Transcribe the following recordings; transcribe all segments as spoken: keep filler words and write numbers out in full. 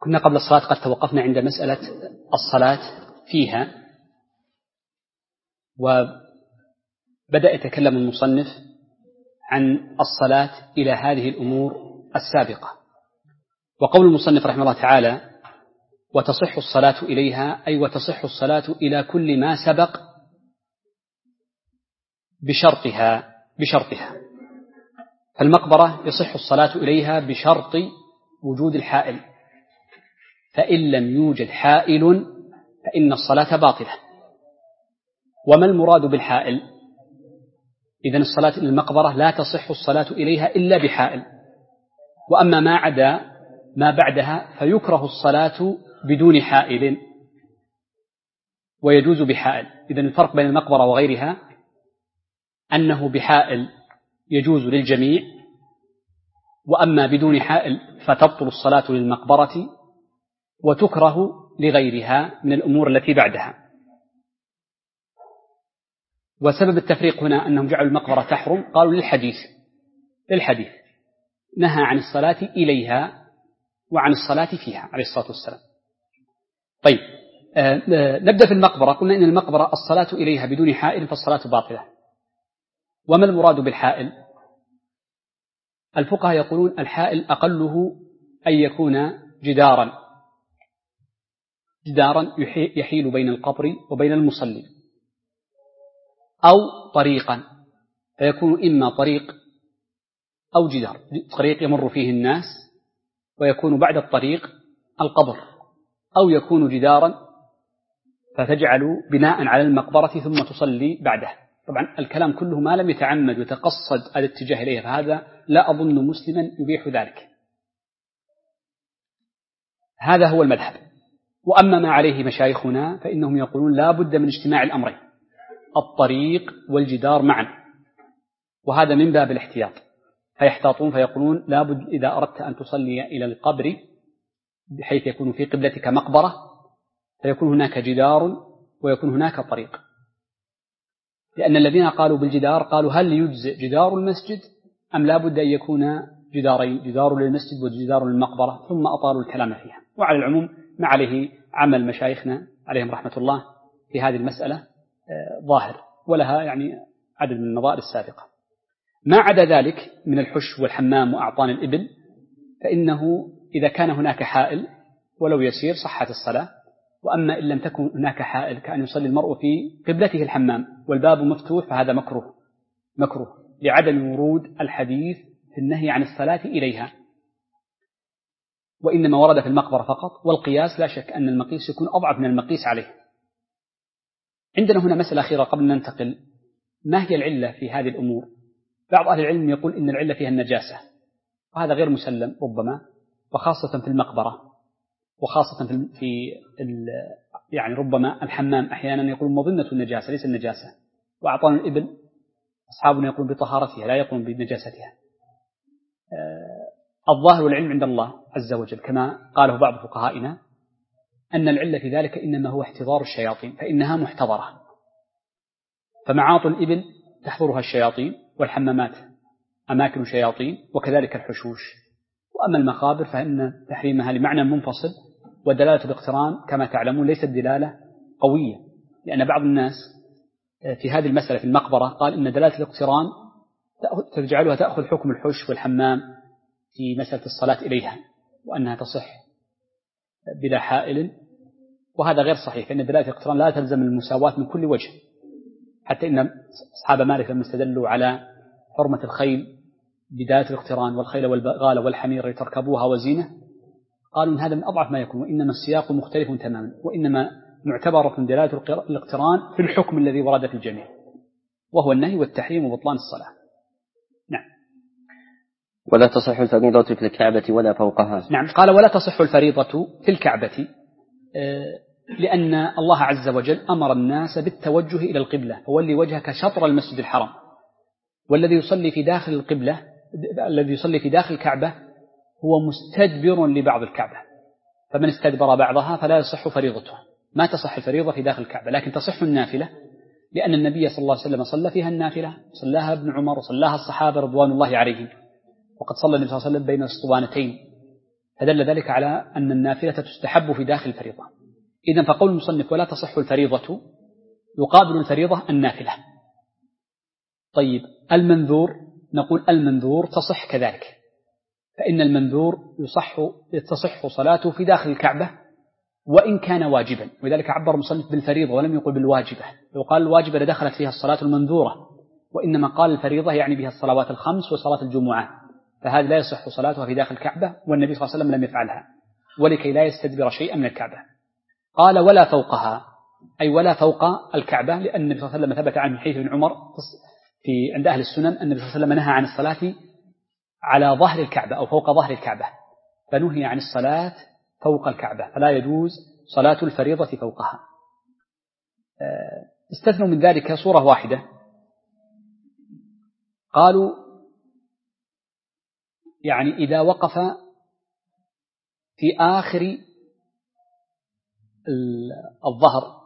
كنا قبل الصلاة قد توقفنا عند مسألة الصلاة فيها، وبدأ يتكلم المصنف عن الصلاة إلى هذه الأمور السابقة. وقول المصنف رحمه الله تعالى: وتصح الصلاة إليها، أي وتصح الصلاة إلى كل ما سبق بشرطها بشرطها فالمقبرة يصح الصلاة إليها بشرط وجود الحائل، فإن لم يوجد حائل فإن الصلاة باطلة. وما المراد بالحائل؟ إذن الصلاة إلى المقبرة لا تصح الصلاة إليها إلا بحائل، وأما ما عدا ما بعدها فيكره الصلاة بدون حائل ويجوز بحائل. إذن الفرق بين المقبرة وغيرها أنه بحائل يجوز للجميع، وأما بدون حائل فتبطل الصلاة للمقبرة وتكره لغيرها من الأمور التي بعدها. وسبب التفريق هنا أنهم جعلوا المقبرة تحرم، قالوا للحديث للحديث نهى عن الصلاة إليها وعن الصلاة فيها عليه الصلاة والسلام. طيب، آه نبدأ في المقبرة. قلنا إن المقبرة الصلاة إليها بدون حائل فالصلاة باطلة. وما المراد بالحائل؟ الفقهاء يقولون الحائل أقله أن يكون جدارا جدارا يحيل بين القبر وبين المصلي، أو طريقا، فيكون إما طريق أو جدار، طريق يمر فيه الناس ويكون بعد الطريق القبر، أو يكون جدارا فتجعل بناء على المقبرة ثم تصلي بعده. طبعا الكلام كله ما لم يتعمد وتقصد الاتجاه إليه، فهذا لا أظن مسلما يبيح ذلك. هذا هو المذهب. وأما ما عليه مشايخنا فإنهم يقولون لا بد من اجتماع الأمرين، الطريق والجدار معا، وهذا من باب الاحتياط، فيحتاطون فيقولون لا بد إذا أردت أن تصلي إلى القبر بحيث يكون في قبلتك مقبرة فيكون هناك جدار ويكون هناك طريق، لأن الذين قالوا بالجدار قالوا هل يجزئ جدار المسجد أم لا بد أن يكون جدارين، جدار للمسجد وجدار للمقبرة، ثم أطالوا الكلام فيها. وعلى العموم ما عليه عمل مشايخنا عليهم رحمة الله في هذه المسألة ظاهر، ولها يعني عدد من النظائر السابقة. ما عدا ذلك من الحش والحمام وأعطان الإبل فإنه إذا كان هناك حائل ولو يسير صحت الصلاة. وأما إن لم تكن هناك حائل كأن يصلي المرء في قبلته الحمام والباب مفتوح فهذا مكروه مكروه لعدم ورود الحديث في النهي عن الصلاة إليها، وإنما ورد في المقبرة فقط. والقياس لا شك أن المقيس يكون أضعف من المقيس عليه. عندنا هنا مسألة أخيرة قبل أن ننتقل: ما هي العلة في هذه الأمور؟ بعض أهل العلم يقول إن العلة فيها النجاسة، وهذا غير مسلم ربما، وخاصة في المقبرة، وخاصة في, في يعني ربما الحمام أحيانا يقولون مظنة النجاسة ليس النجاسة، وأعطان الإبل أصحابنا يقولون بطهارتها لا يقولون بنجاستها. الظاهر والعلم عند الله عز وجل كما قاله بعض فقهائنا أن العلة في ذلك إنما هو احتضار الشياطين، فإنها محتضرة، فمعاط الإبل تحضرها الشياطين، والحمامات أماكن شياطين، وكذلك الحشوش. وأما المقابر فإن تحريمها لمعنى منفصل، ودلالة الاقتران كما تعلمون ليست دلالة قوية، لأن بعض الناس في هذه المسألة في المقبرة قال إن دلالة الاقتران تجعلها تأخذ حكم الحش والحمام في مسألة الصلاة إليها، وأنها تصح بلا حائل، وهذا غير صحيح، فإن دلالة الاقتران لا تلزم المساواة من كل وجه، حتى إن أصحاب مالك لما استدلوا على حرمة الخيل بداية الاقتران والخيل والبغال والحمير لتركبوها وزينة قالوا إن هذا من أضعف ما يكون، وإنما السياق مختلف تماما، وإنما معتبرة دلالة الاقتران في الحكم الذي ورد في الجميع، وهو النهي والتحريم وبطلان الصلاة. نعم. ولا تصح الفريضة في الكعبة ولا فوقها. نعم، قال ولا تصح الفريضة في الكعبة لأن الله عز وجل أمر الناس بالتوجه إلى القبلة، فولي وجهك شطر المسجد الحرام، والذي يصلي في داخل القبلة الذي يصلي في داخل الكعبة هو مستدبر لبعض الكعبة، فمن استدبر بعضها فلا يصح فريضته. ما تصح الفريضة في داخل الكعبة، لكن تصح النافلة، لأن النبي صلى الله عليه وسلم صلى فيها النافلة، صلاها ابن عمر وصلاها الصحابة رضوان الله عليهم، وقد صلى النبي صلى الله عليه وسلم بين اسطوانتين فدل ذلك على أن النافلة تستحب في داخل الفريضة. إذن فقول المصنف ولا تصح الفريضة يقابل الفريضة النافلة. طيب المنذور، نقول المنذور تصح كذلك، فإن المنذور يصح تصح صلاته في داخل الكعبة وإن كان واجبا، ولذلك عبر المصنف بالفريضة ولم يقل بالواجبة. لو قال الواجبة لدخلت فيها الصلاة المنذورة، وإنما قال الفريضة يعني بها الصلوات الخمس وصلاة الجمعة، فهذا لا يصح صلاتها في داخل الكعبة، والنبي صلى الله عليه وسلم لم يفعلها، ولكي لا يستدبر شيئا من الكعبة. قال ولا فوقها، أي ولا فوق الكعبة، لأن النبي صلى الله عليه وسلم ثبت عن حديث ابن عمر في عند أهل السنن أن النبي صلى الله عليه وسلم نهى عن الصلاة على ظهر الكعبة أو فوق ظهر الكعبة، فنهي عن الصلاة فوق الكعبة، فلا يجوز صلاة الفريضة فوقها. استثنوا من ذلك صورة واحدة، قالوا يعني إذا وقف في آخر الظهر،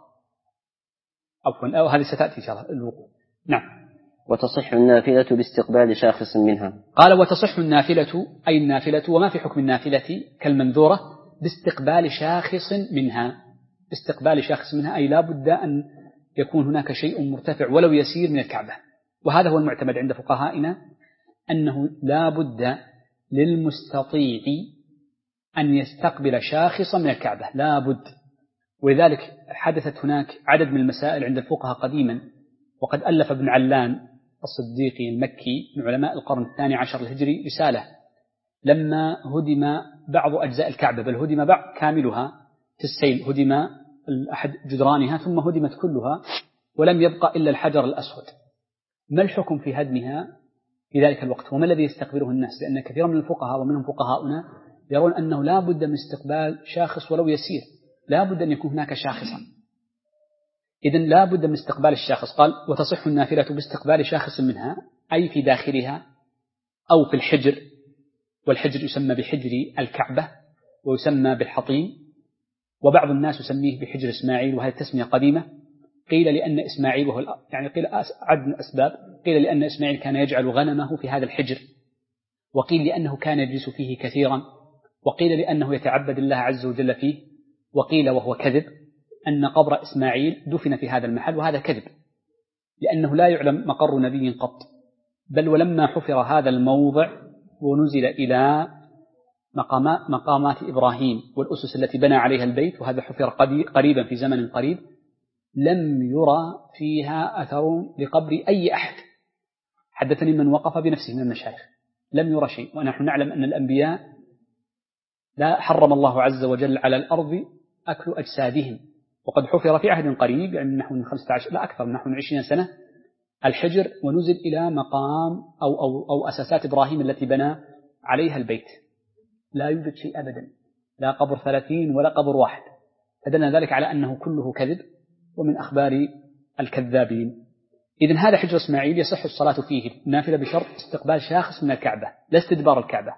عفوا أو هذه ستأتي إن شاء الله الوقوف. نعم. وتصح النافلة باستقبال شاخص منها. قال وتصح النافلة، أي النافلة وما في حكم النافلة كالمنذورة باستقبال شاخص منها. باستقبال شاخص منها أي لا بد أن يكون هناك شيء مرتفع ولو يسير من الكعبة، وهذا هو المعتمد عند فقهائنا أنه لا بد للمستطيع أن يستقبل شاخصا من الكعبة، لا بد. ولذلك حدثت هناك عدد من المسائل عند الفقهاء قديما، وقد ألف ابن علان الصديقي المكي من علماء القرن الثاني عشر الهجري رسالة لما هدم بعض أجزاء الكعبة، بل هدم بعض كاملها في السيل، هدم أحد جدرانها ثم هدمت كلها ولم يبقى إلا الحجر الأسود. ما الحكم في هدمها في ذلك الوقت، وما الذي يستقبله الناس؟ لأن كثيرا من الفقهاء ومنهم فقهاؤنا يرون أنه لا بد من استقبال شاخص ولو يسير، لا بد أن يكون هناك شاخصا، إذن لا بد من استقبال الشاخص. قال وتصح النافلة باستقبال شاخص منها، أي في داخلها أو في الحجر، والحجر يسمى بحجر الكعبة ويسمى بالحطيم، وبعض الناس يسميه بحجر إسماعيل، وهذه التسمية قديمة. قيل لأن إسماعيل وهو يعني قيل عدد من الأسباب، قيل لأن إسماعيل كان يجعل غنمه في هذا الحجر، وقيل لأنه كان يجلس فيه كثيرا، وقيل لأنه يتعبد الله عز وجل فيه، وقيل وهو كذب أن قبر إسماعيل دفن في هذا المحل، وهذا كذب لأنه لا يعلم مقر نبي قط، بل ولما حفر هذا الموضع ونزل إلى مقامات, مقامات إبراهيم والأسس التي بنى عليها البيت، وهذا حفر قريبا في زمن قريب، لم يرى فيها أثر لقبر أي أحد، حدثني من وقف بنفسه من المشايخ، لم يرى شيء. ونحن نعلم أن الأنبياء لا حرم الله عز وجل على الأرض أكل أجسادهم، وقد حفر في عهد قريب يعني نحو من خمسة عشر لا أكثر من نحو من عشرين سنة الحجر، ونزل إلى مقام أو, أو, أو أساسات إبراهيم التي بنى عليها البيت، لا يوجد شيء أبدا، لا قبر ثلاثين ولا قبر واحد، فدل ذلك على أنه كله كذب ومن أخبار الكذابين. إذن هذا حجر إسماعيل يصح الصلاة فيه نافلة بشرط استقبال شاخص من الكعبة لا استدبار الكعبة.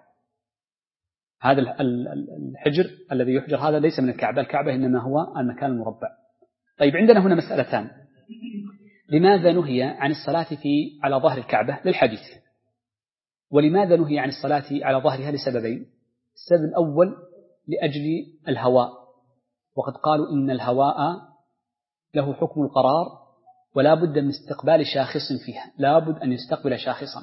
هذا الحجر الذي يحجر هذا ليس من الكعبة، الكعبة إنما هو المكان المربع. طيب عندنا هنا مسألتان، لماذا نهي عن الصلاة في على ظهر الكعبة؟ للحديث. ولماذا نهي عن الصلاة على ظهرها؟ لسببين. السبب الأول لأجل الهواء، وقد قالوا إن الهواء له حكم القرار ولا بد من استقبال شاخص فيها، لا بد أن يستقبل شاخصا.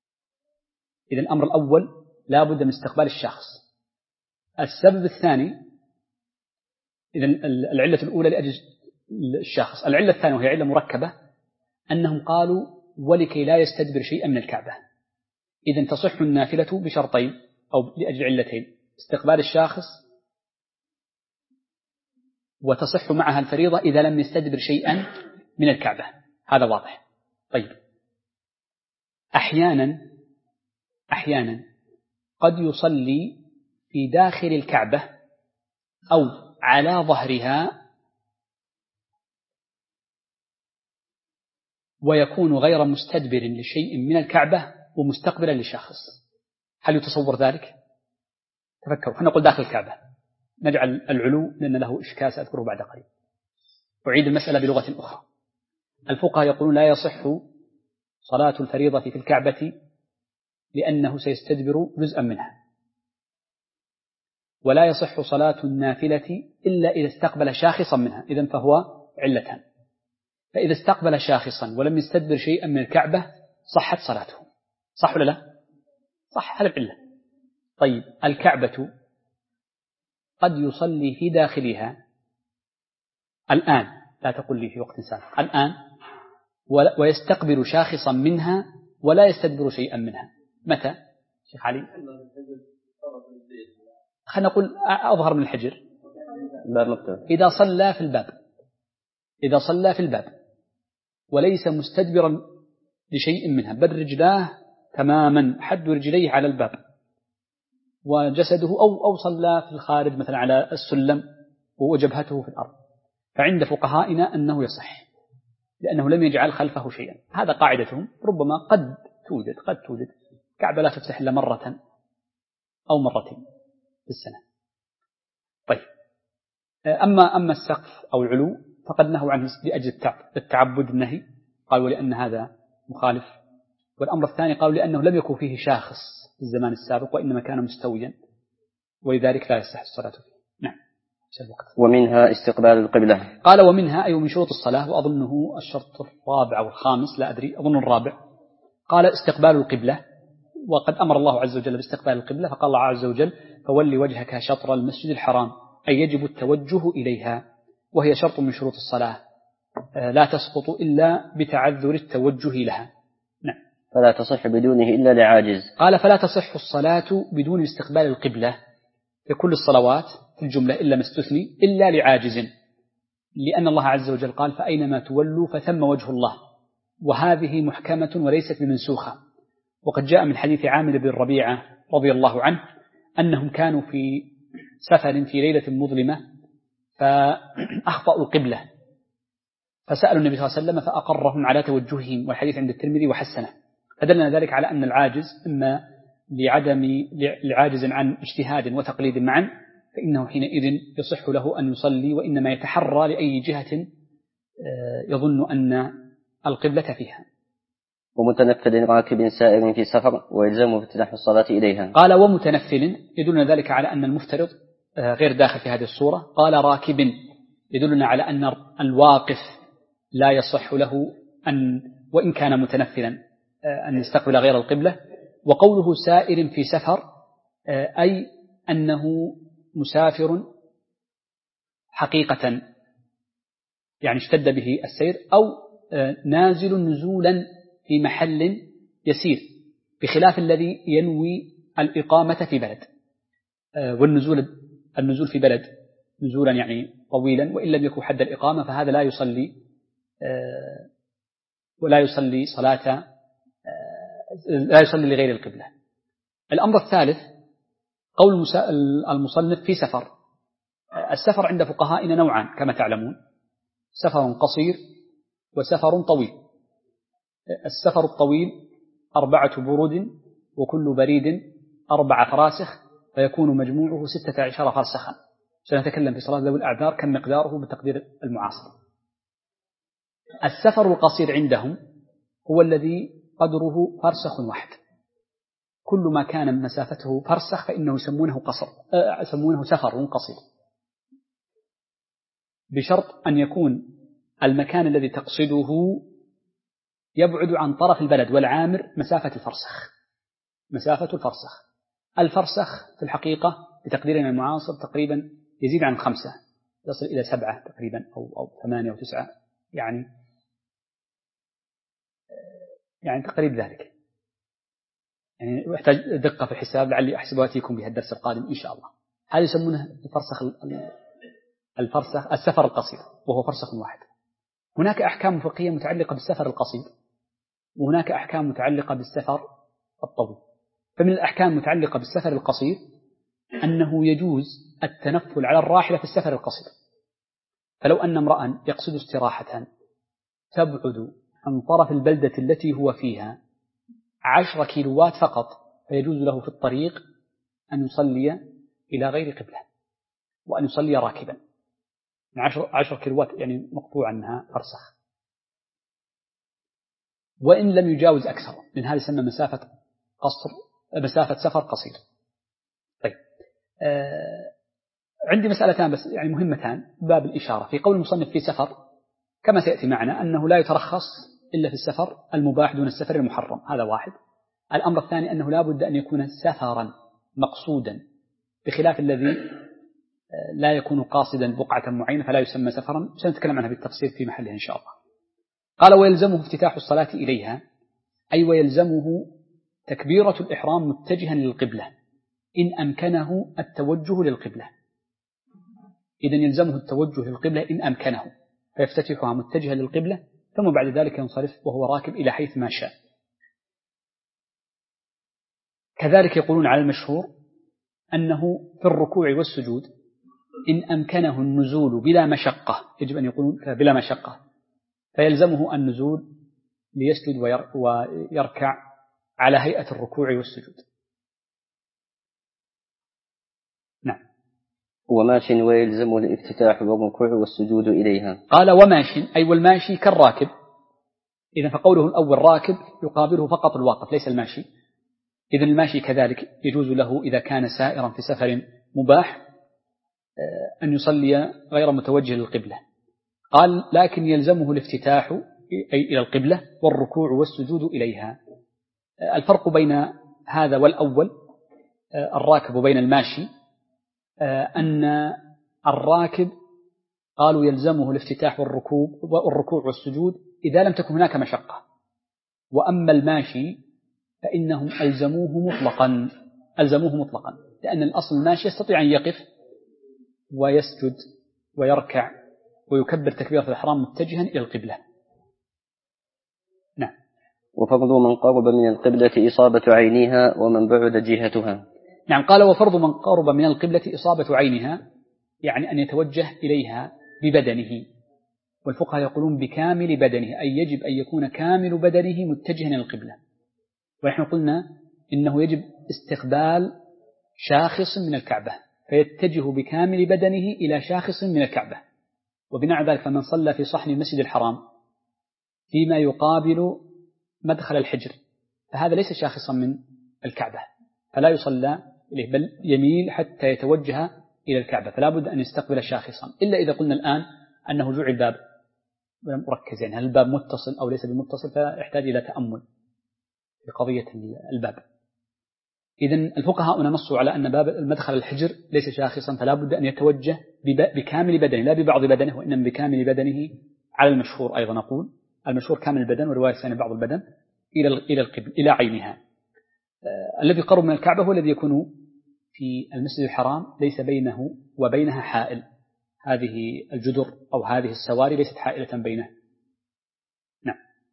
إذن الأمر الأول لا بد من استقبال الشخص. السبب الثاني، إذن العلة الأولى لأجل الشخص، العلة الثانية وهي علة مركبة، أنهم قالوا ولكي لا يستدبر شيئا من الكعبة. إذن تصح النافلة بشرطين أو لأجل علتين، استقبال الشاخص، وتصح معها الفريضة إذا لم يستدبر شيئا من الكعبة، هذا واضح. طيب أحيانا أحيانا قد يصلي في داخل الكعبة أو على ظهرها ويكون غير مستدبر لشيء من الكعبة ومستقبلا لشخص. هل يتصور ذلك؟ تفكروا، نقول داخل الكعبة، نجعل العلو لأن له إشكال سأذكره بعد قليل. أعيد المسألة بلغة أخرى. الفقهاء يقولون لا يصح صلاة الفريضة في الكعبة لأنه سيستدبر جزءا منها، ولا يصح صلاة النافلة إلا إذا استقبل شاخصا منها، إذن فهو علتان. فإذا استقبل شاخصا ولم يستدبر شيئا من الكعبة صحت صلاته، صح ولا لا؟ صح، هذا العلة. طيب الكعبة قد يصلي في داخلها الآن، لا تقل لي في وقت سابق، الآن، ويستقبل شاخصا منها ولا يستدبر شيئا منها. متى؟ شيخ علي خلنا نقول أظهر من الحجر، إذا صلى في الباب، إذا صلى في الباب وليس مستدبرا لشيء منها، بل رجلاه تماما حد رجليه على الباب وجسده، أو أو صلى في الخارج مثلا على السلم وجبهته في الأرض، فعند فقهائنا أنه يصح، لأنه لم يجعل خلفه شيئا. هذا قاعدتهم، ربما قد توجد قد توجد كعبة لا تفتح إلا مرة أو مرتين في السنة. طيب أما أما السقف أو العلو فقد نهوا عنه لأجل التعبد النهي، قالوا لأن هذا مخالف. والأمر الثاني قالوا لأنه لم يكن فيه شاخص في الزمان السابق، وإنما كان مستويا، ولذلك لا يصح الصلاة فيه. نعم. ومنها استقبال القبلة. قال ومنها أي من شروط الصلاة، وأظنه الشرط الرابع أو الخامس، لا أدري، أظن الرابع. قال استقبال القبلة، وقد أمر الله عز وجل باستقبال القبلة، فقال الله عز وجل فولي وجهك شطر المسجد الحرام، أي يجب التوجه إليها، وهي شرط من شروط الصلاة لا تسقط إلا بتعذر التوجه لها. نعم. فلا تصح بدونه إلا لعاجز. قال فلا تصح الصلاة بدون استقبال القبلة في كل الصلوات في الجملة إلا ما استثني، إلا لعاجز، لأن الله عز وجل قال فأينما تولوا فثم وجه الله، وهذه محكمة وليست بمنسوخة. وقد جاء من حديث عامر بن ربيعة رضي الله عنه أنهم كانوا في سفر في ليلة مظلمة فأخطأوا القبلة، فسألوا النبي صلى الله عليه وسلم فأقرهم على توجههم، والحديث عند الترمذي وحسنه. فدلنا ذلك على أن العاجز إما لعدم لعاجز عن اجتهاد وتقليد معا، فإنه حينئذ يصح له أن يصلي، وإنما يتحرى لأي جهة يظن أن القبلة فيها. ومتنفل راكب سائر في سفر ويلزمه افتتاح الصلاة إليها. قال ومتنفل يدلنا ذلك على أن المفترض غير داخل في هذه الصورة. قال راكب يدلنا على أن الواقف لا يصح له أن وإن كان متنفلا أن يستقبل غير القبلة. وقوله سائر في سفر أي أنه مسافر حقيقة، يعني اشتد به السير، أو نازل نزولا في محل يسير، بخلاف الذي ينوي الإقامة في بلد. والنزول النزول في بلد نزولا يعني طويلا، وإن لم يكن حد الإقامة فهذا لا يصلي ولا يصلي صلاة لا يصلي لغير القبلة. الأمر الثالث قول المصنف في سفر. السفر عند فقهائنا نوعان كما تعلمون، سفر قصير وسفر طويل. السفر الطويل أربعة برود وكل بريد أربع فراسخ، فيكون مجموعه ستة عشر فرسخا. سنتكلم في صلاة ذوي الأعذار كم مقداره بتقدير المعاصر. السفر القصير عندهم هو الذي قدره فرسخ واحد، كل ما كان مسافته فرسخ فإنه يسمونه قصر، يسمونه سفر قصير، بشرط أن يكون المكان الذي تقصده يبعد عن طرف البلد والعامر مسافة الفرسخ. مسافة الفرسخ الفرسخ في الحقيقة بتقديرنا المعاصر تقريبا يزيد عن خمسة، يصل إلى سبعة تقريبا أو أو ثمانية أو تسعة، يعني يعني تقريب ذلك. يعني يحتاج دقة في الحساب، لعلي أحسب وأتيكم بها الدرس القادم إن شاء الله. هذا يسمونه الفرسخ الفرسخ السفر القصير، وهو فرسخ واحد. هناك أحكام فقهية متعلقة بالسفر القصير، وهناك أحكام متعلقة بالسفر الطويل. فمن الأحكام المتعلقة بالسفر القصير أنه يجوز التنفل على الراحلة في السفر القصير. فلو أن امرأ يقصد استراحة تبعد عن طرف البلدة التي هو فيها عشر كيلوات فقط، فيجوز له في الطريق أن يصلي إلى غير قبلة، وأن يصلي راكبا من عشر, عشر كيلوات، يعني مقطوع عنها فرسخ، وإن لم يجاوز أكثر، لأن هذا يسمى مسافة قصر، مسافة سفر قصير. طيب آه عندي مسألتان بس يعني مهمتان باب الإشارة في قول المصنف في سفر، كما سيأتي معنا أنه لا يترخص إلا في السفر المباح دون السفر المحرم، هذا واحد. الأمر الثاني أنه لا بد أن يكون سفرا مقصودا، بخلاف الذي لا يكون قاصدا بقعة معينة فلا يسمى سفرا، سنتكلم عنها بالتفصيل في محله إن شاء الله. قال ويلزمه افتتاح الصلاة إليها، أي ويلزمه تكبيرة الإحرام متجها للقبلة إن أمكنه التوجه للقبلة. إذن يلزمه التوجه للقبلة إن أمكنه، فيفتتحها متجها للقبلة، ثم بعد ذلك ينصرف وهو راكب إلى حيث ما شاء. كذلك يقولون على المشهور أنه في الركوع والسجود إن أمكنه النزول بلا مشقة، يجب أن يقولون بلا مشقة، فيلزمه النزول ليسجد ويركع على هيئة الركوع والسجود. نعم. وماشٍ ويلزمه الافتتاح والركوع والسجود إليها. قال وماشٍ أي والماشي كالراكب، إذن فقوله الأول راكب يقابله فقط الواقف ليس الماشي، إذن الماشي كذلك يجوز له إذا كان سائرا في سفر مباح أن يصلي غير متوجه للقبلة. قال لكن يلزمه الافتتاح أي إلى القبلة والركوع والسجود إليها. الفرق بين هذا والأول الراكب وبين الماشي أن الراكب قالوا يلزمه الافتتاح والركوب والركوع والسجود إذا لم تكن هناك مشقة، وأما الماشي فإنهم ألزموه مطلقا ألزموه مطلقا لأن الأصل الماشي يستطيع أن يقف ويسجد ويركع ويكبر تكبيرة الإحرام متجها إلى القبلة. نعم. وفرض من قرب من القبلة إصابة عينها ومن بعد جهتها. نعم. قال وفرض من قرب من القبلة إصابة عينها، يعني أن يتوجه إليها ببدنه، والفقهاء يقولون بكامل بدنه، أي يجب أن يكون كامل بدنه متجها إلى القبلة. ونحن قلنا إنه يجب استقبال شاخص من الكعبة، فيتجه بكامل بدنه إلى شاخص من الكعبة، وبناء ذلك فمن صلى في صحن المسجد الحرام فيما يقابل مدخل الحجر فهذا ليس شاخصا من الكعبة، فلا يصلى إليه، بل يميل حتى يتوجه إلى الكعبة، فلا بد أن يستقبل شاخصا، إلا إذا قلنا الآن أنه جعل الباب مركز، يعني هل الباب متصل أو ليس بمتصل، فيحتاج إلى تأمل في قضية الباب. إذن الفقهاء نصوا على أن باب المدخل الحجر ليس شاخصا، فلا بد أن يتوجه بكامل بدنه لا ببعض بدنه، وإنما بكامل بدنه على المشهور. أيضا نقول المشهور كامل البدن، ورواية ثانية بعض البدن إلى إلى القبل إلى عينها. آه الذي قرب من الكعبة هو الذي يكون في المسجد الحرام ليس بينه وبينها حائل، هذه الجدر أو هذه السواري ليست حائلة بينه. نعم.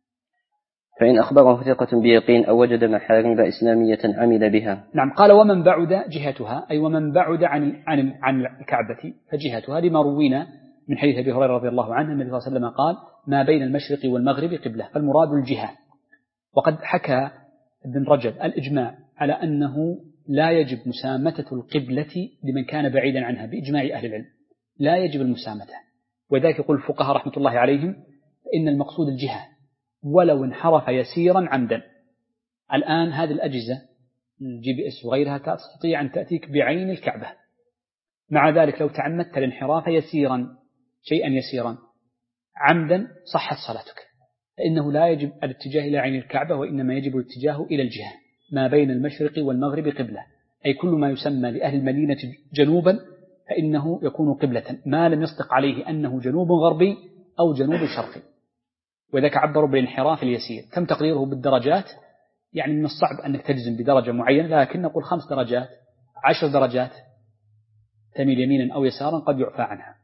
فإن أخبره ثقة بيقين أو وجد محاريب إسلامية عمل بها. نعم. قال ومن بعد جهتها، أي ومن بعد عن عن عن الكعبة فجهتها، لما روينا من حديث أبي هريرة رضي الله عنه النبي صلى الله عليه وسلم قال ما بين المشرق والمغرب قبلة، فالمراد الجهة. وقد حكى ابن رجب الإجماع على أنه لا يجب مسامتة القبلة لمن كان بعيدا عنها بإجماع أهل العلم، لا يجب المسامتة، وذلك يقول الفقهاء رحمة الله عليهم إن المقصود الجهة ولو انحرف يسيرا عمدا. الآن هذه الأجهزة الجي بي اس وغيرها تستطيع أن تأتيك بعين الكعبة، مع ذلك لو تعمدت الانحراف يسيرا شيئا يسيرا عمدا صحت صلاتك، فإنه لا يجب الاتجاه إلى عين الكعبة، وإنما يجب الاتجاه إلى الجهة ما بين المشرق والمغرب قبلة، أي كل ما يسمى لأهل المدينة جنوبا فإنه يكون قبلة ما لم يصدق عليه أنه جنوب غربي أو جنوب شرقي. وذلك عبروا بالانحراف اليسير. كم تقديره بالدرجات؟ يعني من الصعب أنك تجزم بدرجة معينة، لكن نقول خمس درجات عشر درجات تميل يمينا أو يسارا قد يعفى عنها.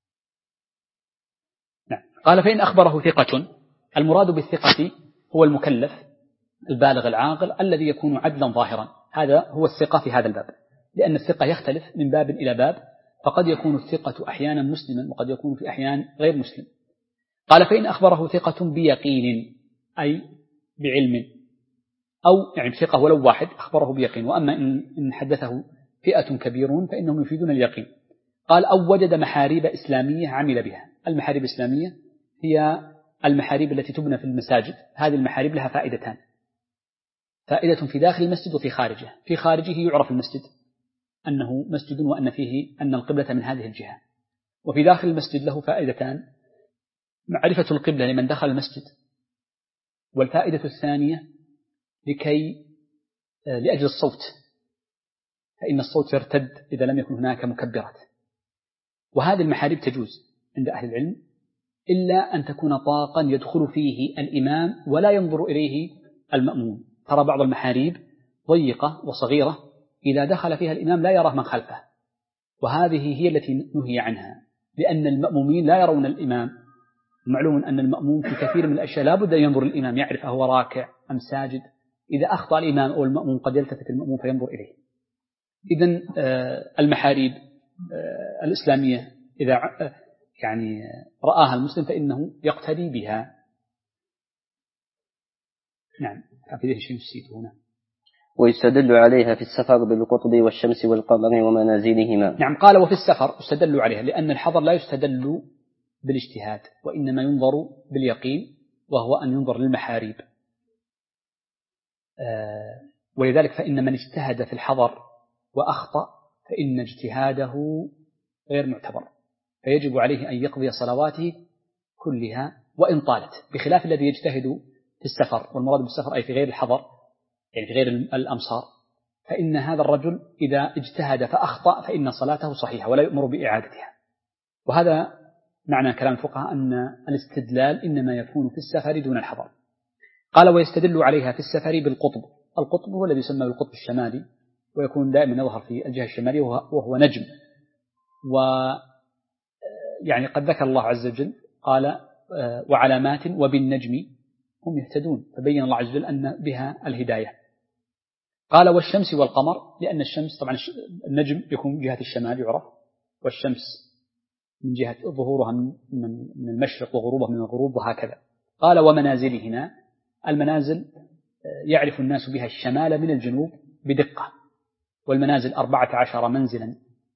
نعم. قال فإن أخبره ثقة، المراد بالثقة هو المكلف البالغ العاقل الذي يكون عدلا ظاهرا، هذا هو الثقة في هذا الباب، لأن الثقة يختلف من باب إلى باب، فقد يكون الثقة أحيانا مسلما وقد يكون في أحيان غير مسلم. قال فإن أخبره ثقة بيقين أي بعلم، أو يعني ثقة ولو واحد أخبره بيقين، وأما إن حدثه فئة كبيرون فإنهم يفيدون اليقين. قال أو وجد محاريب إسلامية عمل بها. المحاريب الإسلامية هي المحاريب التي تبنى في المساجد، هذه المحاريب لها فائدتان، فائدة في داخل المسجد وفي خارجه. في خارجه يعرف المسجد أنه مسجد وأن فيه أن القبلة من هذه الجهة. وفي داخل المسجد له فائدتان: معرفة القبلة لمن دخل المسجد، والفائدة الثانية لكي لأجل الصوت، فإن الصوت يرتد إذا لم يكن هناك مكبرات. وهذه المحاريب تجوز عند أهل العلم إلا أن تكون طاقا يدخل فيه الإمام ولا ينظر إليه المأموم. ترى بعض المحاريب ضيقة وصغيرة إذا دخل فيها الإمام لا يراه من خلفه، وهذه هي التي نهي عنها، لأن المأمومين لا يرون الإمام. معلوم أن المأموم في كثير من الأشياء لا بد أن ينظر الإمام، يعرف أهو راكع أم ساجد. إذا أخطأ الإمام أو المأموم قد يلتفت المأموم فينظر إليه. إذن المحاريب الإسلامية إذا يعني رآها المسلم فإنه يقتدي بها. نعم. في شيء نسيته هنا. ويستدل عليها في السفر بالقطب والشمس والقمر ومنازلهما. نعم. قال وفي السفر يستدل عليها، لأن الحضر لا يستدل بالاجتهاد، وإنما ينظر باليقين، وهو أن ينظر للمحاريب. آه ولذلك فإن من اجتهد في الحضر وأخطأ فإن اجتهاده غير معتبر، فيجب عليه أن يقضي صلواته كلها وإن طالت، بخلاف الذي يجتهد في السفر، والمراد بالسفر أي في غير الحضر، يعني في غير الأمصار، فإن هذا الرجل إذا اجتهد فأخطأ فإن صلاته صحيحة ولا يؤمر بإعادتها. وهذا معنى كلام الفقهاء أن الاستدلال إنما يكون في السفر دون الحضر. قال ويستدل عليها في السفر بالقطب. القطب هو الذي يسمى بالقطب الشمالي، ويكون دائما يظهر في الجهة الشمالية وهو نجم. ويعني قد ذكر الله عز وجل قال وعلامات وبالنجم هم يهتدون، فبين الله عز وجل أن بها الهداية. قال والشمس والقمر، لأن الشمس طبعا النجم يكون من جهة الشمال يعرف، والشمس من جهة ظهورها من المشرق وغروبها من الغروب وهكذا. قال ومنازلهنا، المنازل يعرف الناس بها الشمال من الجنوب بدقة، والمنازل أربعة عشر منزلا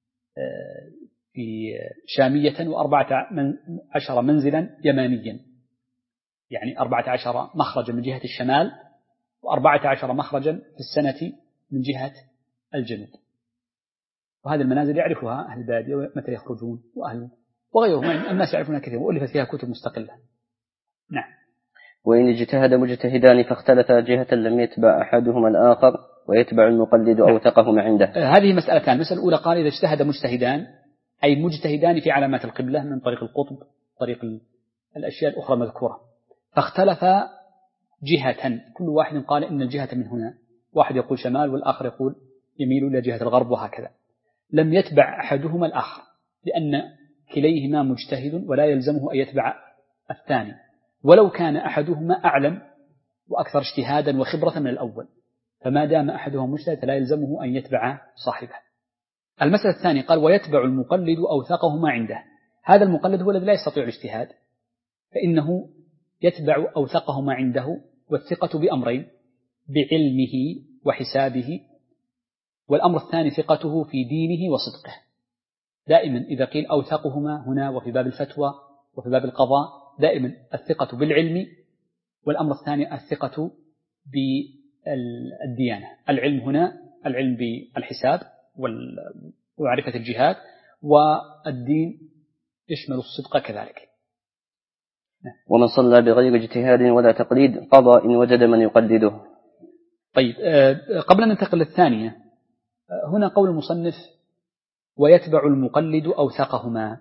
في شامية وأربعة عشر منزلا يمانيا، يعني أربعة عشر مخرجا من جهة الشمال وأربعة عشر مخرجا في السنة من جهة الجنوب. وهذه المنازل يعرفها أهل البادية متى يخرجون وأهل وغيرهم، الناس يعرفونها كثير، وألفت فيها كتب مستقلة. نعم. وإن اجتهد مجتهدان فاختلفا جهة لم يتبع أحدهما الآخر ويتبع المقلد أوثقهما عنده. هذه مسألتان. المسألة الأولى قال إذا اجتهد مجتهدان أي مجتهدان في علامات القبلة من طريق القطب، طريق الأشياء الأخرى المذكورة، فاختلف جهة، كل واحد قال إن الجهة من هنا، واحد يقول شمال والآخر يقول يميل إلى جهة الغرب وهكذا. لم يتبع أحدهما الآخر، لأن كليهما مجتهد ولا يلزمه أن يتبع الثاني، ولو كان أحدهما أعلم وأكثر اجتهادا وخبرة من الأول، فما دام أحدهما مجتهد فلا يلزمه أن يتبع صاحبه. المسألة الثانية قال ويتبع المقلد أوثقهما عنده. هذا المقلد هو الذي لا يستطيع الاجتهاد، فإنه يتبع أوثقهما عنده، والثقة بأمرين: بعلمه وحسابه، والأمر الثاني ثقته في دينه وصدقه. دائما إذا قيل أوثقهما هنا وفي باب الفتوى وفي باب القضاء دائما الثقة بالعلم، والأمر الثاني الثقة بالديانة. العلم هنا العلم بالحساب ومعرفة الجهات، والدين يشمل الصدق كذلك. ومن صلى بغير اجتهاد ولا تقليد قضى إن وجد من يقلده. طيب، قبل أن ننتقل للثانية، هنا قول المصنف ويتبع المقلد أوثقهما.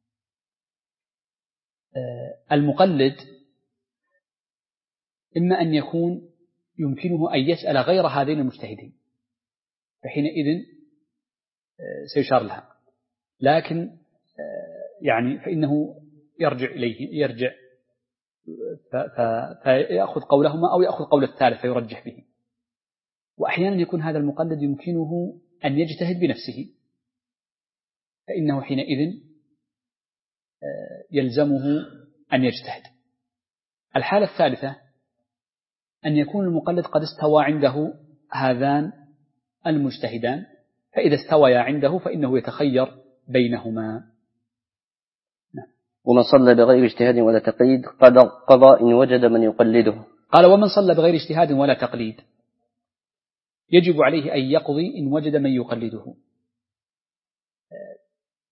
المقلد إما أن يكون يمكنه أن يسأل غير هذين المجتهدين، فحينئذ سيشار لها، لكن يعني فإنه يرجع إليه يرجع فيأخذ قولهما أو يأخذ قول الثالث فيرجح به. وأحيانا يكون هذا المقلد يمكنه أن يجتهد بنفسه، فإنه حينئذ يلزمه أن يجتهد. الحالة الثالثة أن يكون المقلد قد استوى عنده هذان المجتهدان، فإذا استويا عنده فإنه يتخير بينهما. ومن صلى بغير اجتهاد ولا تقليد قضى إن وجد من يقلده. قال ومن صلى بغير اجتهاد ولا تقليد يجب عليه أن يقضي إن وجد من يقلده.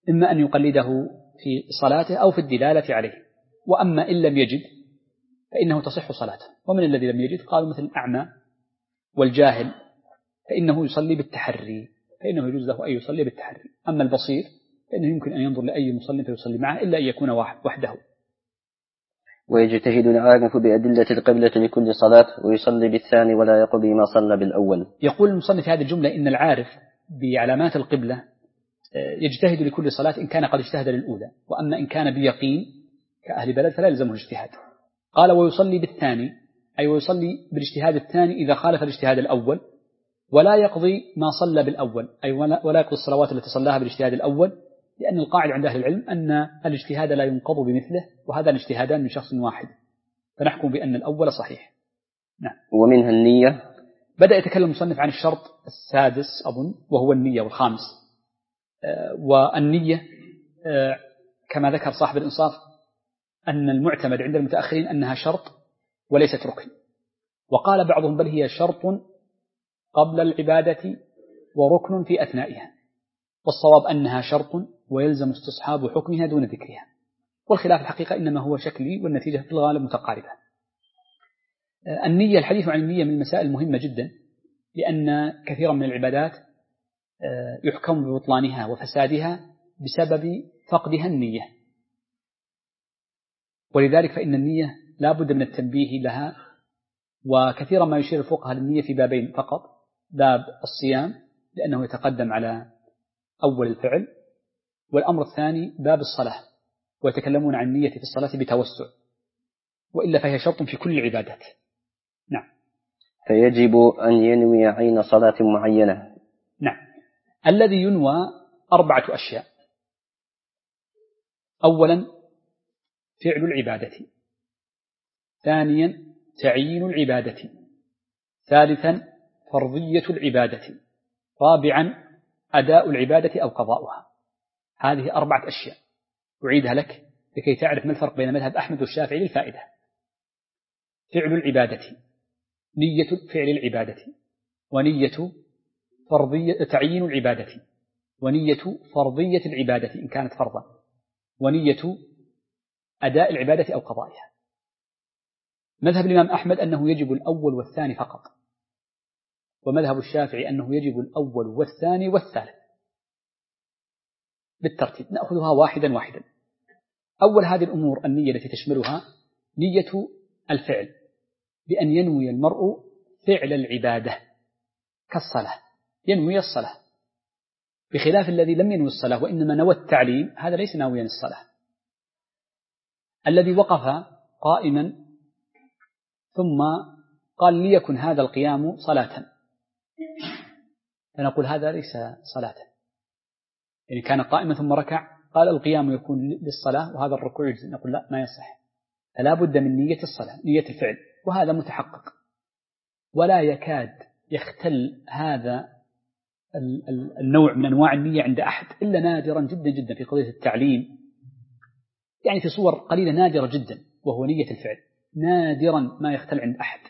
إما أن يقلده في صلاته أو في الدلالة عليه. وأما إن لم يجد فإنه تصح صلاته. ومن الذي لم يجد قالوا مثل الأعمى والجاهل فإنه يصلي بالتحري، فإنه يجوز له أن يصلي بالتحري. أما البصير فإنه يمكن أن ينظر لأي مصلي فيصلي معه إلا أن يكون وحده. ويجتهد العارف بأدلة القبلة لكل صلاة ويصلي بالثاني ولا يقضي ما صلى بالأول. يقول المصنف في هذه الجملة إن العارف بعلامات القبلة يجتهد لكل صلاة إن كان قد اجتهد للأولى، وأما إن كان بيقين كأهل بلد فلا يلزمه الاجتهاد. قال ويصلي بالثاني، أي ويصلي بالاجتهاد الثاني إذا خالف الاجتهاد الأول، ولا يقضي ما صلى بالأول، أي ولا يقضي الصلوات التي صلاها بالاجتهاد الأول، لأن القاعدة عند أهل العلم أن الاجتهاد لا ينقض بمثله، وهذا الاجتهادان من شخص واحد، فنحكم بأن الأول صحيح. نعم. ومنها النية. بدأ يتكلم المصنف عن الشرط السادس أظن وهو النية، والخامس. والنية كما ذكر صاحب الإنصاف أن المعتمد عند المتأخرين أنها شرط وليست ركن، وقال بعضهم بل هي شرط قبل العبادة وركن في أثنائها، والصواب أنها شرط ويلزم استصحاب حكمها دون ذكرها، والخلاف الحقيقة إنما هو شكلي والنتيجة في الغالب متقاربة. النية، الحديث عن النية من المسائل المهمة جدا، لأن كثيرا من العبادات يحكم ببطلانها وفسادها بسبب فقدها النية، ولذلك فإن النية لا بد من التنبيه لها. وكثيرا ما يشير الفقهاء للنية في بابين فقط: باب الصيام لأنه يتقدم على أول الفعل، والأمر الثاني باب الصلاة ويتكلمون عن النية في الصلاة بتوسع، وإلا فهي شرط في كل العبادات. نعم. فيجب أن ينوي عين صلاة معينة. نعم. الذي ينوى أربعة أشياء: أولا فعل العبادة، ثانيا تعيين العبادة، ثالثا فرضية العبادة، رابعا أداء العبادة أو قضاؤها. هذه أربعة أشياء أعيدها لك لكي تعرف ما الفرق بين مذهب أحمد والشافعي للفائدة. فعل العبادة، نية فعل العبادة، ونية فرضية تعيين العبادة، ونية فرضية العبادة إن كانت فرضا، ونية أداء العبادة أو قضائها. مذهب الإمام أحمد أنه يجب الأول والثاني فقط، ومذهب الشافعي أنه يجب الأول والثاني والثالث بالترتيب. نأخذها واحدا واحدا. أول هذه الأمور النية التي تشملها نية الفعل، بأن ينوي المرء فعل العبادة كالصلاة، ينوي الصلاة، بخلاف الذي لم ينوي الصلاة وإنما نوى التعليم، هذا ليس ناويا الصلاة. الذي وقف قائما ثم قال ليكن هذا القيام صلاة، فنقول هذا ليس صلاة، يعني كان قائما ثم ركع قال القيام يكون للصلاة وهذا الركوع يجزي، نقول لا، ما يصح، فلا بد من نية الصلاة، نية الفعل، وهذا متحقق. ولا يكاد يختل هذا النوع من أنواع النية عند أحد إلا نادرا جدا جدا في قضية التعليم، يعني في صور قليلة نادرة جدا، وهو نية الفعل، نادرا ما يختل عند أحد،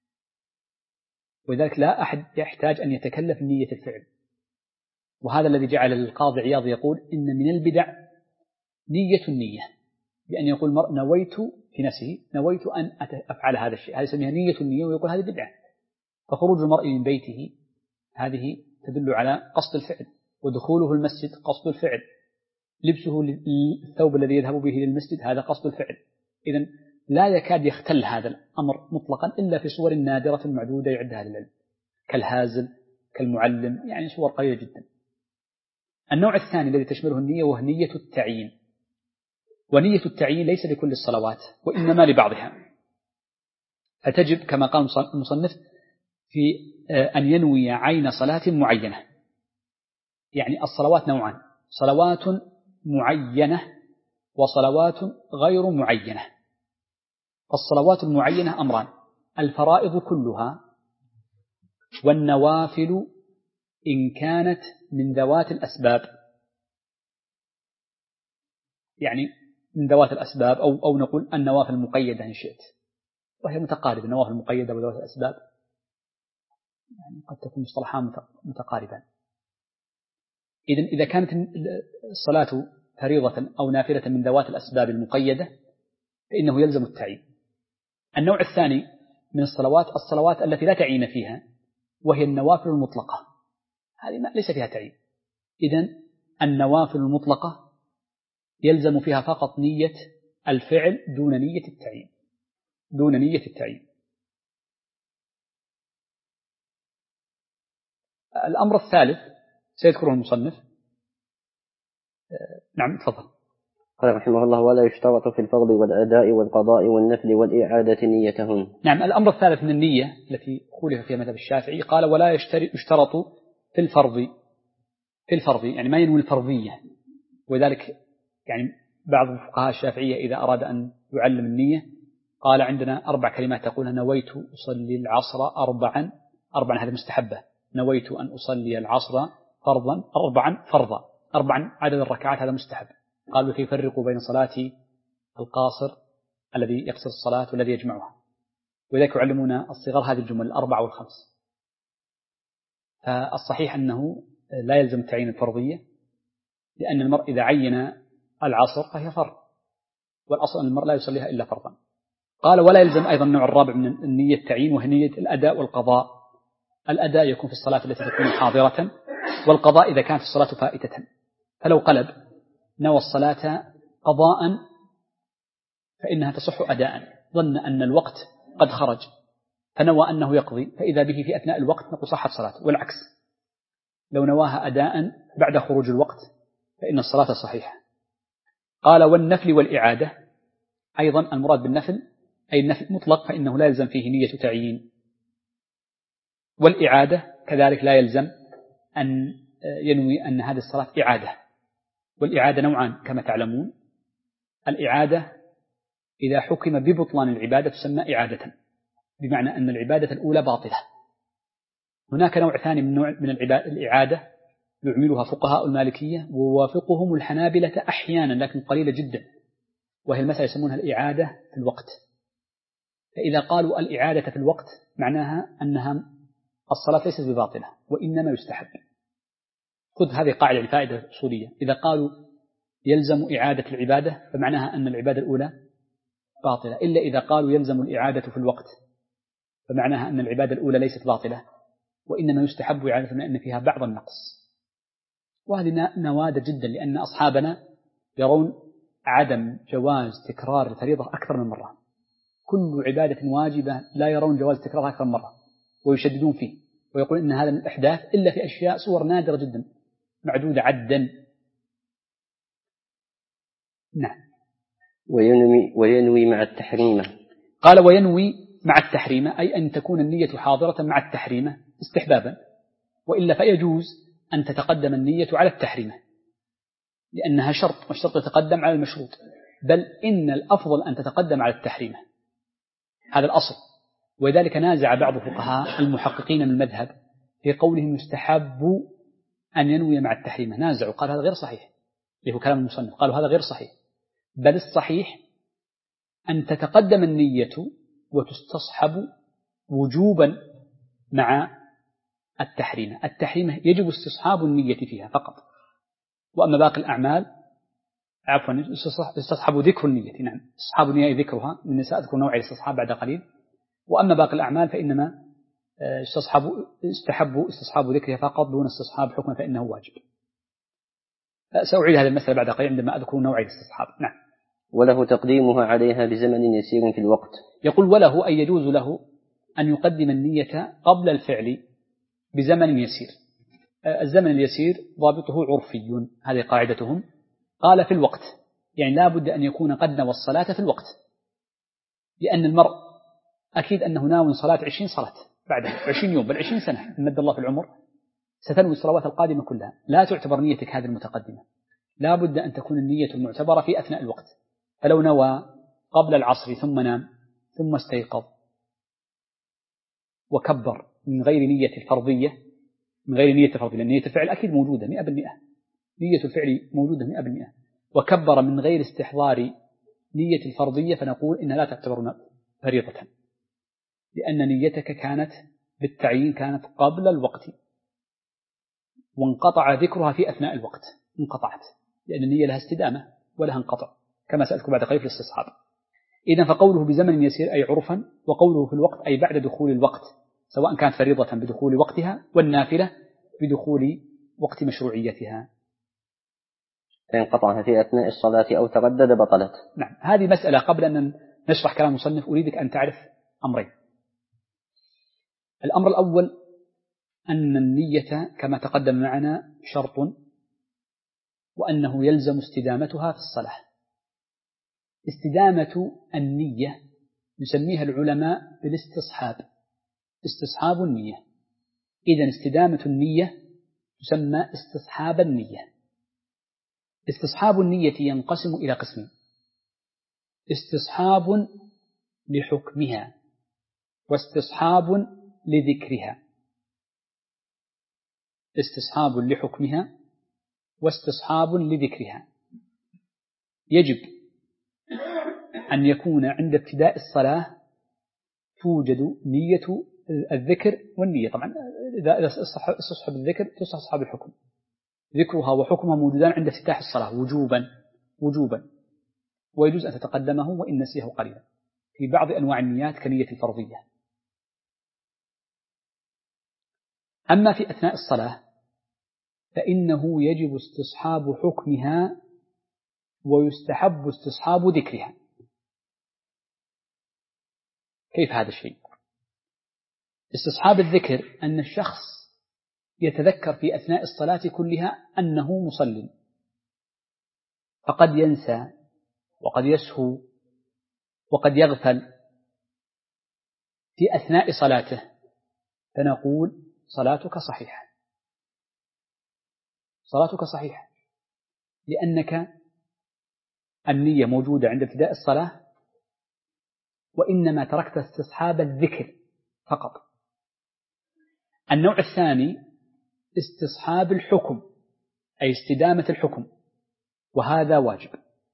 ولذلك لا أحد يحتاج أن يتكلف نية الفعل. وهذا الذي جعل القاضي عياض يقول إن من البدع نية النية، بأن يقول المرء نويت في نفسه نويت أن أفعل هذا الشيء، هذا يسميها نية النية، ويقول هذه بدعة. فخروج المرء من بيته هذه تدل على قصد الفعل، ودخوله المسجد قصد الفعل، لبسه الثوب الذي يذهب به للمسجد هذا قصد الفعل. إذن لا يكاد يختل هذا الأمر مطلقا إلا في صور نادرة معدودة يعدها للعلم، كالهازل كالمعلم، يعني صور قليلة جدا. النوع الثاني الذي تشمله النية وهو نية التعيين، ونية التعيين ليس لكل الصلوات وإنما لبعضها، فتجب كما قال المصنف في أن ينوي عين صلاة معينة. يعني الصلوات نوعان: صلوات معينة وصلوات غير معينة. الصلوات المعينة أمران: الفرائض كلها، والنوافل إن كانت من ذوات الأسباب، يعني من ذوات الأسباب، أو, أو نقول النوافل المقيدة إن شئت، وهي متقاربة، النوافل المقيدة وذوات الأسباب يعني قد تكون مصطلحان متقاربان. إذن إذا كانت الصلاة فريضة أو نافلة من ذوات الأسباب المقيدة فإنه يلزم التعيين. النوع الثاني من الصلوات الصلوات التي لا تعيين فيها وهي النوافل المطلقة، هذه ليس فيها تعيين. إذن النوافل المطلقة يلزم فيها فقط نية الفعل دون نية التعيين دون نية التعيين. الأمر الثالث سيذكره المصنف. نعم تفضل. قال رحمه الله: ولا يشترط في الفرض والأداء والقضاء والنفل والإعادة نيتهن. نعم. الأمر الثالث من النية التي خولف فيها مذهب الشافعي، قال ولا يشترط في الفرض في الفرض يعني ما ينوي الفرضية. وذلك يعني بعض الفقهاء الشافعية إذا أراد أن يعلم النية قال عندنا أربع كلمات تقولها: نويت أصلي العصر أربعا أربعا هذا مستحبة، نويت أن أصلي العصر فرضا أربعا فرضا، أربعا عدد الركعات هذا مستحب. قالوا كيف يفرق بين صلاة القاصر الذي يقصر الصلاة والذي يجمعها، وذلك يعلمون الصغار هذه الجمل الأربع والخمس. فالصحيح أنه لا يلزم تعيين الفرضية، لأن المرء إذا عين العصر فهي فرض، والأصل أن المرء لا يصليها إلا فرضا. قال ولا يلزم أيضا النوع الرابع من النية التعيين وهي نية الأداء والقضاء. الأداء يكون في الصلاة التي تكون حاضرة، والقضاء إذا كانت الصلاة فائتة. فلو قلب نوى الصلاة قضاء فإنها تصح أداء، ظن أن الوقت قد خرج فنوى أنه يقضي، فإذا به في أثناء الوقت نقول صحت صلاته. والعكس لو نواها أداء بعد خروج الوقت فإن الصلاة صحيحة. قال والنفل والإعادة أيضا المراد بالنفل أي النفل مطلق فإنه لا يلزم فيه نية تعيين، والإعادة كذلك لا يلزم أن ينوي أن هذه الصلاة إعادة. والإعادة نوعان كما تعلمون. الإعادة إذا حكم ببطلان العبادة تسمى إعادة، بمعنى أن العبادة الأولى باطلة. هناك نوع ثاني من نوع من الإعادة يعملها فقهاء المالكية ووافقهم الحنابلة أحيانا لكن قليلة جدا، وهي المسألة يسمونها الإعادة في الوقت. فإذا قالوا الإعادة في الوقت معناها أنها الصلاة ليست بباطلة وإنما يستحب. خذ هذه قاعدة لفائدة أصولية، إذا قالوا يلزم إعادة العبادة فمعناها أن العبادة الأولى باطلة، إلا إذا قالوا يلزم الإعادة في الوقت فمعناها أن العبادة الأولى ليست باطلة وإنما يستحب إعادة لأن فيها بعض النقص. وهذه نوادر جدا، لأن أصحابنا يرون عدم جواز تكرار الفريضة أكثر من مرة. كل عبادة واجبة لا يرون جواز تكرارها أكثر من مرة ويشددون فيه، ويقول إن هذا من الإحداث إلا في أشياء صور نادرة جدا معدودة عدا. نعم. وينوي, وينوي مع التحريمة. قال وينوي مع التحريمة أي أن تكون النية حاضرة مع التحريمة استحبابا، وإلا فيجوز أن تتقدم النية على التحريمة لأنها شرط، والشرط يتقدم على المشروط، بل إن الأفضل أن تتقدم على التحريمة، هذا الأصل. وذلك نازع بعض فقهاء المحققين من المذهب في قولهم يستحب أن ينوي مع التحريمة، نازعوا قال هذا غير صحيح، اللي هو كلام المصنف، قالوا هذا غير صحيح، بل الصحيح أن تتقدم النية وتستصحب وجوبا مع التحريمة. التحريمة يجب استصحاب النية فيها فقط، وأما باقي الأعمال عفوا استصحب ذكر النية. نعم استصحاب النية ذكرها، من سأذكر نوع الاستصحاب بعد قليل. وأما باقي الأعمال فإنما استصحاب استحبوا استصحاب ذكرها فقط دون استصحاب حكم فإنه واجب. سأعيد هذه المسألة بعد قليل عندما أذكر نوع الاستصحاب. نعم. وله تقديمها عليها بزمن يسير في الوقت. يقول وله أي يجوز له أن يقدم النية قبل الفعل بزمن يسير. الزمن اليسير ضابطه عرفي، هذه قاعدتهم. قال في الوقت يعني لا بد أن يكون قد نوى الصلاة في الوقت، لأن المرء أكيد أنه ناوي صلاة عشرين صلاة بعد عشرين يوم بل عشرين سنة مد الله في العمر ستنوي الصلوات القادمة كلها، لا تعتبر نيتك هذه المتقدمة، لا بد أن تكون النية المعتبرة في أثناء الوقت. فلو نوى قبل العصر ثم نام ثم استيقظ وكبر من غير نية الفرضية، من غير نية الفرضية لأن نية الفعل أكيد موجودة مئة بالمئة، نية الفعل موجودة مئة بالمئة، وكبر من غير استحضار نية الفرضية فنقول إنها لا تعتبر فريضة، لأن نيتك كانت بالتعيين كانت قبل الوقت. وانقطع ذكرها في أثناء الوقت، انقطعت، لأن النية لها استدامة ولها انقطع، كما سألتكم بعد قليل في الاستصحاب. إذن فقوله بزمن يسير أي عرفا، وقوله في الوقت أي بعد دخول الوقت، سواء كانت فريضة بدخول وقتها والنافلة بدخول وقت مشروعيتها. فإن قطعها في أثناء الصلاة أو تردد بطلت. نعم، هذه مسألة قبل أن نشرح كلام المصنف أريدك أن تعرف أمرين. الأمر الأول أن النية كما تقدم معنا شرط، وأنه يلزم استدامتها في الصلاة. استدامة النية يسميها العلماء بالاستصحاب، استصحاب النية. إذن استدامة النية تسمى استصحاب النية. استصحاب النية ينقسم إلى قسمين: استصحاب لحكمها واستصحاب لذكرها. استصحاب لحكمها واستصحاب لذكرها. يجب أن يكون عند ابتداء الصلاة توجد نية الذكر والنية. طبعا إذا استصحب الذكر تستصحب الحكم، ذكرها وحكمها موجودان عند افتتاح الصلاة وجوبا وجوبا، ويجوز أن تتقدمه وإن نسيه قليلا في بعض أنواع النيات كنية الفرضية. أما في أثناء الصلاة فإنه يجب استصحاب حكمها ويستحب استصحاب ذكرها. كيف هذا الشيء؟ استصحاب الذكر أن الشخص يتذكر في أثناء الصلاة كلها أنه مصلٍ، فقد ينسى وقد يسهو وقد يغفل في أثناء صلاته، فنقول صلاتك صحيحة، صلاتك صحيحة، لأنك النية موجودة عند ابتداء الصلاة، وإنما تركت استصحاب الذكر فقط. النوع الثاني استصحاب الحكم، أي استدامة الحكم، وهذا واجب.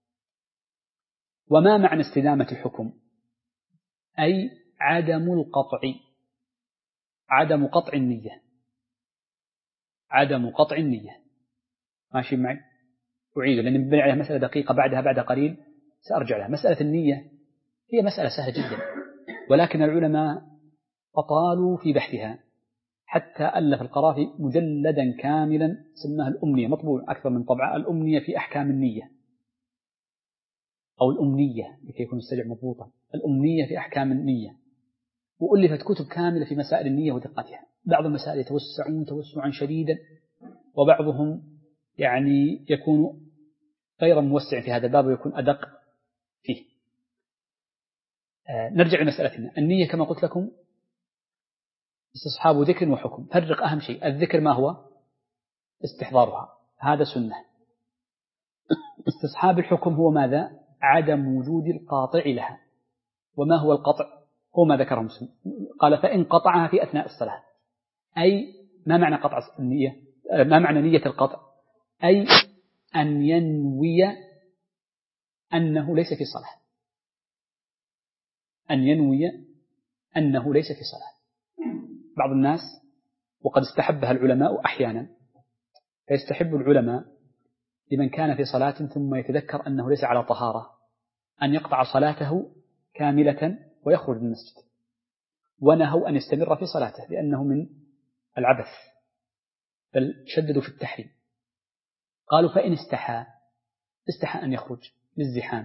وما معنى استدامة الحكم؟ أي عدم القطع، عدم قطع النية، عدم قطع النية. ماشي معي؟ أعيد لأن نبني عليها مسألة دقيقة بعدها بعد قليل سأرجع لها. مسألة النية هي مسألة سهلة جدا، ولكن العلماء أطالوا في بحثها حتى ألف القرافي مجلدا كاملا سماه الأمنية، مطبوع أكثر من طبعة، الأمنية في أحكام النية، أو الأمنية لكي يكون السجع مضبوطا، الأمنية في أحكام النية. وألفت كتب كاملة في مسائل النية ودقتها. بعض المسائل يتوسعون توسعا شديدا، وبعضهم يعني يكون غير موسع في هذا الباب ويكون أدق فيه. آه نرجع لمسألتنا. النية كما قلت لكم استصحاب ذكر وحكم. فرق أهم شيء، الذكر ما هو؟ استحضارها، هذا سنة. استصحاب الحكم هو ماذا؟ عدم وجود القاطع لها. وما هو القطع؟ هو ما ذكره مسلم، قال فإن قطعها في أثناء الصلاة. أي ما معنى قطع النية؟ ما معنى نية القطع؟ أي أن ينوي أنه ليس في صلاة، أن ينوي أنه ليس في صلاة. بعض الناس وقد استحبها العلماء أحيانا، فيستحب العلماء لمن كان في صلاة ثم يتذكر أنه ليس على طهارة أن يقطع صلاته كاملة ويخرج من المسجد، ونهوا أن يستمر في صلاته لأنه من العبث، بل شددوا في التحريم. قالوا فإن استحى استحى أن يخرج للزحام،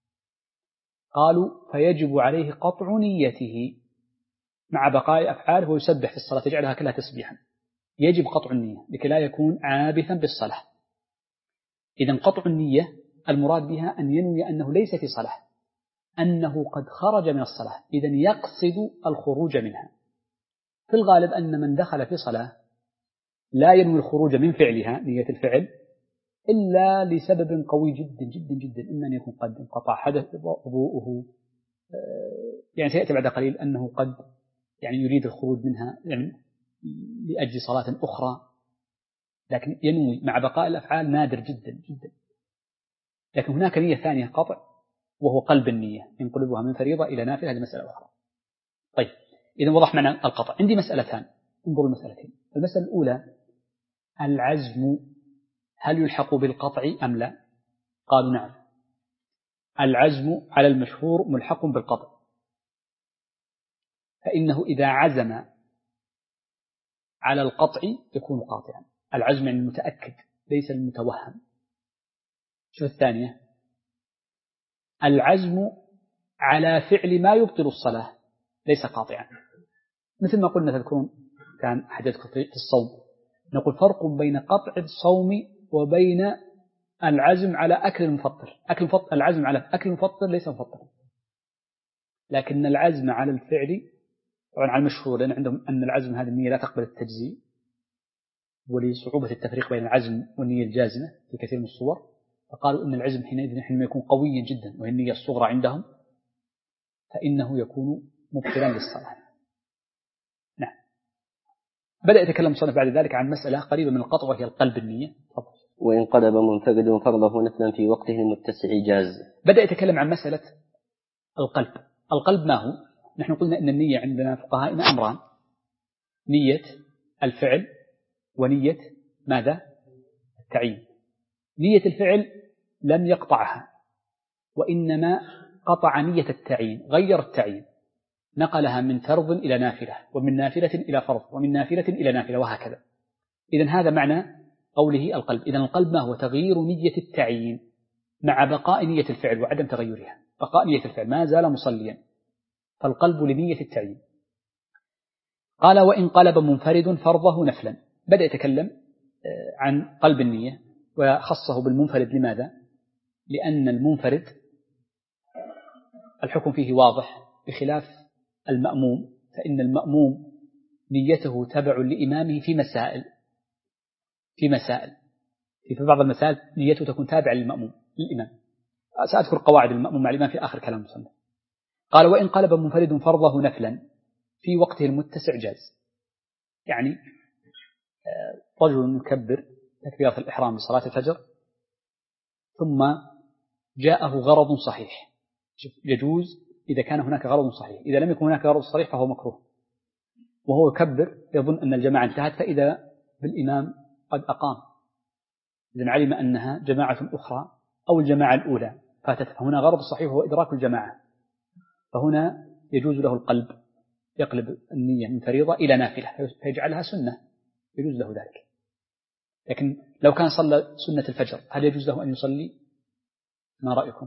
قالوا فيجب عليه قطع نيته مع بقاء أفعاله ويسبح في الصلاة يجعلها كلها تسبيحا. يجب قطع النية لكي لا يكون عابثا بالصلاة. إذن قطع النية المراد بها أن ينوي أنه ليس في صلاة، أنه قد خرج من الصلاة، إذن يقصد الخروج منها. في الغالب أن من دخل في صلاة لا ينوي الخروج من فعلها نية الفعل إلا لسبب قوي جدا جدا جدا، إما أن يكون قد انقطع حدث وضوءه، يعني سيأتي بعد قليل أنه قد يعني يريد الخروج منها يعني لأجل صلاة أخرى، لكن ينوي مع بقاء الأفعال نادر جدا جدا. لكن هناك نية ثانية قطع، وهو قلب النية، ينقلبها من فريضة إلى نافلة، هذه مسألة أخرى. طيب إذن وضح معنى القطع. عندي مسألتان، انظروا المسألتين. المسألة الأولى العزم هل يلحق بالقطع أم لا؟ قالوا نعم، العزم على المشهور ملحق بالقطع، فإنه إذا عزم على القطع يكون قاطعا. العزم يعني المتأكد ليس المتوهم. شو الثانية؟ العزم على فعل ما يبطل الصلاة ليس قاطعا، مثل ما قلنا تذكرون كان حديث في الصوم نقول فرق بين قطع الصوم وبين العزم على أكل المفطر. أكل المفطر العزم على أكل المفطر ليس مفطرا، لكن العزم على الفعل طبعا على المشهور، لأن عندهم أن العزم هذه النية لا تقبل التجزيء، ولصعوبة التفريق بين العزم والنية الجازمة في كثير من الصور، فقالوا أن العزم حينئذ حينما يكون قويا جدا وهي النية الصغرى عندهم فإنه يكون مبطلا للصلاة. نعم. بدأ يتكلم المصنف بعد ذلك عن مسألة قريبة من القطع وهي القلب النية. وإن قلب منفرد فرضه نفلا في وقته المتسع جاز. بدأ يتكلم عن مسألة القلب. القلب ما هو؟ نحن قلنا أن النية عندنا فقهائنا أمران: نية الفعل ونية ماذا؟ التعيين. نية الفعل لم يقطعها، وإنما قطع نية التعيين، غير التعيين، نقلها من فرض إلى نافلة، ومن نافلة إلى فرض، ومن نافلة إلى نافلة، وهكذا. إذن هذا معنى قوله القلب. إذن القلب ما هو؟ تغيير نية التعيين مع بقاء نية الفعل وعدم تغيرها. بقاء نية الفعل، ما زال مصليا، فالقلب لنية التعيين. قال وإن قلب منفرد فرضه نفلا. بدأ يتكلم عن قلب النية وخصه بالمنفرد. لماذا؟ لأن المنفرد الحكم فيه واضح بخلاف المأموم، فإن المأموم نيته تبع لإمامه في مسائل في مسائل في بعض المسائل نيته تكون تابعة للمأموم للإمام. سأذكر قواعد المأموم مع الإمام في آخر كلام المصنف. قال وإن قلب منفرد فرضه نفلا في وقته المتسع جاز. يعني رجل يكبر تكبيرة الإحرام لصلاة الفجر ثم جاءه غرض صحيح، يجوز إذا كان هناك غرض صحيح. إذا لم يكن هناك غرض صحيح فهو مكروه، وهو يكبر يظن أن الجماعة انتهت، فإذا بالإمام قد أقام، إذن علم أنها جماعة أخرى أو الجماعة الأولى فاتت، فهنا غرض صحيح هو إدراك الجماعة، فهنا يجوز له القلب، يقلب النية من فريضة إلى نافلة فيجعلها سنة، يجوز له ذلك. لكن لو كان صلى سنة الفجر هل يجوز له أن يصلي؟ ما رأيكم؟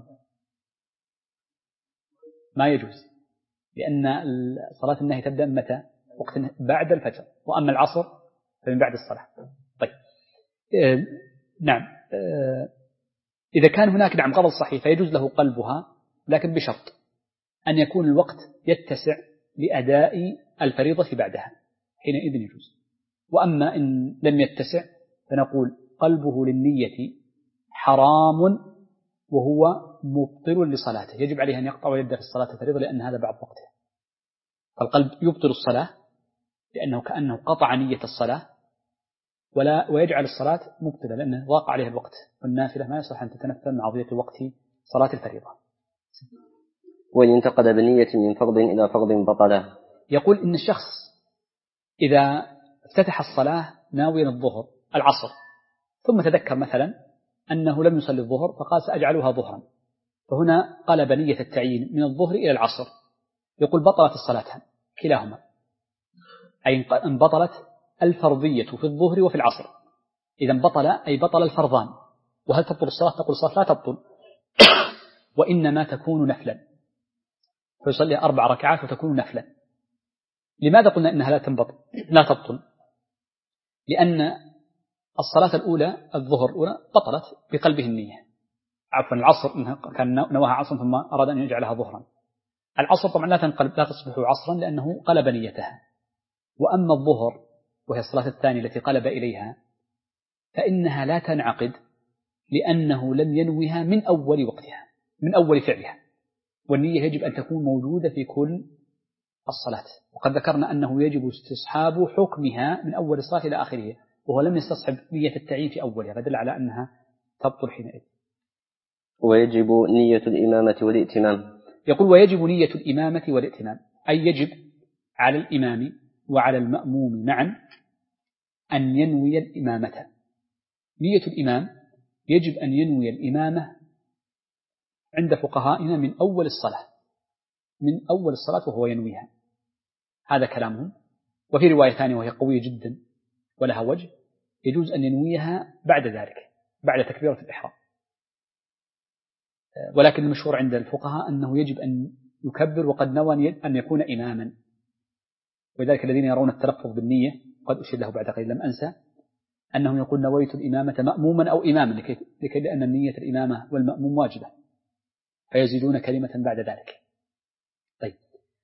ما يجوز، لأن صلاة النهي تبدأ متى؟ وقت بعد الفجر، وأما العصر فمن بعد الصلاة. طيب آه نعم آه إذا كان هناك نعم غرض صحيح فيجوز له قلبها، لكن بشرط أن يكون الوقت يتسع لأداء الفريضة بعدها، حينئذ يجوز. وأما إن لم يتسع فنقول قلبه للنية حرام وهو مبطل لصلاته، يجب عليه أن يقطع ويبدأ في الصلاة الفريضة لأن هذا بعد وقتها. فالقلب يبطل الصلاة لأنه كأنه قطع نية الصلاة، ولا ويجعل الصلاة مبطلة لأنه ضاق عليها الوقت، والنافلة ما يصح أن تتنفل مع ضيق وقت صلاة الفريضة. وإن انتقد بنية من فرض إلى فرض بطله. يقول إن الشخص إذا افتتح الصلاة ناويا الظهر العصر ثم تذكر مثلا أنه لم يصلي الظهر فقال سأجعلها ظهرا، فهنا قلب نية التعيين من الظهر إلى العصر، يقول بطلت الصلاة كلاهما، أي ان بطلت الفرضية في الظهر وفي العصر. إذا بطل أي بطل الفرضان. وهل تبطل الصلاة؟ تقول الصلاة لا تبطل وإنما تكون نفلا، فيصلي أربع ركعات وتكون نفلا. لماذا قلنا إنها لا تنبطل لا تبطل؟ لأن الصلاة الأولى الظهر الأولى بطلت بقلبه النية، عفوا العصر كان نواها عصرا ثم أراد أن يجعلها ظهرا. العصر طبعا لا تنقلب لا تصبح عصرا لأنه قلب نيتها. وأما الظهر وهي الصلاة الثانية التي قلب إليها فإنها لا تنعقد لأنه لم ينوها من أول وقتها من أول فعلها، والنية يجب أن تكون موجودة في كل الصلاة. وقد ذكرنا أنه يجب استصحاب حكمها من أول الصلاة إلى آخرها، وهو لم يستصحب نية التعيين في أولها، فدل على أنها تبطل حينئذ. ويجب نية الإمامة والائتمام. يقول ويجب نية الإمامة والائتمام، أي يجب على الإمام وعلى المأموم معا أن ينوي الإمامة. نية الإمام يجب أن ينوي الإمامة عند فقهائنا من أول الصلاة، من أول الصلاة وهو ينويها، هذا كلامهم. وفي رواية ثانية وهي قوية جدا ولها وجه، يجوز أن ينويها بعد ذلك، بعد تكبيرة الإحرام، ولكن المشهور عند الفقهاء أنه يجب أن يكبر وقد نوى أن يكون إماما. وذلك الذين يرون التلفظ بالنية قد أشير له بعد قليل لم أنسى أنه يقول نويت الإمامة مأموما أو إماما، لكي, لكي لأن النية الإمامة والمأموم واجبة، فيزيدون كلمة بعد ذلك. طيب،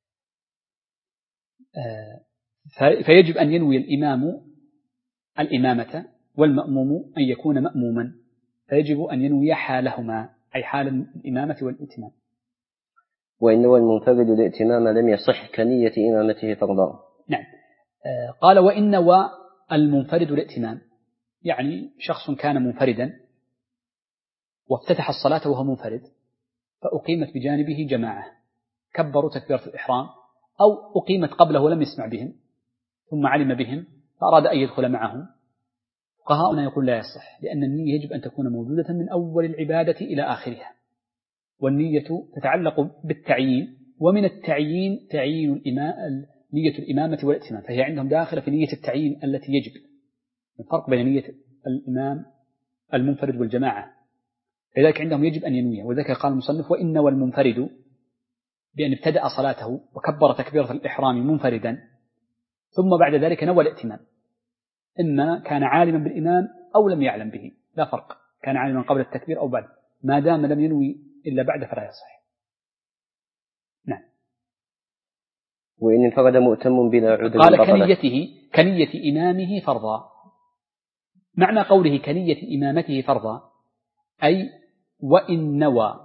آه فيجب أن ينوي الإمام الإمامة والمأموم أن يكون مأموما، فيجب أن ينوي حالهما، أي حال الإمامة والإتمام. وإن نوى المنفرد الائتمام لم يصح كنية إمامته فرضا. نعم. آه قال وإن نوى المنفرد الائتمام، يعني شخص كان منفردا وافتتح الصلاة وهو منفرد، فأقيمت بجانبه جماعة كبروا تكبيرة الإحرام، أو أقيمت قبله ولم يسمع بهم ثم علم بهم فأراد أن يدخل معهم، فقهاؤنا يقول لا يصح، لأن النية يجب أن تكون موجودة من أول العبادة إلى آخرها، والنية تتعلق بالتعيين، ومن التعيين تعيين الإمام نية الإمامة والائتمام، فهي عندهم داخلة في نية التعيين التي يجب. الفرق بين نية الإمام المنفرد والجماعة، لذلك عندهم يجب أن ينوي. وذلك قال المصنف وإن نوى المنفرد بأن ابتدأ صلاته وكبر تكبيرة الإحرام منفردا ثم بعد ذلك نوى الائتمام، إما كان عالما بالإمام أو لم يعلم به، لا فرق، كان عالما قبل التكبير أو بعد، ما دام لم ينوي إلا بعد فلا يصح. نعم. وإن انفرد مؤتم بلا عذر قال كنيته كنية إمامه فرضا. معنى قوله كنية إمامته فرضا أي وإن نوى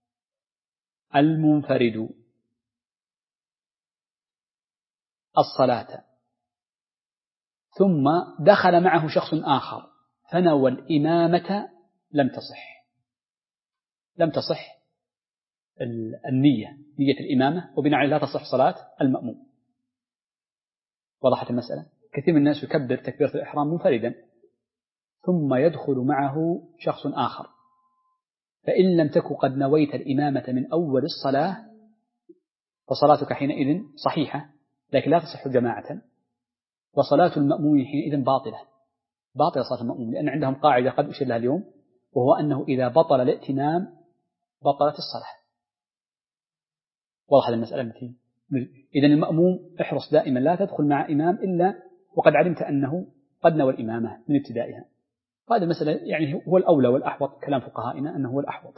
المنفرد الصلاة ثم دخل معه شخص آخر فنوى الإمامة لم تصح، لم تصح النية، نية الإمامة، وبناء عليه لا تصح صلاة المأموم. وضحت المسألة؟ كثير من الناس يكبر تكبيرة الإحرام منفردا ثم يدخل معه شخص آخر، فإن لم تكن قد نويت الإمامة من أول الصلاة فصلاتك حينئذ صحيحة، لكن لا تصح جماعة، وصلاة المأموم حينئذ باطلة، باطلة صلاة المأموم، لأن عندهم قاعدة قد أشير لها اليوم، وهو أنه إذا بطل الائتمام بطلت الصلاة. واضح المسألة التي إذن المأموم احرص دائما لا تدخل مع إمام إلا وقد علمت أنه قد نوى الإمامة من ابتدائها. هذا المسألة يعني هو الأولى والأحوط، كلام فقهائنا أنه هو الأحوط.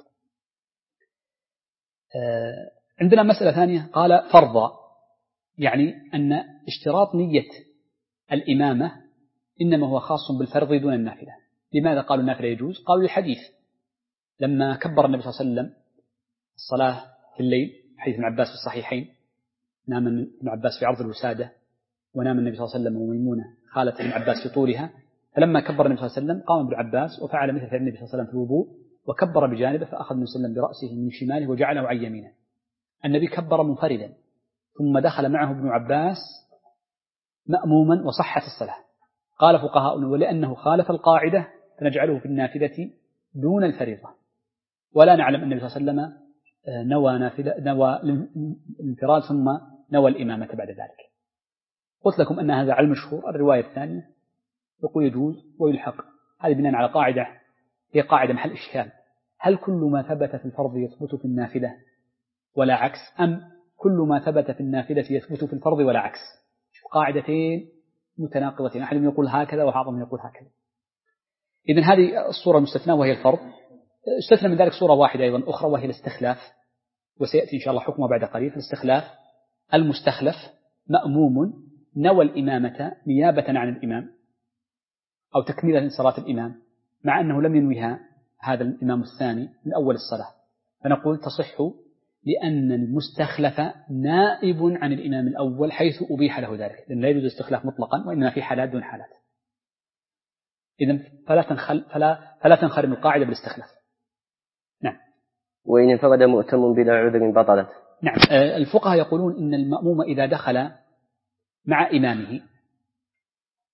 آه عندنا مسألة ثانية قال فرضا، يعني أن اشتراط نية الإمامة إنما هو خاص بالفرض دون النافلة. لماذا قالوا النافلة يجوز؟ قالوا الحديث لما كبر النبي صلى الله عليه وسلم الصلاة في الليل، حديث ابن عباس في الصحيحين، نام ابن عباس في عرض الوسادة ونام النبي صلى الله عليه وسلم وميمونة خالة ابن عباس في طولها، فلما كبر النبي صلى الله عليه وسلم قام ابن عباس وفعل مثل فعل النبي صلى الله عليه وسلم في الوضوء وكبر بجانبه، فأخذ النبي صلى الله عليه وسلم برأسه من شماله وجعله عن يمينه. النبي كبر منفردا ثم دخل معه ابن عباس مأموما وصحت الصلاة. قال فقهاؤنا ولأنه خالف القاعدة فنجعله في النافلة دون الفريضة، ولا نعلم أن النبي صلى الله عليه وسلم نوى نافلة نوى الانفراد ثم نوى الإمامة بعد ذلك. قلت لكم أن هذا على المشهور. الرواية الثانية يقول يجوز ويلحق، هذه بناء على قاعدة هي قاعدة محل إشكال، هل كل ما ثبت في الفرض يثبت في النافلة ولا عكس، أم كل ما ثبت في النافلة يثبت في الفرض ولا عكس؟ قاعدتين متناقضتين، أحدهم يقول هكذا وبعضهم يقول هكذا. إذن هذه الصورة المستثنى وهي الفرض. استثنى من ذلك صورة واحدة أيضا أخرى وهي الاستخلاف، وسيأتي إن شاء الله حكمه بعد قليل. الاستخلاف المستخلف مأموم نوى الإمامة نيابة عن الإمام أو تكميلا لصلاة الإمام مع أنه لم ينويها هذا الإمام الثاني من أول الصلاة، فنقول تصح لأن المستخلف نائب عن الإمام الأول حيث أبيح له ذلك، لأن لا يجوز الاستخلاف مطلقا وإنما في حالات دون حالات. إذن فلا تنخل فلا فلا تنخرم القاعدة بالاستخلاف. نعم. وإن انفرد مؤتم بلا عذر بطلت. نعم. الفقهاء يقولون إن المأموم إذا دخل مع إمامه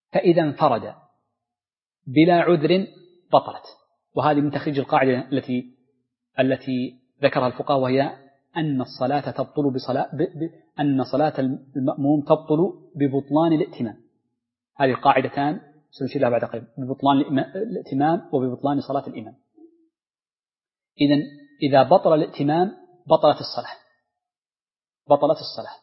فإذا انفرد بلا عذر بطلت. وهذه من تخريج القاعدة التي التي ذكرها الفقهاء، وهي أن الصلاة تبطل بصلاة ب... ب... أن صلاة المأموم تبطل ببطلان الائتمام. هذه القاعدتان سنشير لها بعد قليل، ببطلان الائتمام وببطلان صلاة الإمام. إذن إذا بطل الائتمام بطلت الصلاة بطلت الصلاة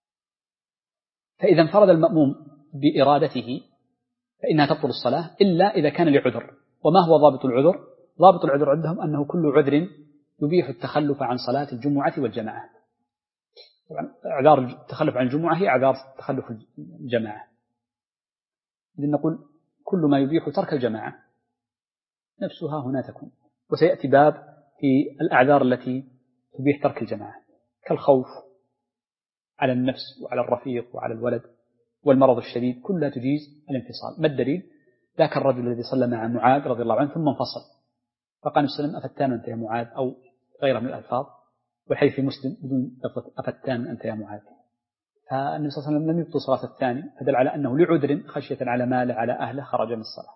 فإذا انفرد المأموم بإرادته فإنها تبطل الصلاة إلا إذا كان لعذر. وما هو ضابط العذر؟ ضابط العذر عندهم أنه كل عذر يبيح التخلف عن صلاة الجمعة والجماعة. طبعا أعذار التخلف عن الجمعة هي أعذار تخلف الجماعة. إذن نقول كل ما يبيح ترك الجماعة نفسها هنا تكون. وسيأتي باب في الأعذار التي تبيح ترك الجماعة كالخوف على النفس وعلى الرفيق وعلى الولد والمرض الشديد، كلها تجيز الانفصال. ما الدليل؟ ذاك الرجل الذي صلى مع معاذ رضي الله عنه ثم انفصل، فقال السلام أفتان أنت يا معاذ أو غيره من الألفاظ، والحديث في مسلم بدون لفظة أفتان أنت يا معاذ. فالنبي صلى الله عليه وسلم لم يبطل صلاة الثاني، فدل على أنه لعذر خشية على ماله على أهله خرج من الصلاة.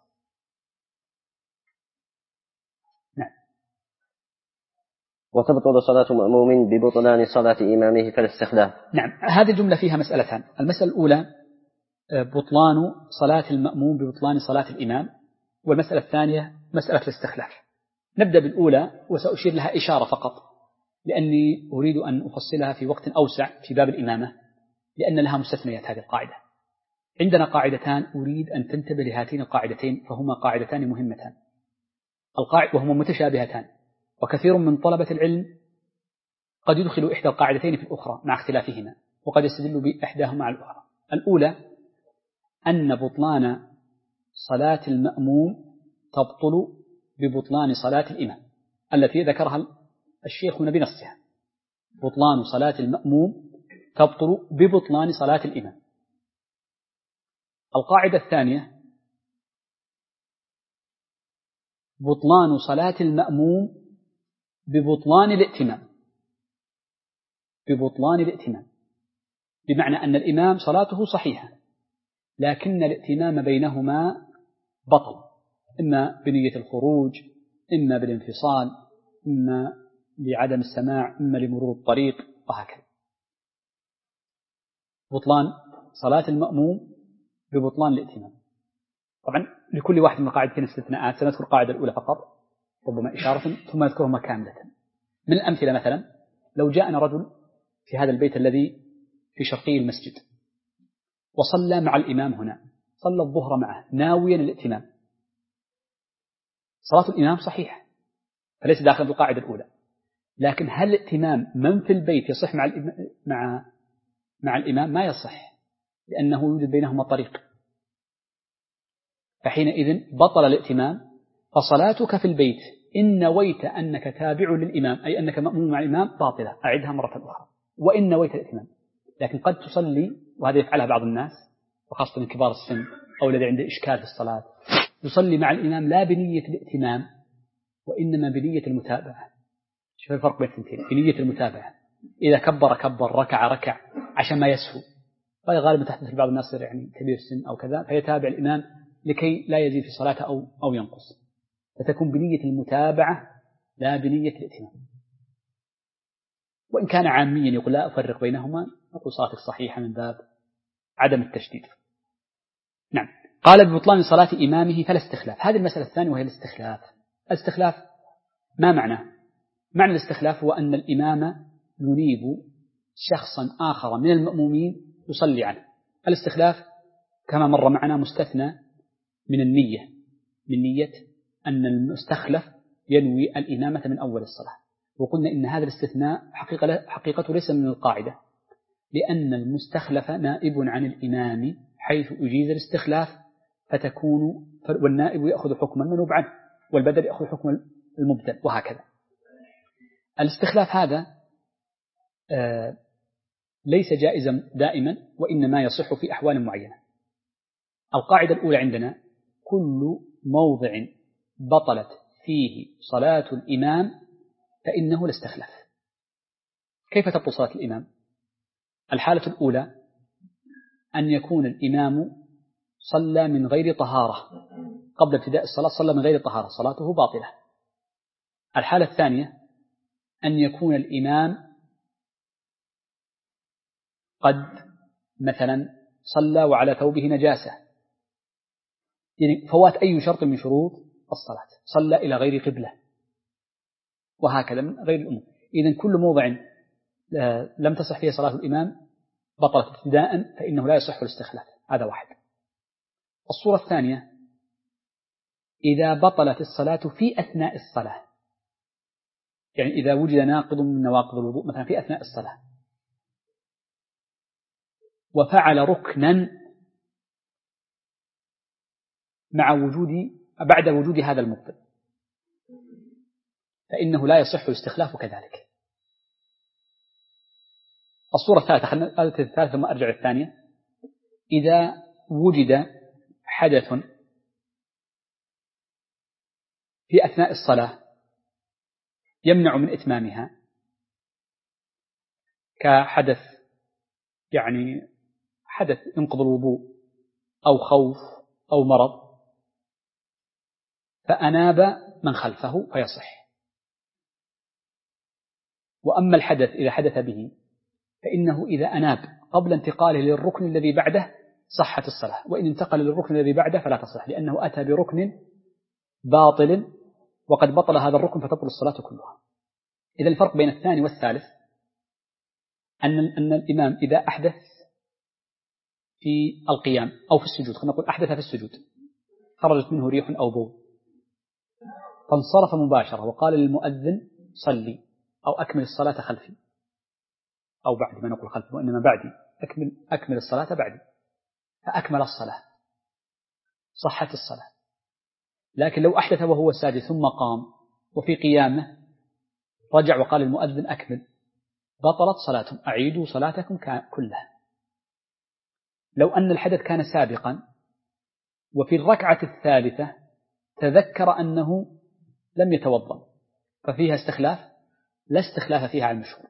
نعم. وتبطل صلاة مأموم ببطلان صلاة إمامه فالاستخلاف. نعم، هذه الجملة فيها مسألتان. المسألة الأولى بطلان صلاة المأموم ببطلان صلاة الإمام، والمسألة الثانية مسألة الاستخلاف. نبدأ بالأولى وسأشير لها إشارة فقط لأني أريد أن أفصلها في وقت أوسع في باب الإمامة، لأن لها مستثنيات هذه القاعدة. عندنا قاعدتان أريد أن تنتبه لهاتين القاعدتين، فهما قاعدتان مهمتان القاعدة وهما متشابهتان، وكثير من طلبة العلم قد يدخل إحدى القاعدتين في الأخرى مع اختلافهما، وقد يستدل بإحداهما على الأخرى. الأولى أن بطلان صلاة المأموم تبطل ببطلان صلاة الإمام التي ذكرها الشيخ هنا بنصها. بطلان صلاة المأموم تبطل ببطلان صلاة الإمام. القاعدة الثانية بطلان صلاة المأموم ببطلان الائتمام ببطلان الائتمام بمعنى أن الإمام صلاته صحيحة لكن الائتمام بينهما بطل، إما بنية الخروج، إما بالانفصال، إما لعدم السماع، إما لمرور الطريق، وهكذا. بطلان صلاة المأموم ببطلان الائتمام. طبعا لكل واحد من القاعدتين استثناءات، سنذكر القاعدة الأولى فقط ربما إشارة ثم نذكرهما كاملة. من الأمثلة مثلا لو جاءنا رجل في هذا البيت الذي في شرقي المسجد وصلى مع الإمام هنا، صلى الظهر معه ناويا الائتمام، صلاة الإمام صحيحة فليس داخل في القاعدة الأولى. لكن هل الائتمام من في البيت يصح مع مع مع الإمام؟ ما يصح، لأنه يوجد بينهما طريق، فحينئذ بطل الائتمام. فصلاتك في البيت إن نويت أنك تابع للإمام أي أنك مأموم مع الإمام باطلة، أعدها مرة أخرى. وإن نويت الائتمام، لكن قد تصلي، وهذا يفعلها بعض الناس وخاصة من كبار السن أو الذي عنده إشكال في الصلاة، يصلي مع الإمام لا بنية الائتمام وإنما بنية المتابعة. شوف الفرق بين الثنتين، بنية المتابعة. إذا كبر كبر، ركع ركع عشان ما يسهو. وهذا غالبا تحدث لبعض الناس يعني كبير السن أو كذا، فيتابع الإمام لكي لا يزيد في صلاته أو أو ينقص، فتكون بنية المتابعة لا بنية الائتمام. وإن كان عاميا يقول لا أفرق بينهما، نقول صلاتك صحيحة من باب عدم التشديد. نعم. قال ببطلان صلاة إمامه فلا استخلاف. هذه المسألة الثانية وهي الاستخلاف. الاستخلاف ما معناه؟ معنى الاستخلاف هو أن الإمام ينيب شخصا آخر من المأمومين يصلي عنه. الاستخلاف كما مر معنا مستثنى من النية، من نية أن المستخلف ينوي الإمامة من أول الصلاة. وقلنا إن هذا الاستثناء حقيقة حقيقته ليس من القاعدة، لأن المستخلف نائب عن الإمام حيث أجيز الاستخلاف، فتكون والنائب يأخذ حكم المنوب عنه والبدل يأخذ حكم المبدل، وهكذا. الاستخلاف هذا آه ليس جائزا دائما، وإنما يصح في أحوال معينة. القاعدة الأولى عندنا كل موضع بطلت فيه صلاة الإمام فإنه لا استخلاف. كيف تبطل صلاة الإمام؟ الحالة الأولى أن يكون الإمام صلى من غير طهارة قبل ابتداء الصلاة، صلى من غير طهارة، صلاته باطلة. الحالة الثانية أن يكون الإمام قد مثلا صلى وعلى ثوبه نجاسة، يعني فوات أي شرط من شروط الصلاة، صلى إلى غير قبلة، وهكذا من غير الأمور. إذن كل موضع لم تصح فيه صلاة الإمام بطلت ابتداء فإنه لا يصح الاستخلاف. هذا واحد. الصورة الثانية إذا بطلت الصلاة في أثناء الصلاة، يعني إذا وجد ناقض من نواقض الوضوء مثلا في أثناء الصلاة وفعل ركنا مع وجود بعد وجود هذا المبطل فإنه لا يصح الاستخلاف كذلك. الصورة الثالثة خلنا الثالثة ثم أرجع الثانية. إذا وجد حدث في أثناء الصلاة يمنع من إتمامها كحدث يعني حدث ينقض الوضوء أو خوف أو مرض فأناب من خلفه فيصح. وأما الحدث إذا حدث به فإنه إذا أناب قبل انتقاله للركن الذي بعده صحت الصلاة، وإن انتقل للركن الذي بعده فلا تصح لأنه أتى بركن باطل وقد بطل هذا الركن فتبطل الصلاة كلها. إذا الفرق بين الثاني والثالث أن أن الإمام إذا أحدث في القيام أو في السجود، خلينا نقول أحدث في السجود خرجت منه ريح أو بول فانصرف مباشرة وقال للمؤذن صلي أو أكمل الصلاة خلفي، أو بعد ما نقول خلفي وإنما بعدي، أكمل أكمل الصلاة بعدي، فأكمل الصلاة صحت الصلاة. لكن لو أحدث وهو ساجد ثم قام وفي قيامه رجع وقال المؤذن أكمل بطلت صلاتهم، أعيدوا صلاتكم كلها. لو أن الحدث كان سابقا وفي الركعة الثالثة تذكر أنه لم يتوضأ ففيها استخلاف، لا استخلاف فيها على المشهور.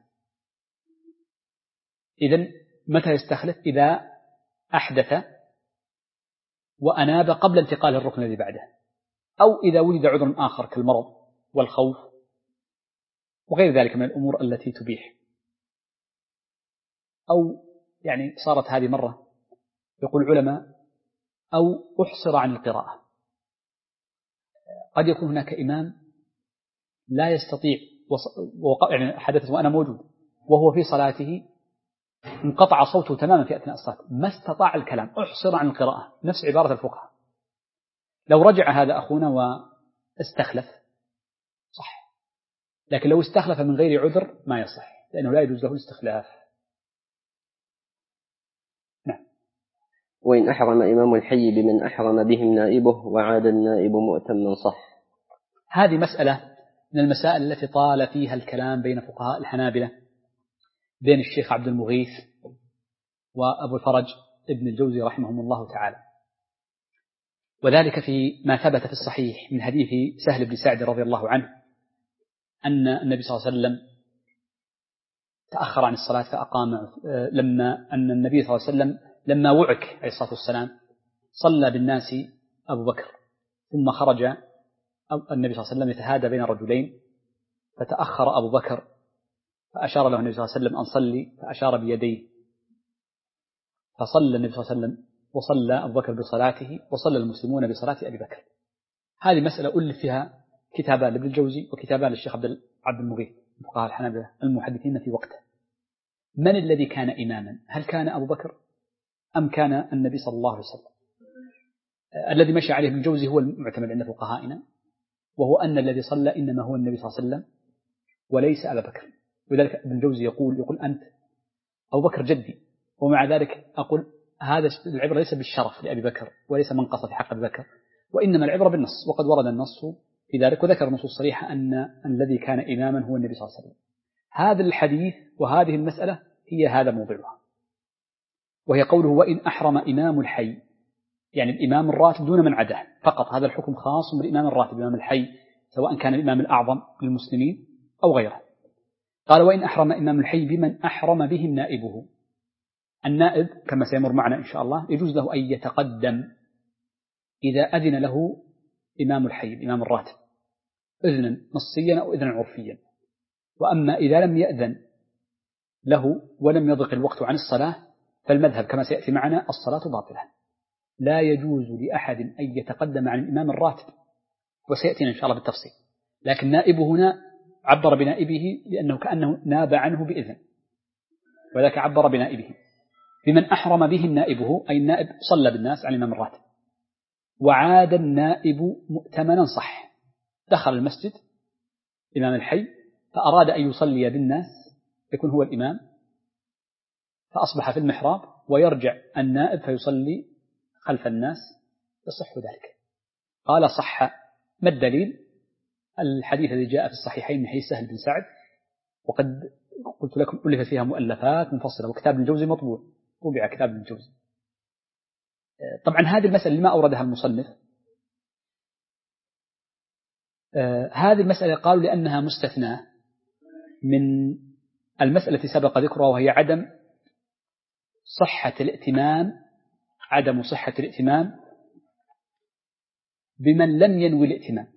إذن متى يستخلف؟ إذا أحدث وأناب قبل انتقال الركن الذي بعده، أو إذا وجد عذر آخر كالمرض والخوف وغير ذلك من الأمور التي تبيح، أو يعني صارت هذه مرة يقول العلماء أو أحصر عن القراءة. قد يكون هناك إمام لا يستطيع وص... يعني حدث وأنا موجود وهو في صلاته انقطع صوته تماما في أثناء الصلاة ما استطاع الكلام، أحصر عن القراءة، نفس عبارة الفقهاء. لو رجع هذا أخونا واستخلف صح، لكن لو استخلف من غير عذر ما يصح لأنه لا يجوز له الاستخلاف. نعم. وإن أحرم إمام الحي بمن أحرم بهم نائبه وعاد النائب مؤتما صح. هذه مسألة من المسائل التي طال فيها الكلام بين فقهاء الحنابلة بين الشيخ عبد المغيث وأبو الفرج ابن الجوزي رحمهم الله تعالى، وذلك في ما ثبت في الصحيح من حديث سهل بن سعد رضي الله عنه أن النبي صلى الله عليه وسلم تأخر عن الصلاة فأقام، لما أن النبي صلى الله عليه وسلم لما وعك عليه الصلاة والسلام صلى بالناس أبو بكر، ثم خرج النبي صلى الله عليه وسلم يتهادى بين الرجلين فتأخر أبو بكر فأشار له النبي صلى الله عليه وسلم أن صلي فأشار بيديه فصلى النبي صلى الله عليه وسلم وصلى أبو بكر بصلاته وصلى المسلمون بصلاة أبي بكر. هذه مسألة ألف فيها كتابان لابن الجوزي وكتابان للشيخ عبد المغيث فقهاء الحنابلة المحدثين في وقته. من الذي كان إماما؟ هل كان أبو بكر أم كان النبي صلى الله عليه وسلم؟ الذي مشى عليه ابن الجوزي هو المعتمد عند فقهائنا، وهو أن الذي صلى إنما هو النبي صلى الله عليه وسلم وليس أبا بكر. وذلك ابن الجوزي يقول يقول أنت أبو بكر جدي، ومع ذلك أقول هذا العبرة ليس بالشرف لأبي بكر وليس منقصة في حق أبي بكر، وإنما العبرة بالنص، وقد ورد النص في ذلك وذكر نصوص صريحة أن الذي كان إماما هو النبي صلى الله عليه وسلم. هذا الحديث وهذه المسألة هي هذا موضوعها، وهي قوله وإن أحرم إمام الحي، يعني الإمام الراتب دون من عداه فقط. هذا الحكم خاص بالإمام الراتب الإمام الحي سواء كان الإمام الأعظم للمسلمين أو غيره. قال وإن أحرم إمام الحي بمن أحرم بهم نائبه. النائب كما سيمر معنا إن شاء الله يجوز له أن يتقدم إذا أذن له إمام الحي الإمام الراتب إذنا نصيا أو إذنا عرفيا. وأما إذا لم يأذن له ولم يضق الوقت عن الصلاة فالمذهب كما سيأتي معنا الصلاة باطلة، لا يجوز لأحد أن يتقدم عن الإمام الراتب، وسيأتينا إن شاء الله بالتفصيل. لكن نائبه هنا عبر بنائبه لأنه كأنه ناب عنه بإذن، وذلك عبر بنائبه بمن أحرم به نائبه، أي النائب صلى بالناس عن الإمام الراتب وعاد النائب مؤتمنا صح، دخل المسجد إمام الحي فأراد أن يصلي بالناس يكون هو الإمام، فأصبح في المحراب ويرجع النائب فيصلي خلف الناس يصح ذلك. قال صح. ما الدليل؟ الحديث الذي جاء في الصحيحين من حديث سهل بن سعد، وقد قلت لكم ألفت فيها مؤلفات منفصلة، وكتاب الجوزي مطبوع، طبع كتاب الجوزي. طبعا هذه المسألة اللي ما أوردها المصنف، هذه المسألة قالوا لأنها مستثناة من المسألة التي سبق ذكرها، وهي عدم صحة الائتمام عدم صحة الائتمام بمن لم ينوي الائتمام.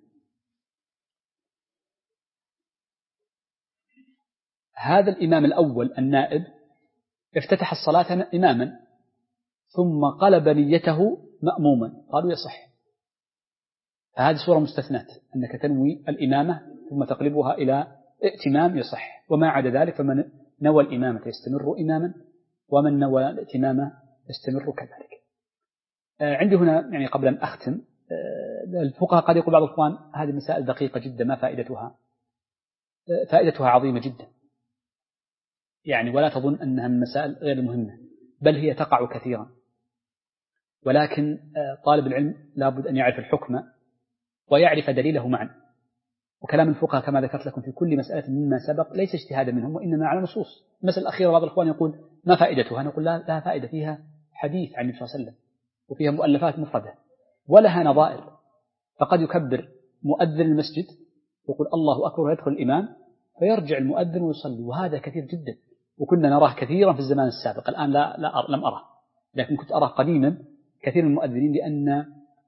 هذا الإمام الأول النائب افتتح الصلاة إماما ثم قلب نيته مأموما، قالوا يصح. فهذه صورة مستثنات، أنك تنوي الإمامة ثم تقلبها إلى ائتمام يصح، وما عدا ذلك فمن نوى الإمامة يستمر إماما ومن نوى الائتمام يستمر كذلك. عندي هنا يعني قبل أن أختم، الفقهاء قد يقول بعض الإخوان هذه مسائل دقيقة جدا ما فائدتها، فائدتها عظيمة جدا يعني، ولا تظن أنها من مسائل غير مهمة، بل هي تقع كثيرا. ولكن طالب العلم لابد أن يعرف الحكم ويعرف دليله معا. وكلام الفقهاء كما ذكرت لكم في كل مسألة مما سبق ليس اجتهادا منهم، وإنما على نصوص. المسألة الأخيرة بعض الإخوان يقول ما فائدتها، نقول لها فائدة، فيها حديث عن النبي صلى الله عليه وسلم وفيها مؤلفات مفردة ولها نظائر. فقد يكبر مؤذن المسجد يقول الله أكبر ويدخل الإمام فيرجع المؤذن ويصلي، وهذا كثير جدا، وكنا نراه كثيرا في الزمان السابق. الآن لا, لا أر لم أره، لكن كنت أراه قديما كثير من المؤذنين، لأن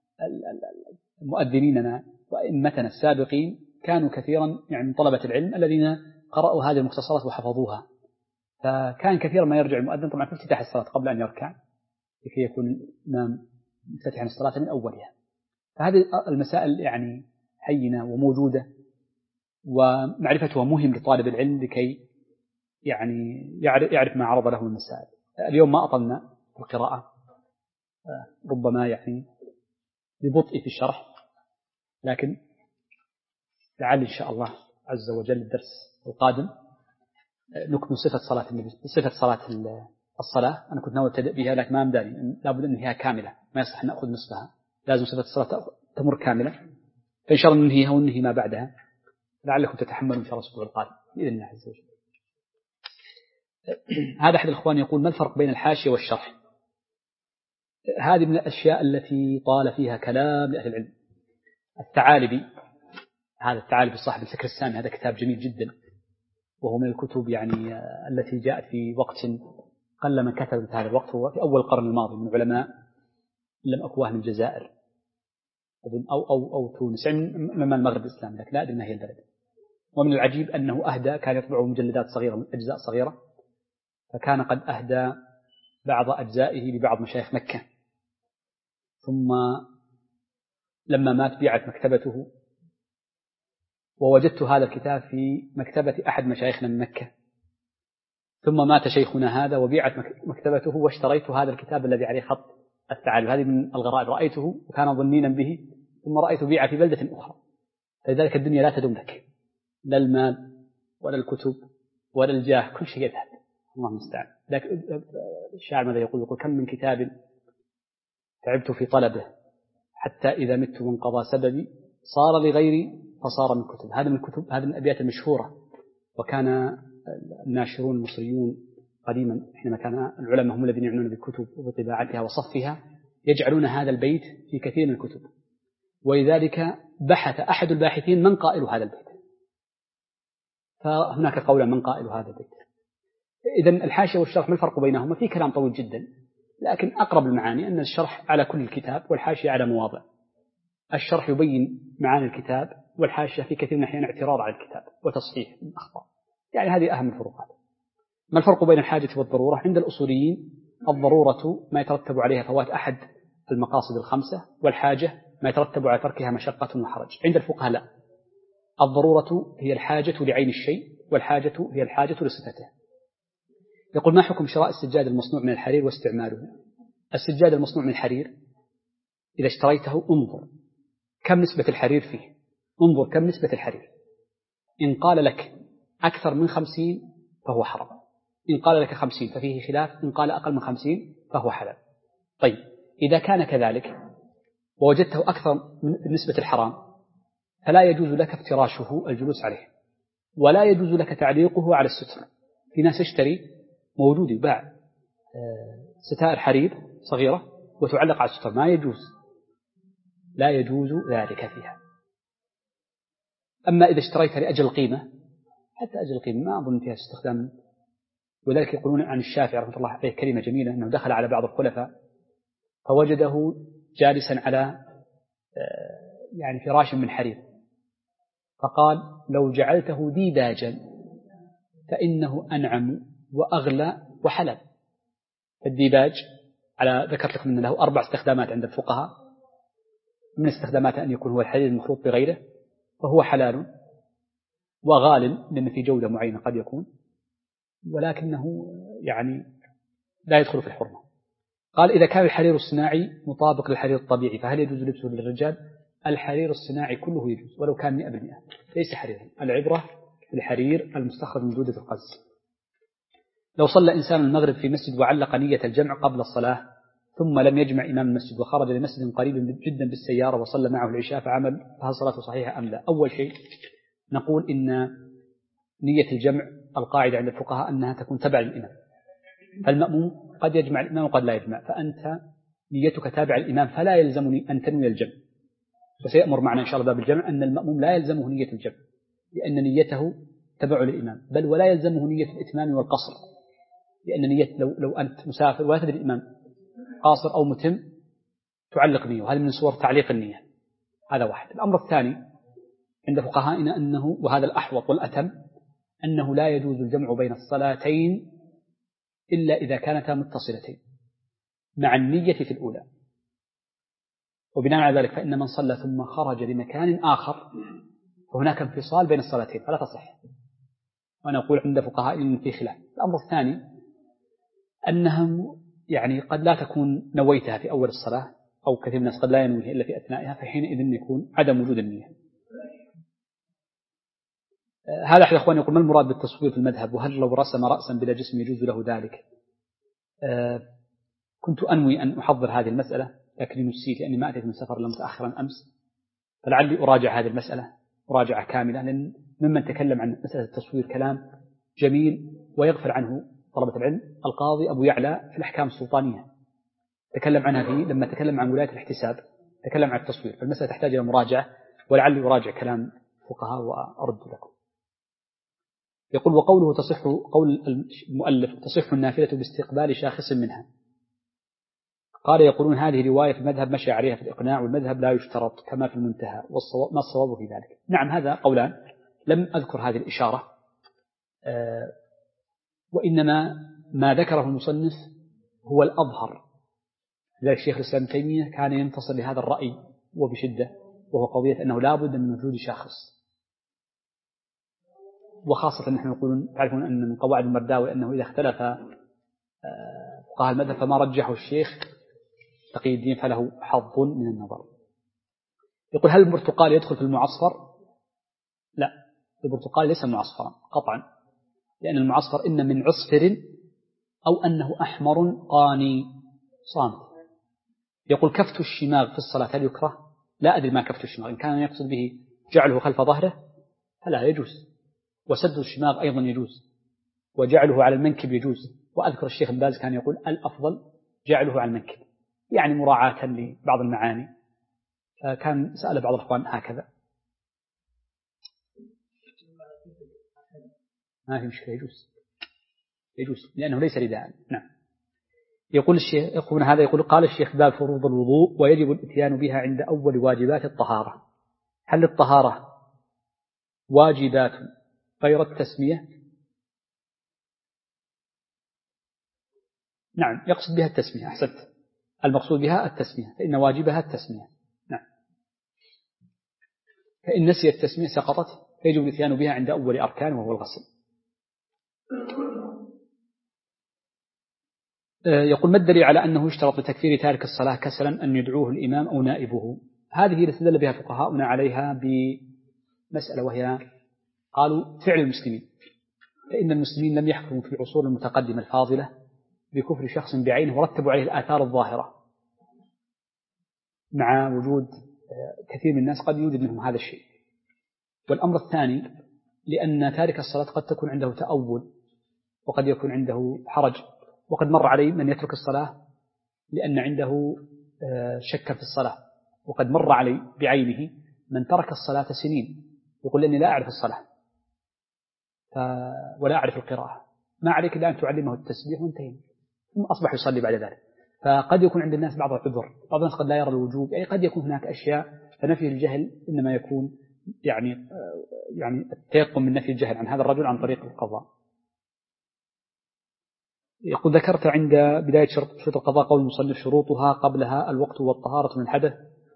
مؤذنيننا وأئمتنا السابقين كانوا كثيرا يعني من طلبة العلم الذين قرأوا هذه المختصرات وحفظوها، فكان كثيرا ما يرجع المؤذن طبعا في افتتاح الصلاة قبل أن يركع لكي يكون الإمام مفتتحا الصلاة من أولها. فهذه المسائل يعني حينة وموجودة، ومعرفتها مهم لطالب العلم لكي يعني يعرف ما عرض له من المسائل. اليوم ما أطلنا في القراءة، ربما يعني ببطء في الشرح، لكن لعل إن شاء الله عز وجل الدرس القادم نكمل صفة صلاة النبي، صفة صلاة الصلاة. أنا كنت ناوي أبتدأ بها لكن ما أمداني، لابد أن هي كاملة، ما يصح نأخذ نصفها، لازم صفة الصلاة تمر كاملة. فإن شاء الله ننهيها وننهي ما بعدها، لعلكم تتحملوا إن شاء الله الأسبوع القادم بإذن الله عز وجل. هذا أحد الإخوان يقول ما الفرق بين الحاشية والشرح؟ هذه من الأشياء التي طال فيها كلام لأهل العلم. الثعالبي، هذا الثعالبي صاحب الفكر السامي، هذا كتاب جميل جدا، وهو من الكتب يعني التي جاءت في وقت قل من كتب في هذا الوقت، هو في أول القرن الماضي من علماء لم أكواه من الجزائر أو أو أو تونس، يعني من المغرب الإسلامي، لكن لا أدري ما هي البلد. ومن العجيب أنه أهدى، كان يطبع مجلدات صغيرة من أجزاء صغيرة، فكان قد أهدى بعض أجزائه لبعض مشايخ مكة، ثم لما مات بيعت مكتبته، ووجدت هذا الكتاب في مكتبة أحد مشايخنا من مكة، ثم مات شيخنا هذا وبيعت مكتبته، واشتريت هذا الكتاب الذي عليه خط الثعالب. هذه من الغرائب، رأيته وكان ظنينا به، ثم رأيته بيع في بلدة أخرى. فلذلك الدنيا لا تدوم لك، لا المال ولا الكتب ولا الجاه، كل شيء يذهب، الله المستعان. لكن الشاعر ماذا يقول؟ يقول كم من كتاب تعبت في طلبه حتى إذا مت وانقضى سببي صار لغيري فصار من كتب. هذا من الكتب، هذا من الأبيات المشهورة. وكان الناشرون المصريون قديما حينما كان العلماء هم الذين يعنون بالكتب وطباعتها وصفها يجعلون هذا البيت في كثير من الكتب، ولذلك بحث أحد الباحثين من قائل هذا البيت، فهناك قولا من قائل هذا البيت. إذن الحاشية والشرح ما الفرق بينهما؟ في كلام طويل جدا، لكن أقرب المعاني أن الشرح على كل الكتاب والحاشية على مواضع. الشرح يبين معاني الكتاب، والحاشية في كثير من الأحيان اعتراض على الكتاب وتصحيح الأخطاء. يعني هذه أهم الفروقات. ما الفرق بين الحاجة والضرورة؟ عند الأصوليين الضرورة ما يترتب عليها فوات أحد المقاصد الخمسة، والحاجة ما يترتب على تركها مشقة وحرج. عند الفقهاء لا، الضرورة هي الحاجة لعين الشيء، والحاجة هي الحاجة لصفته. يقول: ما حكم شراء السجاد المصنوع من الحرير واستعماله؟ السجاد المصنوع من الحرير إذا اشتريته انظر كم نسبة الحرير فيه، انظر كم نسبة الحرير. إن قال لك أكثر من خمسين فهو حرام، إن قال لك خمسين ففيه خلاف، إن قال أقل من خمسين فهو حلال. طيب إذا كان كذلك ووجدته أكثر من نسبة الحرام فلا يجوز لك افتراشه الجلوس عليه، ولا يجوز لك تعليقه على الستر. في ناس يشتري موجود يباع ستائر حرير صغيرة وتعلق على الستر، ما يجوز، لا يجوز ذلك فيها. أما إذا اشتريتها لأجل قيمة، حتى أجل قيمة ما أظن فيها استخدام. ولذلك يقولون عن الشافعي رحمه الله عليه كلمة جميلة، أنه دخل على بعض الخلفاء فوجده جالسا على يعني فراش من حرير، فقال: لو جعلته ديباجا فإنه أنعم وأغلى وحلال. الديباج على ذكرت لكم أن له أربع استخدامات عند الفقهاء. من استخدامات أن يكون هو الحرير المخلوط بغيره، فهو حلال وغال لأن في جودة معينة قد يكون، ولكنه يعني لا يدخل في الحرمة. قال: إذا كان الحرير الصناعي مطابق للحرير الطبيعي فهل يجوز لبسه للرجال؟ الحرير الصناعي كله يجوز ولو كان مئة بالمئة، ليس حريرا. العبرة بالحرير المستخرج من دودة القز. لو صلى إنسان المغرب في مسجد وعلق نية الجمع قبل الصلاة ثم لم يجمع إمام المسجد وخرج لمسجد قريب جدا بالسيارة وصلى معه العشاء فعمل، فهل صلاته صحيحة أم لا؟ أول شيء نقول إن نية الجمع القاعدة عند الفقهاء أنها تكون تبع للإمام، فالمأموم قد يجمع الإمام وقد لا يجمع، فأنت نيتك تابع الإمام فلا يلزمني أن تنوي الجمع. وسيأمر معنا إن شاء الله باب الجمع أن المأموم لا يلزمه نية الجمع لأن نيته تبع للإمام، بل ولا يلزمه نية الإتمام والقصر، لأن نية لو, لو أنت مسافر ولا تدري الإمام قاصر أو متم تعلق نية، وهذا من صور تعليق النية. هذا واحد. الأمر الثاني عند فقهائنا أنه، وهذا الأحوط والأتم، أنه لا يجوز الجمع بين الصلاتين إلا إذا كانتا متصلتين مع النية في الأولى، وبناء على ذلك فإن من صلى ثم خرج لمكان آخر فهناك انفصال بين الصلاتين فلا تصح. وأنا أقول عند فقهاء إن في خلاف. الأمر الثاني أنهم يعني قد لا تكون نويتها في أول الصلاة، أو كثير من الناس قد لا ينويها إلا في أثنائها، فحينئذ يكون عدم وجود النية. هذا أحد الأخوان يقول: ما المراد بالتصوير في المذهب؟ وهل لو رسم رأسا بلا جسم يجوز له ذلك؟ أه كنت أنوي أن أحضر هذه المسألة لكني نسيت لأني ما أتيت من سفر إلا متأخرا أمس، فلعلي أراجع هذه المسألة مراجعة كاملة، لأن ممن تكلم عن مسألة التصوير كلام جميل ويغفل عنه طلبة العلم. القاضي أبو يعلى في الأحكام السلطانية تكلم عنها فيه لما تكلم عن ولاية الاحتساب، تكلم عن التصوير، فالمسألة تحتاج إلى مراجعة، ولعلي أراجع كلام الفقهاء وأرد لكم. يقول: وقوله تصح، قول المؤلف تصح النافلة باستقبال شاخص منها، قال: يقولون هذه رواية في المذهب مشى عليها في الإقناع، والمذهب لا يشترط كما في المنتهى، والصواب ما الصواب في ذلك؟ نعم هذا قولان، لم أذكر هذه الإشارة، أه وإنما ما ذكره المصنف هو الأظهر. لذلك الشيخ الإسلام ابن تيمية كان ينتصر لهذا الرأي وبشدة، وهو قضية أنه لا بد من وجود شخص، وخاصة نحن نقولون تعرفون أن من قواعد المرداوي أنه إذا اختلف فقهاء المذهب فما رجحه الشيخ تقي الدين فله حظ من النظر. يقول: هل البرتقال يدخل في المعصفر؟ لا، البرتقال ليس معصفرا قطعا، لأن المعصفر إن من عصفر أو أنه أحمر قاني صامت. يقول: كفت الشماغ في الصلاة هل يكره؟ لا أدري ما كفت الشماغ، إن كان يقصد به جعله خلف ظهره فلا يجوز، وسد الشماغ أيضا يجوز، وجعله على المنكب يجوز. وأذكر الشيخ ابن باز كان يقول الأفضل جعله على المنكب، يعني مراعاة لبعض المعاني، كان سأل بعض الأخوان هكذا. ما في مشكلة، يجوز يجوز لأنه ليس رداء. نعم. يقول الشيخ يقول هذا يقول قال الشيخ باب فروض الوضوء ويجب الاتيان بها عند أول واجبات الطهارة. هل الطهارة واجبات غير التسمية؟ نعم يقصد بها التسمية. أحسنت، المقصود بها التسمية، فإن واجبها التسمية. نعم، فإن نسي التسمية سقطت، فيجب الاتيان بها عند أول أركان وهو الغسل. يقول ما الدليل على أنه يشترط لتكفير تارك الصلاة كسلا أن يدعوه الإمام أو نائبه؟ هذه استدل بها فقهاؤنا عليها بمسألة، وهي قالوا فعل المسلمين، فإن المسلمين لم يحكموا في العصور المتقدمة الفاضلة بكفر شخص بعينه ورتبوا عليه الآثار الظاهرة، مع وجود كثير من الناس قد يوجد منهم هذا الشيء. والأمر الثاني لأن تارك الصلاة قد تكون عنده تأول، وقد يكون عنده حرج، وقد مر عليه من يترك الصلاة لأن عنده شك في الصلاة، وقد مر علي بعينه من ترك الصلاة سنين يقول إني لا أعرف الصلاة ولا أعرف القراءة، ما عليك إلا أن تعلمه التسبيح وانتهينا، ثم أصبح يصلي بعد ذلك. فقد يكون عند الناس بعض العذر، بعض الناس قد لا يرى الوجوب، أي قد يكون هناك أشياء، فنفي الجهل إنما يكون يعني يعني التيقن من نفي الجهل عن هذا الرجل عن طريق القضاء. يقول ذكرت عند بداية شرط شروط القضاء قول المصنف شروطها قبلها الوقت والطهارة من الحدث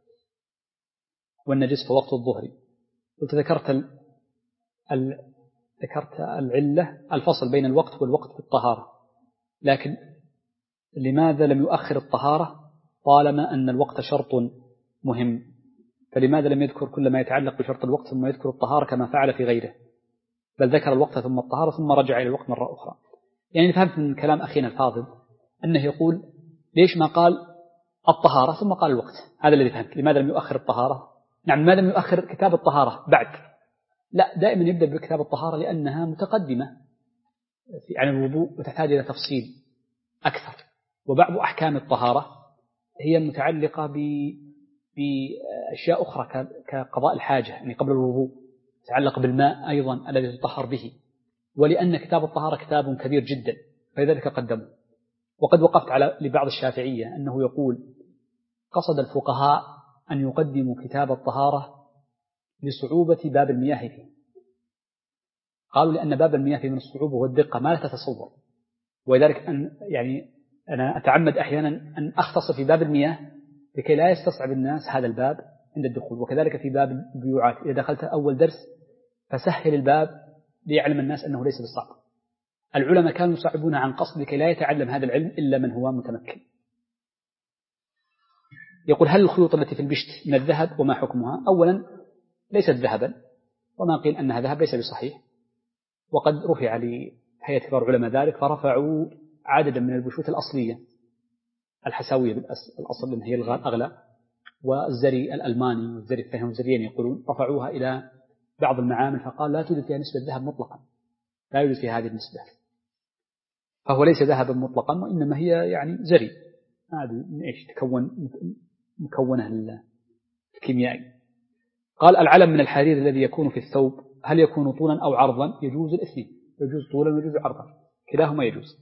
والنجس فوقت الظهر. قلت ذكرت ال... ال... ذكرت العلة الفصل بين الوقت والوقت في الطهارة، لكن لماذا لم يؤخر الطهارة طالما أن الوقت شرط مهم؟ فلماذا لم يذكر كل ما يتعلق بشرط الوقت ثم يذكر الطهارة كما فعل في غيره، بل ذكر الوقت ثم الطهارة ثم رجع إلى الوقت مرة أخرى؟ يعني فهمت من كلام أخينا الفاضل أنه يقول ليش ما قال الطهارة ثم قال الوقت؟ هذا الذي فهمت. لماذا لم يؤخر الطهارة؟ نعم، لماذا لم يؤخر كتاب الطهارة بعد؟ لا، دائما يبدأ بكتاب الطهارة لأنها متقدمة عن الوضوء وتحتاج إلى تفصيل أكثر، وبعض أحكام الطهارة هي متعلقة بأشياء أخرى كقضاء الحاجة يعني قبل الوضوء، تتعلق بالماء أيضا الذي تطهر به، ولأن كتاب الطهارة كتاب كبير جدا فلذلك قدمه. وقد وقفت على لبعض الشافعية أنه يقول قصد الفقهاء أن يقدموا كتاب الطهارة لصعوبة باب المياه فيه، قالوا لأن باب المياه فيه من الصعوبة والدقة ما لا تتصور، ولذلك أن يعني أنا أتعمد أحيانا أن أختصر في باب المياه لكي لا يستصعب الناس هذا الباب عند الدخول. وكذلك في باب البيوعات إذا دخلت أول درس فسهل الباب ليعلم الناس أنه ليس بالصعب. العلماء كانوا يصعبون عن قصد لكي لا يتعلم هذا العلم إلا من هو متمكن. يقول هل الخيوط التي في البشت من الذهب وما حكمها؟ أولا ليست ذهبا، وما قيل أنها ذهب ليس بصحيح، وقد رفع لهيئة كبار علماء ذلك فرفعوا عددا من البشوت الأصلية الحساوية بالأصل لأن هي الأغلى، والزري الألماني والزري الفهم والزريين يقولون رفعوها إلى بعض المعامل فقال لا توجد فيها نسبة ذهب مطلقا، لا يوجد في هذه النسبة، فهو ليس ذهبا مطلقا وإنما هي يعني زري هذا من إيش تكون مكونة الكيميائي. قال العلم من الحرير الذي يكون في الثوب هل يكون طولا أو عرضا؟ يجوز الاثنين، يجوز طولا ويجوز عرضا، كلاهما يجوز.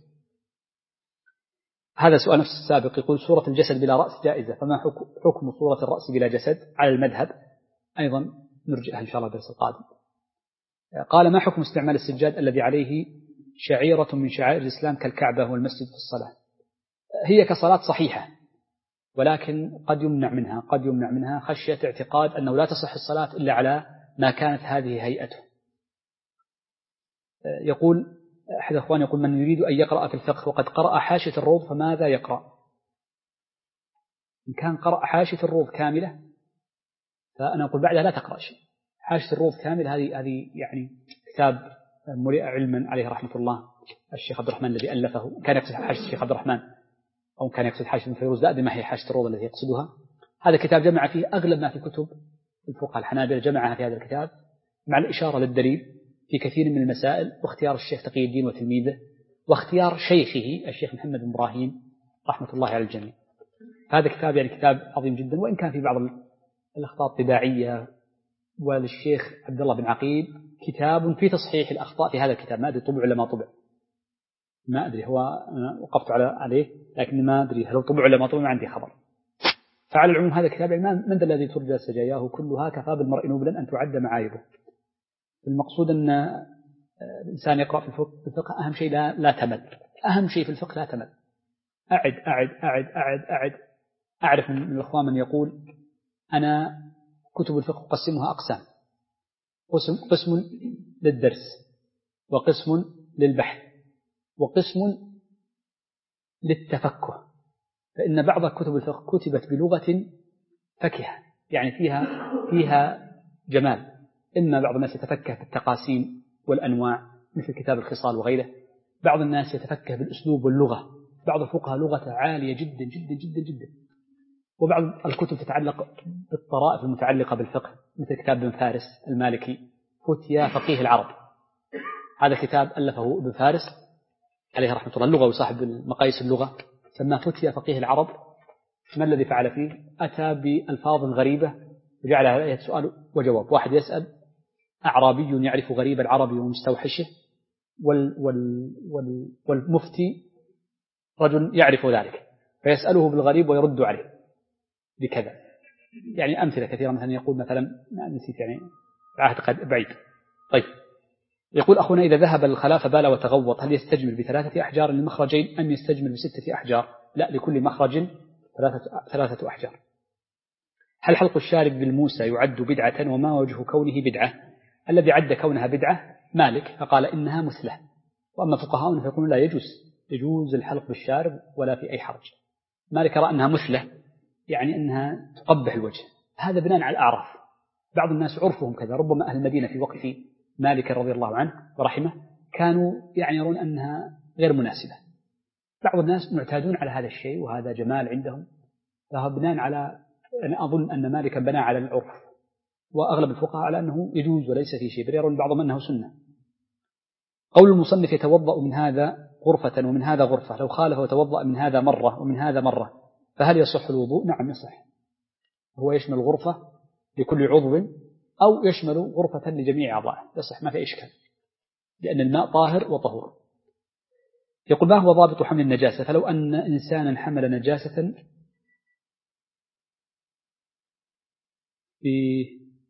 هذا سؤال نفس السابق. يقول صورة الجسد بلا رأس جائزة، فما حكم صورة الرأس بلا جسد على المذهب؟ أيضا نرجئها إن شاء الله الدرس القادم. قال ما حكم استعمال السجاد الذي عليه شعيرة من شعائر الإسلام كالكعبة والمسجد في الصلاة؟ هي كصلاة صحيحة، ولكن قد يمنع منها قد يمنع منها خشية اعتقاد أنه لا تصح الصلاة إلا على ما كانت هذه هيئته. يقول أحد أخوان يقول من يريد أن يقرأ في الفقه وقد قرأ حاشية الروض فماذا يقرأ؟ إن كان قرأ حاشية الروض كاملة فأنا أقول بعدها لا تقرأ شيء. حاشية الروض كامل هذه هذه يعني كتاب مليء علما عليه رحمة الله الشيخ عبد الرحمن الذي ألفه، كان يقصد حاشية الشيخ عبد الرحمن أو كان يقصد حاشية ابن فيروز، لا أدري ما هي حاشية الروض التي يقصدها. هذا كتاب جمع فيه أغلب ما في كتب الفقهاء الحنابلة، جمعها في هذا الكتاب مع الإشارة للدليل في كثير من المسائل، واختيار الشيخ تقي الدين وتلميذه، واختيار شيخه الشيخ محمد بن إبراهيم رحمة الله على الجميع. هذا كتاب يعني كتاب عظيم جدا، وإن كان في بعض الأخطاء الطباعية. وللشيخ عبد الله بن عقيل كتاب في تصحيح الأخطاء في هذا الكتاب، ما أدري طبع ولا ما طبع، ما أدري، هو أنا وقفت على عليه لكن ما أدري هل طبع ولا ما طبع، ما عندي خبر. فعلى العموم هذا كتاب من ذا الذي ترجى سجاياه كلها كفى بالمرء نبلا أن تعد معايبه. المقصود أن الإنسان يقرأ في الفقه, في الفقه أهم شيء لا, لا تمل. أهم شيء في الفقه لا تمل. أعد أعد أعد أعد أعد أعرف من الأخوان من يقول أنا كتب الفقه قسمها أقسام، قسم, قسم للدرس، وقسم للبحث، وقسم للتفكه. فإن بعض كتب الفقه كتبت بلغة فكهة، يعني فيها فيها جمال. إما بعض الناس يتفكه بالتقاسيم والأنواع مثل كتاب الخصال وغيره، بعض الناس يتفكه بالأسلوب واللغة، بعض الفقهاء لغة عالية جدا جدا جدا جدا. وبعض الكتب تتعلق بالطرائف المتعلقة بالفقه مثل كتاب ابن فارس المالكي فتيا فقيه العرب. هذا كتاب ألفه ابن فارس عليه رحمة الله، اللغة وصاحب مقاييس اللغة، سماه فتيا فقيه العرب. ما الذي فعل فيه؟ أتى بألفاظ غريبة وجعل عليها سؤال وجواب. واحد يسأل أعرابي يعرف غريب العربي ومستوحشه، وال وال وال والمفتي رجل يعرف ذلك فيسأله بالغريب ويرد عليه بكذا. يعني أمثلة كثيرة، مثلا يقول مثلا ما نسيت يعني عهد قد بعيد. طيب يقول أخونا إذا ذهب الخلاء فبال وتغوط هل يستجمل بثلاثة أحجار للمخرجين أم يستجمل بستة أحجار؟ لا، لكل مخرج ثلاثة, ثلاثة أحجار. هل حلق الشارب بالموسى يعد بدعة وما وجه كونه بدعة؟ الذي عد كونها بدعة مالك فقال إنها مثلة، وأما فقهاؤنا فيقولون لا يجوز يجوز الحلق بالشارب ولا في أي حرج. مالك رأى أنها مثلة يعني أنها تقبح الوجه، هذا بناء على الأعراف. بعض الناس عرفهم كذا، ربما أهل المدينة في وقت مالك رضي الله عنه ورحمه كانوا يعني يرون أنها غير مناسبة. بعض الناس معتادون على هذا الشيء وهذا جمال عندهم، فهو بناء على، أنا أظن أن مالك بنى على العرف، وأغلب الفقهاء على أنه يجوز وليس في شيء، بل يرون بعضهم أنه سنة. قول المصنف يتوضأ من هذا غرفة ومن هذا غرفة، لو خالف وتوضأ من هذا مرة ومن هذا مرة فهل يصح الوضوء؟ نعم يصح. هو يشمل غرفة لكل عضو أو يشمل غرفة لجميع أعضائه، يصح ما في إشكال، لأن الماء طاهر وطهور. يقول ما هو ضابط حمل النجاسة؟ فلو أن إنسانا حمل نجاسة في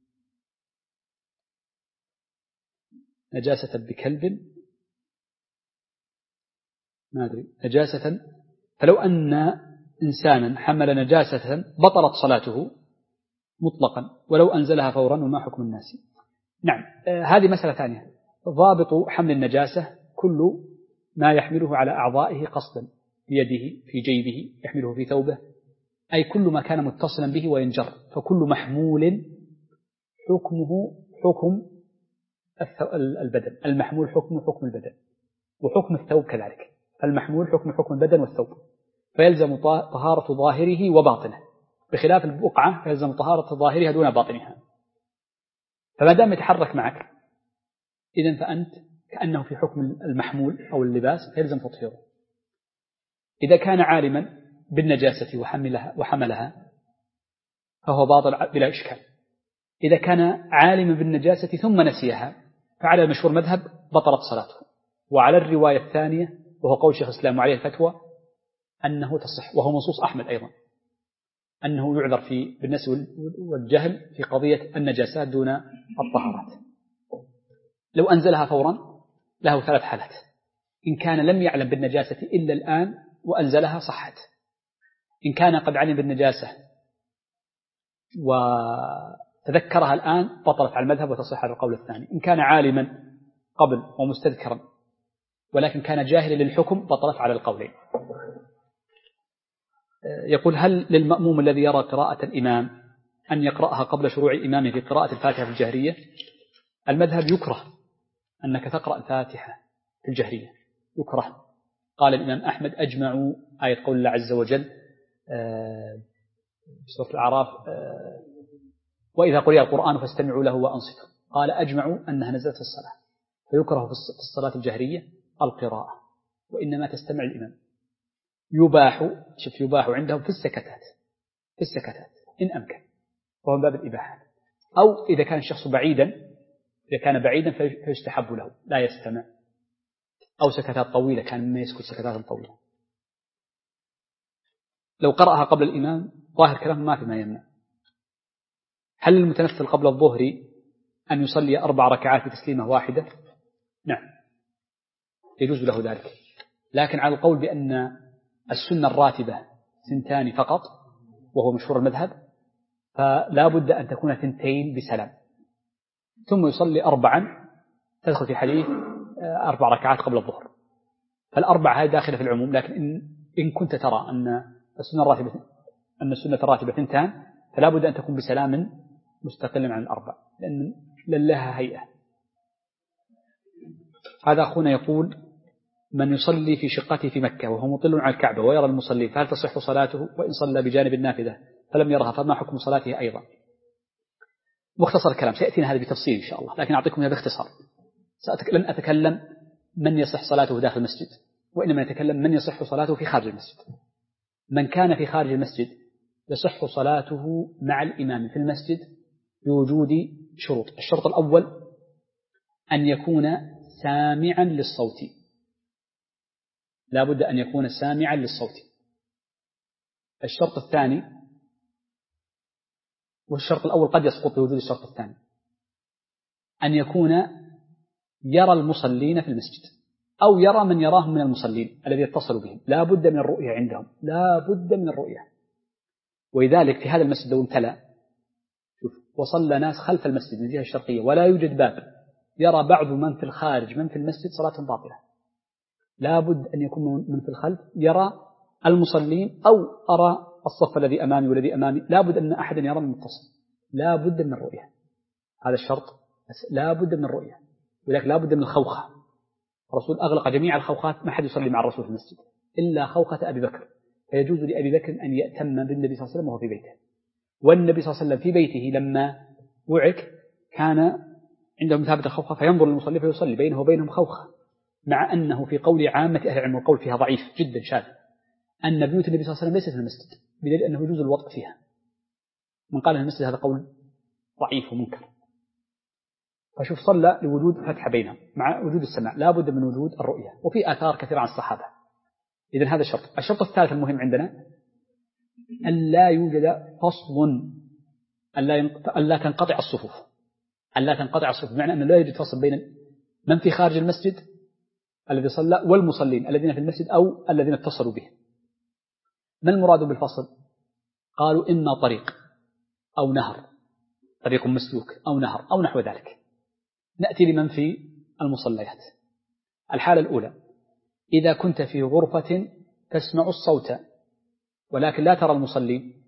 نجاسة بكلب، ما أدري نجاسة، فلو أن إنسانا حمل نجاسة بطلت صلاته مطلقا ولو أنزلها فورا، وما حكم الناس؟ نعم آه هذه مسألة ثانية. ضابط حمل النجاسة كل ما يحمله على أعضائه قصدا، بيده في جيبه يحمله في ثوبه، أي كل ما كان متصلا به وينجر، فكل محمول حكمه حكم البدن، المحمول حكم حكم البدن، وحكم الثوب كذلك، المحمول حكم حكم البدن والثوب، فيلزم طهارة ظاهره وباطنه، بخلاف البقعة فيلزم طهارة ظاهرها دون باطنها. فما دام يتحرك معك إذن فأنت كأنه في حكم المحمول أو اللباس فيلزم تطهيره. إذا كان عالما بالنجاسة وحملها, وحملها فهو باطل بلا إشكال. إذا كان عالما بالنجاسة ثم نسيها فعلى المشهور مذهب بطلت صلاته. وعلى الرواية الثانية وهو قول شيخ الإسلام وعليه الفتوى أنه تصح، وهو منصوص أحمد أيضا، أنه يعذر في بالنسي والجهل في قضية النجاسات دون الطهارات. لو أنزلها فورا له ثلاث حالات: إن كان لم يعلم بالنجاسة إلا الآن وأنزلها صحت، إن كان قد علم بالنجاسة وتذكرها الآن بطلت على المذهب وتصح على القول الثاني، إن كان عالما قبل ومستذكرا ولكن كان جاهلا للحكم بطلت على القولين. يقول هل للمأموم الذي يرى قراءة الإمام أن يقرأها قبل شروع إمامه في قراءة الفاتحة في الجهرية؟ المذهب يكره أنك تقرأ الفاتحة في الجهرية، يكره. قال الإمام أحمد أجمعوا آية قول الله عز وجل في سورة الأعراف وإذا قرئ القرآن فاستمعوا له وأنصتوا، قال أجمعوا أنها نزلت في الصلاة، فيكره في الصلاة الجهرية القراءة، وإنما تستمع الإمام. يباح شوف يباح عندهم في السكتات في السكتات إن أمكن، وهو باب الإباحة. أو إذا كان الشخص بعيدا، إذا كان بعيدا فيستحب له لا يستمع. أو سكتات طويلة كان مما يسكت سكتات طويلة. لو قرأها قبل الإمام ظاهر كلام ما في ما يمنع. هل المتنفل قبل الظهر أن يصلي أربع ركعات بتسليمة واحدة؟ نعم يجوز له ذلك، لكن على القول بأن السنة الراتبة ثنتان فقط وهو مشهور المذهب، فلا بد أن تكون ثنتين بسلام، ثم يصلي أربعا تدخل في حديث أربع ركعات قبل الظهر، فالأربع هذه داخلة في العموم. لكن إن, إن كنت ترى أن السنة الراتبة أن السنة الراتبة ثنتان فلا بد أن تكون بسلام مستقلا عن الأربع، لأن لها هيئة. هذا أخونا يقول: من يصلي في شقته في مكة وهو مطل على الكعبة ويرى المصلي فهل تصح صلاته؟ وإن صلى بجانب النافذة فلم يرها فما حكم صلاته أيضا؟ مختصر الكلام سيأتينا هذا بتفصيل إن شاء الله، لكن أعطيكم هذا باختصار. لن أتكلم من يصح صلاته داخل المسجد، وإنما أتكلم من يصح صلاته في خارج المسجد. من كان في خارج المسجد يصح صلاته مع الإمام في المسجد بوجود شروط. الشرط الأول أن يكون سامعا للصوت، لا بد أن يكون سامعا للصوت. الشرط الثاني، والشرط الأول قد يسقط بوجود الشرط الثاني، أن يكون يرى المصلين في المسجد أو يرى من يراهم من المصلين الذي يتصل بهم، لا بد من الرؤية عندهم، لا بد من الرؤية. ولذلك في هذا المسجد لو امتلأ وصلى ناس خلف المسجد من الجهة الشرقية ولا يوجد باب، يرى بعض من في الخارج من في المسجد صلاة باطلة. لا بد أن يكون من في الخلف يرى المصلين، أو أرى الصف الذي أمامي والذي أمامي، لا بد أن أحد يرى المتصل، لا بد من الرؤية. هذا الشرط، لا بد من الرؤية. ولكن لا بد من الخوخة. الرسول أغلق جميع الخوخات، ما حد يصلي مع الرسول في المسجد إلا خوخة أبي بكر، فيجوز لأبي بكر أن يأتم بالنبي صلى الله عليه وسلم وهو في بيته. والنبي صلى الله عليه وسلم في بيته لما وعك كان عنده مثابة الخوخة فينظر للمصلي فيصلي بينه وبينهم خوخة، مع أنه في قول عامة أهل العلم والقول فيها ضعيف جدا شاذ أن بيوت النبي صلى الله عليه وسلم ليست في المسجد، بدليل أنه يجوز الوطء فيها. من قال أن المسجد هذا قول ضعيف ومنكر. فشوف صلى لوجود فتحة بينهم مع وجود السماع، لا بد من وجود الرؤية، وفي آثار كثيرة عن الصحابة. إذن هذا الشرط. الشرط الثالث المهم عندنا أن لا يوجد فصل، أن لا تنقطع الصفوف، أن لا تنقطع الصفوف، بمعنى أن لا يوجد فصل بين من في خارج المسجد الذي صلى والمصلين الذين في المسجد أو الذين اتصلوا به. ما المراد بالفصل؟ قالوا إما طريق أو نهر، طريق مسلوك أو نهر أو نحو ذلك. نأتي لمن في المصليات. الحالة الأولى: إذا كنت في غرفة تسمع الصوت ولكن لا ترى المصلين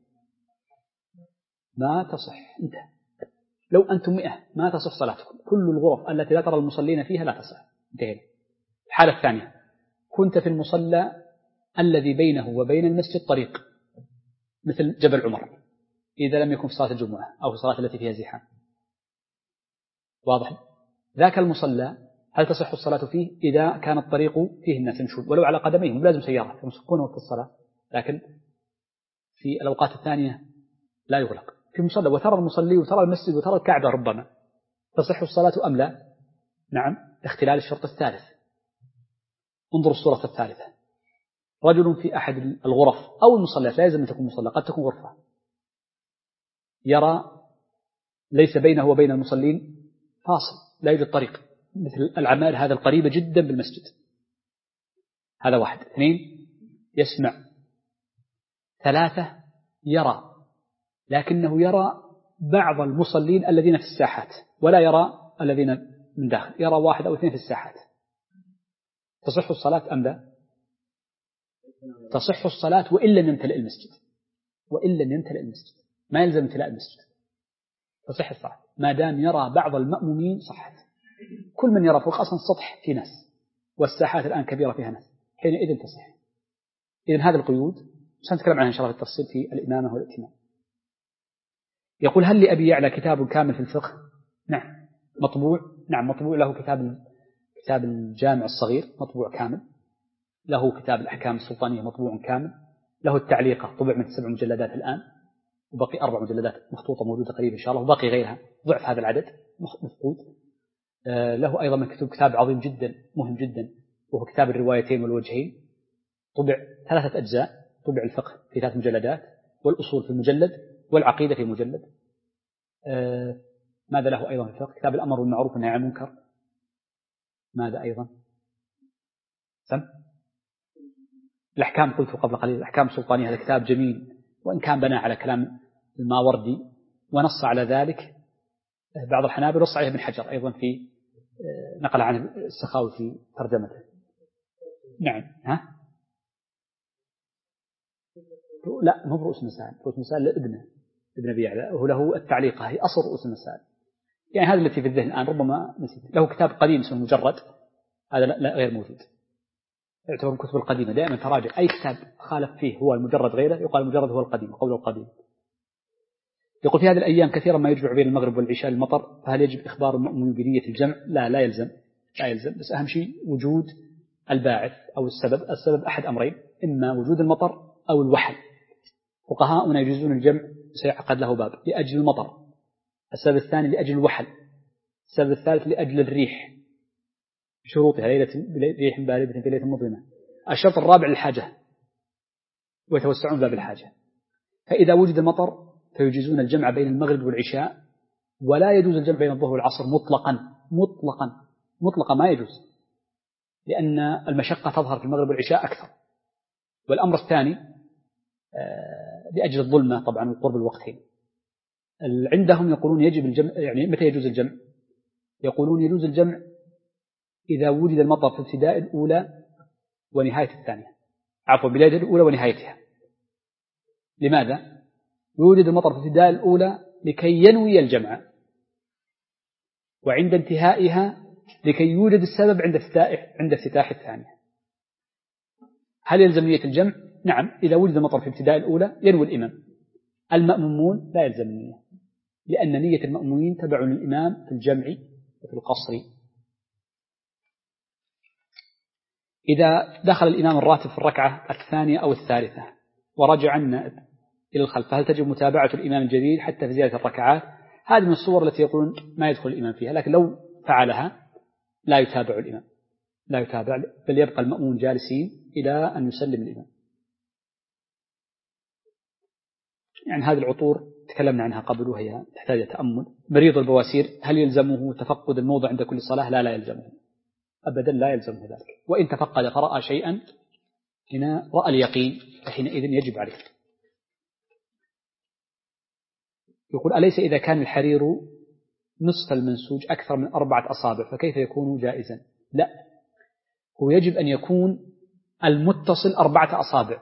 ما تصح. انت لو أنتم مئة ما تصح صلاتكم، كل الغرف التي لا ترى المصلين فيها لا تصح. انتهينا. الحالة الثانية: كنت في المصلى الذي بينه وبين المسجد طريق مثل جبل عمر، إذا لم يكن في صلاة الجمعة أو في الصلاة التي فيها زحام، واضح؟ ذاك المصلى هل تصح الصلاة فيه إذا كان الطريق فيه الناس يمشون ولو على قدميهم، لازم سيارة يمسكون وقت الصلاة، لكن في الأوقات الثانية لا يغلق. في مصلى وترى المصلي وترى المسجد وترى الكعبة ربما، تصح الصلاة أم لا؟ نعم، اختلال الشرط الثالث. انظر الصورة الثالثة: رجل في أحد الغرف أو المصليات، لا يلزم أن تكون مصلى، قد تكون غرفة، يرى ليس بينه وبين المصلين فاصل، لا يوجد طريق، مثل العمال هذا القريبة جدا بالمسجد. هذا واحد. اثنين: يسمع. ثلاثة: يرى، لكنه يرى بعض المصلين الذين في الساحات ولا يرى الذين من داخل، يرى واحد أو اثنين في الساحات. تصح الصلاة أم لا؟ تصح الصلاة وإن لم يمتلئ المسجد، وإن لم يمتلئ المسجد، ما يلزم امتلاء المسجد، تصح الصلاة ما دام يرى بعض المأمومين صحت. كل من يرى فوق أصلا السطح في ناس، والساحات الآن كبيرة فيها ناس، حينئذ تصح. إذن هذه القيود سنتكلم عنها إن شاء الله بالتفصيل في الإمامة والائتمام. يقول: هل لأبي يعلى كتاب كامل في الفقه؟ نعم مطبوع، نعم مطبوع له كتاب كتاب الجامع الصغير مطبوع كامل، له كتاب الأحكام السلطانية مطبوع كامل، له التعليقة طبع من سبع مجلدات الآن، وبقي أربع مجلدات مخطوطة موجودة قريب إن شاء الله، وبقي غيرها ضعف هذا العدد مفقود. له أيضا من كتب كتاب عظيم جدا مهم جدا وهو كتاب الروايتين والوجهين، طبع ثلاثة أجزاء، طبع الفقه في ثلاث مجلدات، والأصول في مجلد، والعقيدة في مجلد. آه ماذا له أيضا في الفقه؟ كتاب الأمر بالمعروف والنهي عن المنكر. ماذا أيضا؟ سم الأحكام، قلت قبل قليل الأحكام السلطانية، هذا كتاب جميل، وإن كان بنى على كلام الماوردي ونص على ذلك بعض الحنابلة، ونص عليه ابن حجر أيضا في نقل عن السخاوي في ترجمته. نعم. ها؟ لا، مو برؤوس المسائل، رؤوس المسائل لابنه ابن أبي يعلى، وهو له التعليق، هي أصل رؤوس المسائل. يعني هذا التي في الذهن الآن، ربما نسيت. له كتاب قديم اسمه مجرد، هذا لا غير موجود، يعتبر من الكتب القديمة. دائما تراجع أي كتاب خالف فيه هو المجرد غيره يقال المجرد هو القديم، قول القديم. يقول في هذه الأيام كثيرا ما يجمع بين المغرب والعشاء للمطر، فهل يجب إخبار المؤمن بنية الجمع؟ لا لا يلزم، لا يلزم، بس أهم شيء وجود الباعث أو السبب. السبب أحد أمرين، إما وجود المطر أو الوحل. فقهاؤنا يجوزون الجمع، سيعقد له باب، لأجل المطر. السبب الثاني لأجل الوحل. السبب الثالث لأجل الريح بشروطها، ليلة ريح باردة في ليلة مظلمة. الشرط الرابع للحاجة، ويتوسعون باب الحاجة. فإذا وجد المطر فيجيزون الجمع بين المغرب والعشاء، ولا يجوز الجمع بين الظهر والعصر مطلقا مطلقا مطلقا ما يجوز، لأن المشقة تظهر في المغرب والعشاء أكثر. والأمر الثاني لأجل الظلمة طبعا وقرب الوقتين. عندهم يقولون يجب الجمع، يعني متى يجوز الجمع؟ يقولون يجوز الجمع إذا وجد المطر في ابتداء الأولى ونهاية الثانية، عفوا بداية الأولى ونهايتها. لماذا؟ يوجد المطر في ابتداء الأولى لكي ينوي الجمع، وعند انتهائها لكي يوجد السبب عند افتتاح عند افتتاح الثانية. هل يلزم نية الجمع؟ نعم، إذا وجد المطر في ابتداء الأولى ينوي الإمام. المأمومون لا يلزم النية، لأن نية المأمومين تبع للإمام في الجمع وفي القصر. إذا دخل الإمام الراتب في الركعة الثانية أو الثالثة ورجع النائب إلى الخلف، فهل تجب متابعة الإمام الجديد حتى في زيادة الركعات؟ هذه من الصور التي يقولون ما يدخل الإمام فيها، لكن لو فعلها لا يتابع الإمام، لا يتابع، بل يبقى المأمون جالسين إلى أن يسلم الإمام. يعني هذه العطور تكلمنا عنها قبل وهي تحتاج تأمل. مريض البواسير هل يلزمه تفقد الموضع عند كل صلاة؟ لا لا يلزمه أبدا، لا يلزمه ذلك. وإن تفقد فرأى شيئا هنا رأى اليقين فحينئذ يجب عليه. يقول أليس إذا كان الحرير نصف المنسوج أكثر من أربعة أصابع فكيف يكون جائزا؟ لا، هو يجب أن يكون المتصل أربعة أصابع،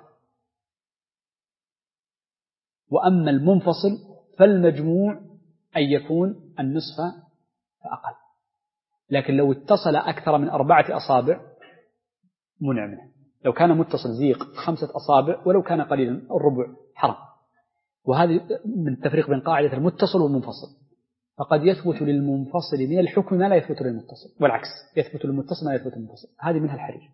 وأما المنفصل فالمجموع أن يكون النصف فأقل. لكن لو اتصل أكثر من أربعة أصابع منع منه. لو كان متصل زيق خمسة أصابع ولو كان قليلا الربع حرام. وهذه من التفريق بين قاعدة المتصل والمنفصل، فقد يثبت للمنفصل من الحكم ما لا يثبت للمتصل، والعكس يثبت للمتصل ما لا يثبت للمنفصل. هذه منها الحرير.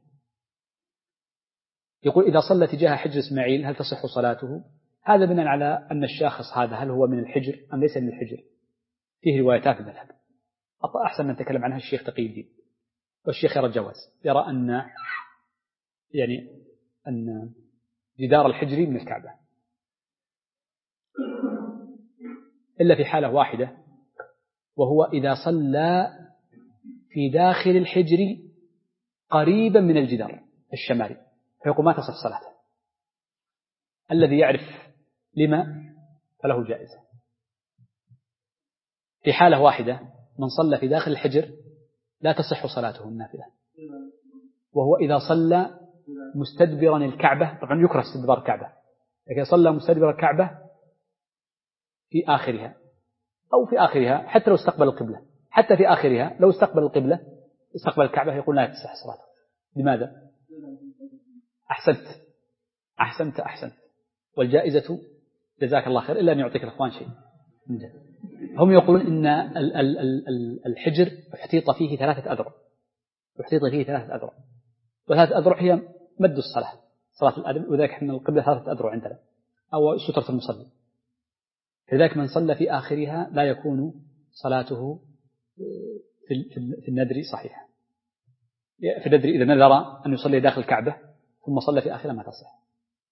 يقول إذا صلى تجاه حجر إسماعيل هل تصح صلاته؟ هذا بناء على أن الشاخص هذا هل هو من الحجر أم ليس من الحجر، فيه روايتات في المذهب. أحسن من تكلم عنها الشيخ تقي الدين، والشيخ يرى الجواز، يرى أن يعني أن جدار الحجر من الكعبة، إلا في حالة واحدة، وهو إذا صلى في داخل الحجر قريبا من الجدار الشمالي فيقول ما تصح صلاته. الذي يعرف لما فله جائزة. في حالة واحدة من صلى في داخل الحجر لا تصح صلاته النافلة، وهو إذا صلى مستدبرا الكعبة. طبعا يكره استدبار الكعبة، لكن صلى مستدبر الكعبة في آخرها أو في آخرها حتى لو استقبل القبلة، حتى في آخرها لو استقبل القبلة استقبل الكعبة يقول لا تصح صلاته. لماذا؟ أحسنت أحسنت أحسنت والجائزة جزاك الله خير، إلا أن يعطيك الأخوان شيء. هم يقولون إن الحجر احتيط فيه ثلاثة أذرع، احتيط فيه ثلاثة أذرع، وثلاثة أذرع هي مد الصلاة، صلاة الأدم، وذلك إن القبلة ثلاثة أذرع عندنا أو سترة المصلي. لذلك من صلى في آخرها لا يكون صلاته في الندر صحيحة. فندري إذا نذر أن يصلي داخل الكعبة ثم صلى في آخرها ما تصح،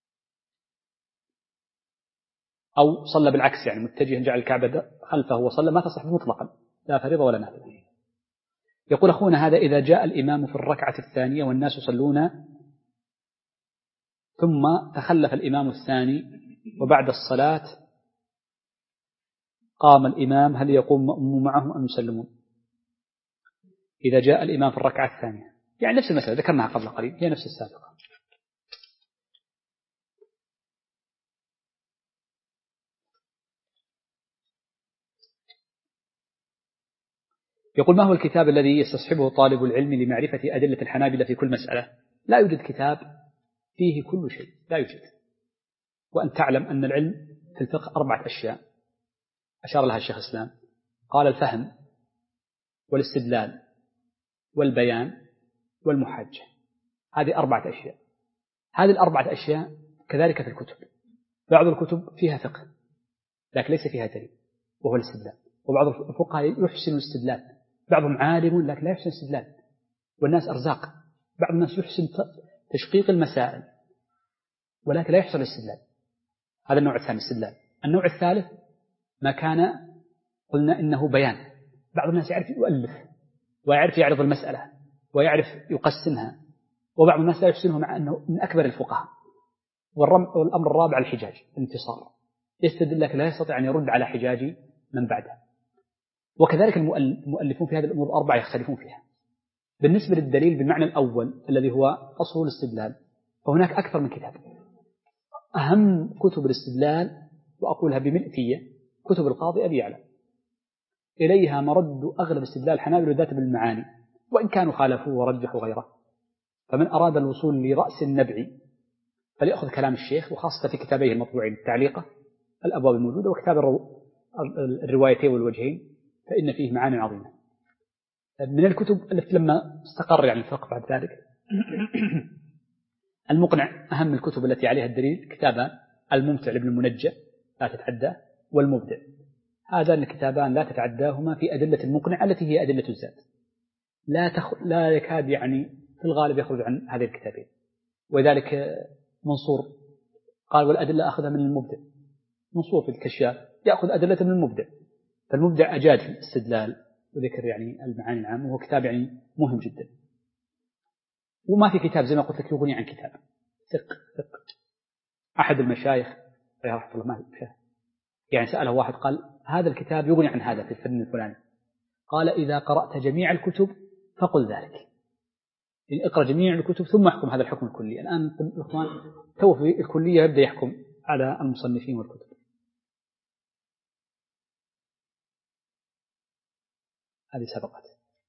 أو صلى بالعكس يعني متجها جعل الكعبة خلفه وصلى ما تصح مطلقا لا فريضة ولا نافلة. يقول أخونا هذا إذا جاء الإمام في الركعة الثانية والناس يصلون ثم تخلف الإمام الثاني وبعد الصلاة قام الإمام هل يقوم مأموم معهم أم يسلمون؟ إذا جاء الإمام في الركعة الثانية يعني نفس المسألة ذكرناها قبل قليل هي نفس السابقة. يقول ما هو الكتاب الذي يستصحبه طالب العلم لمعرفة أدلة الحنابلة في كل مسألة؟ لا يوجد كتاب فيه كل شيء، لا يوجد. وأن تعلم أن العلم في الفقه أربعة أشياء أشار لها الشيخ الإسلام، قال الفهم والاستدلال والبيان والمحاجة، هذه أربعة أشياء. هذه الأربعة أشياء كذلك في الكتب، بعض الكتب فيها فقه لكن ليس فيها دليل وهو الاستدلال، وبعض الفقهاء يحسن الاستدلال، بعضهم عالم لكن لا يحسن الاستدلال، والناس أرزاق، بعض الناس يحسن تشقيق المسائل ولكن لا يحسن الاستدلال. هذا النوع الثاني الاستدلال. النوع الثالث ما كان قلنا إنه بيان، بعض الناس يعرف يؤلف ويعرف يعرض المسألة ويعرف يقسمها، وبعض الناس لا يحسنه مع أنه من أكبر الفقهاء. والأمر الرابع الحجاج، الانتصار، يستدل لك لا يستطيع أن يرد على حجاج من بعده. وكذلك المؤلفون في هذه الأمور الأربعة يختلفون فيها. بالنسبة للدليل بالمعنى الأول الذي هو أصل الاستدلال فهناك أكثر من كتاب. أهم كتب الاستدلال وأقولها بملئية كتب القاضي أبي يعلى، إليها مرد أغلب استدلال الحنابلة ذات بالمعاني وإن كانوا خالفوا ورجحوا غيره. فمن أراد الوصول لرأس النبع فليأخذ كلام الشيخ، وخاصة في كتابيه المطبوعين التعليقة الأبواب الموجودة وكتاب الروايتين والوجهين فإن فيه معاني عظيمة. من الكتب التي لما استقر يعني الفقه بعد ذلك المقنع أهم الكتب التي عليها الدليل كتابان، الممتع لابن المنجى لا تتعدى، والمبدع. هذان الكتابان لا تتعداهما في أدلة المقنع التي هي أدلة الزاد، لا تخ... لا يكاد يعني في الغالب يخرج عن هذه الكتابين. وذلك منصور قال والأدلة أخذها من المبدع، منصور في الكشاف يأخذ أدلة من المبدع، فالمبدع أجاد في الاستدلال وذكر يعني المعاني العامة، وهو كتاب يعني مهم جدا. وما في كتاب زي ما قلت لك يغني عن كتاب ثق ثق. أحد المشايخ رحمه الله ما يعني سأله واحد قال هذا الكتاب يغني عن هذا في الفن الفلاني، قال إذا قرأت جميع الكتب فقل ذلك، يعني اقرأ جميع الكتب ثم احكم هذا الحكم الكلي. الآن الإخوان تو في الكلية يبدأ يحكم على المصنفين والكتب. هذه سبقت.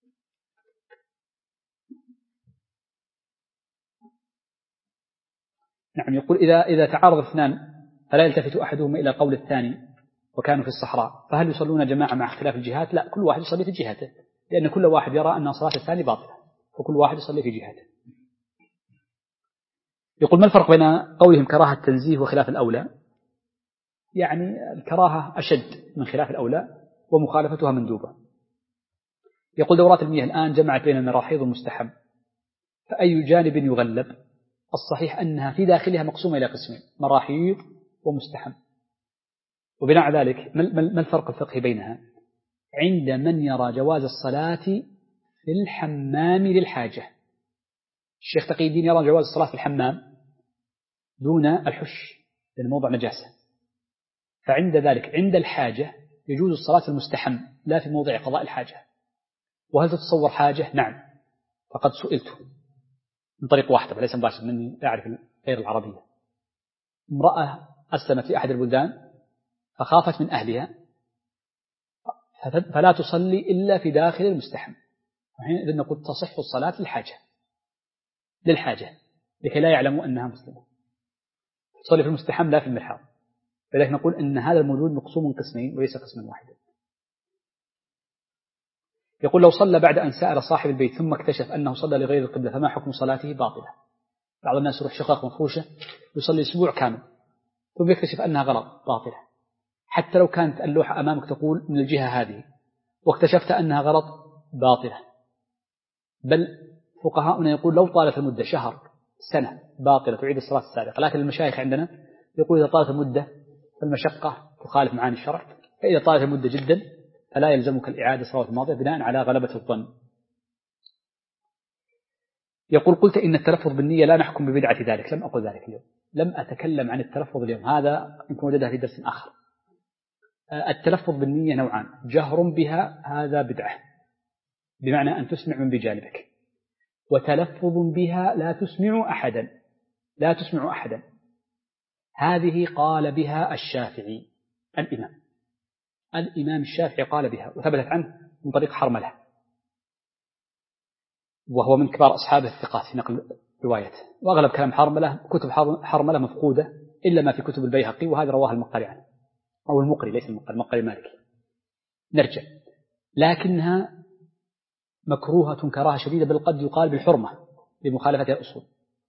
نعم. يقول إذا إذا تعارض اثنان فلا يلتفت أحدهما إلى قول الثاني وكانوا في الصحراء فهل يصلون جماعة مع اختلاف الجهات؟ لا، كل واحد يصلي في جهته، لأن كل واحد يرى أن صلاة الثاني باطلة وكل واحد يصلي في جهته. يقول ما الفرق بين قولهم كراهة التنزيه وخلاف الأولى؟ يعني الكراهة أشد من خلاف الأولى ومخالفتها مندوبة. يقول دورات المياه الآن جمعت بين المراحيض والمستحب، فأي جانب يغلب؟ الصحيح أنها في داخلها مقسومة إلى قسمين، مراحيض ومستحب. وبناء على ذلك ما الفرق الفقهي بينها؟ عند من يرى جواز الصلاة في الحمام للحاجة، الشيخ تقي الدين يرى جواز الصلاة في الحمام دون الحش لأن موضع نجاسة، فعند ذلك عند الحاجة يجوز الصلاة في المستحم لا في موضع قضاء الحاجة. وهل تتصور حاجة؟ نعم، فقد سئلته من طريق واحدة فليس مباشر مني أعرف غير العربية. امرأة أسلمت في أحد البلدان فخافت من أهلها فلا تصلي إلا في داخل المستحم، وحينئذ نقول تصح الصلاة للحاجة للحاجة لكي لا يعلموا أنها مسلمة، تصلي في المستحم لا في المرحاض. فلذلك نقول أن هذا الموجود مقسوم قسمين وليس قسما واحدا. يقول لو صلى بعد أن سأل صاحب البيت ثم اكتشف أنه صلى لغير القبلة فما حكم صلاته؟ باطلة. بعض الناس يروح شقاق مفروشة يصلي أسبوع كامل ثم يكتشف أنها غلط، باطلة، حتى لو كانت اللوحة أمامك تقول من الجهة هذه واكتشفت أنها غلط، باطلة، بل فقهاؤنا يقول لو طالت المدة شهر سنة باطلة تعيد الصلاة السابقة، لكن المشايخ عندنا يقول إذا طالت المدة فالمشقة تخالف معاني الشرع، فإذا طالت المدة جدا فلا يلزمك الإعادة الصلاة الماضية بناء على غلبة الظن. يقول قلت إن التلفظ بالنية لا نحكم ببدعة ذلك. لم أقل ذلك اليوم، لم أتكلم عن التلفظ اليوم، هذا يمكن وجدها في درس آخر. التلفظ بالنية نوعان، جهر بها هذا بدعة بمعنى أن تسمع من بجانبك، وتلفظ بها لا تسمع أحدا لا تسمع أحدا هذه قال بها الشافعي الإمام الإمام الشافعي قال بها وثبتت عنه من طريق حرملة، وهو من كبار أصحاب الثقات في نقل روايته، وأغلب كلام حرملة كتب حرملة مفقودة إلا ما في كتب البيهقي، وهذا رواه المقري عنه أو المقري، ليس المقري، المقري مالكي. نرجع، لكنها مكروهة كراهة شديدة، بل قد يقال بالحرمة لمخالفتها الأصول.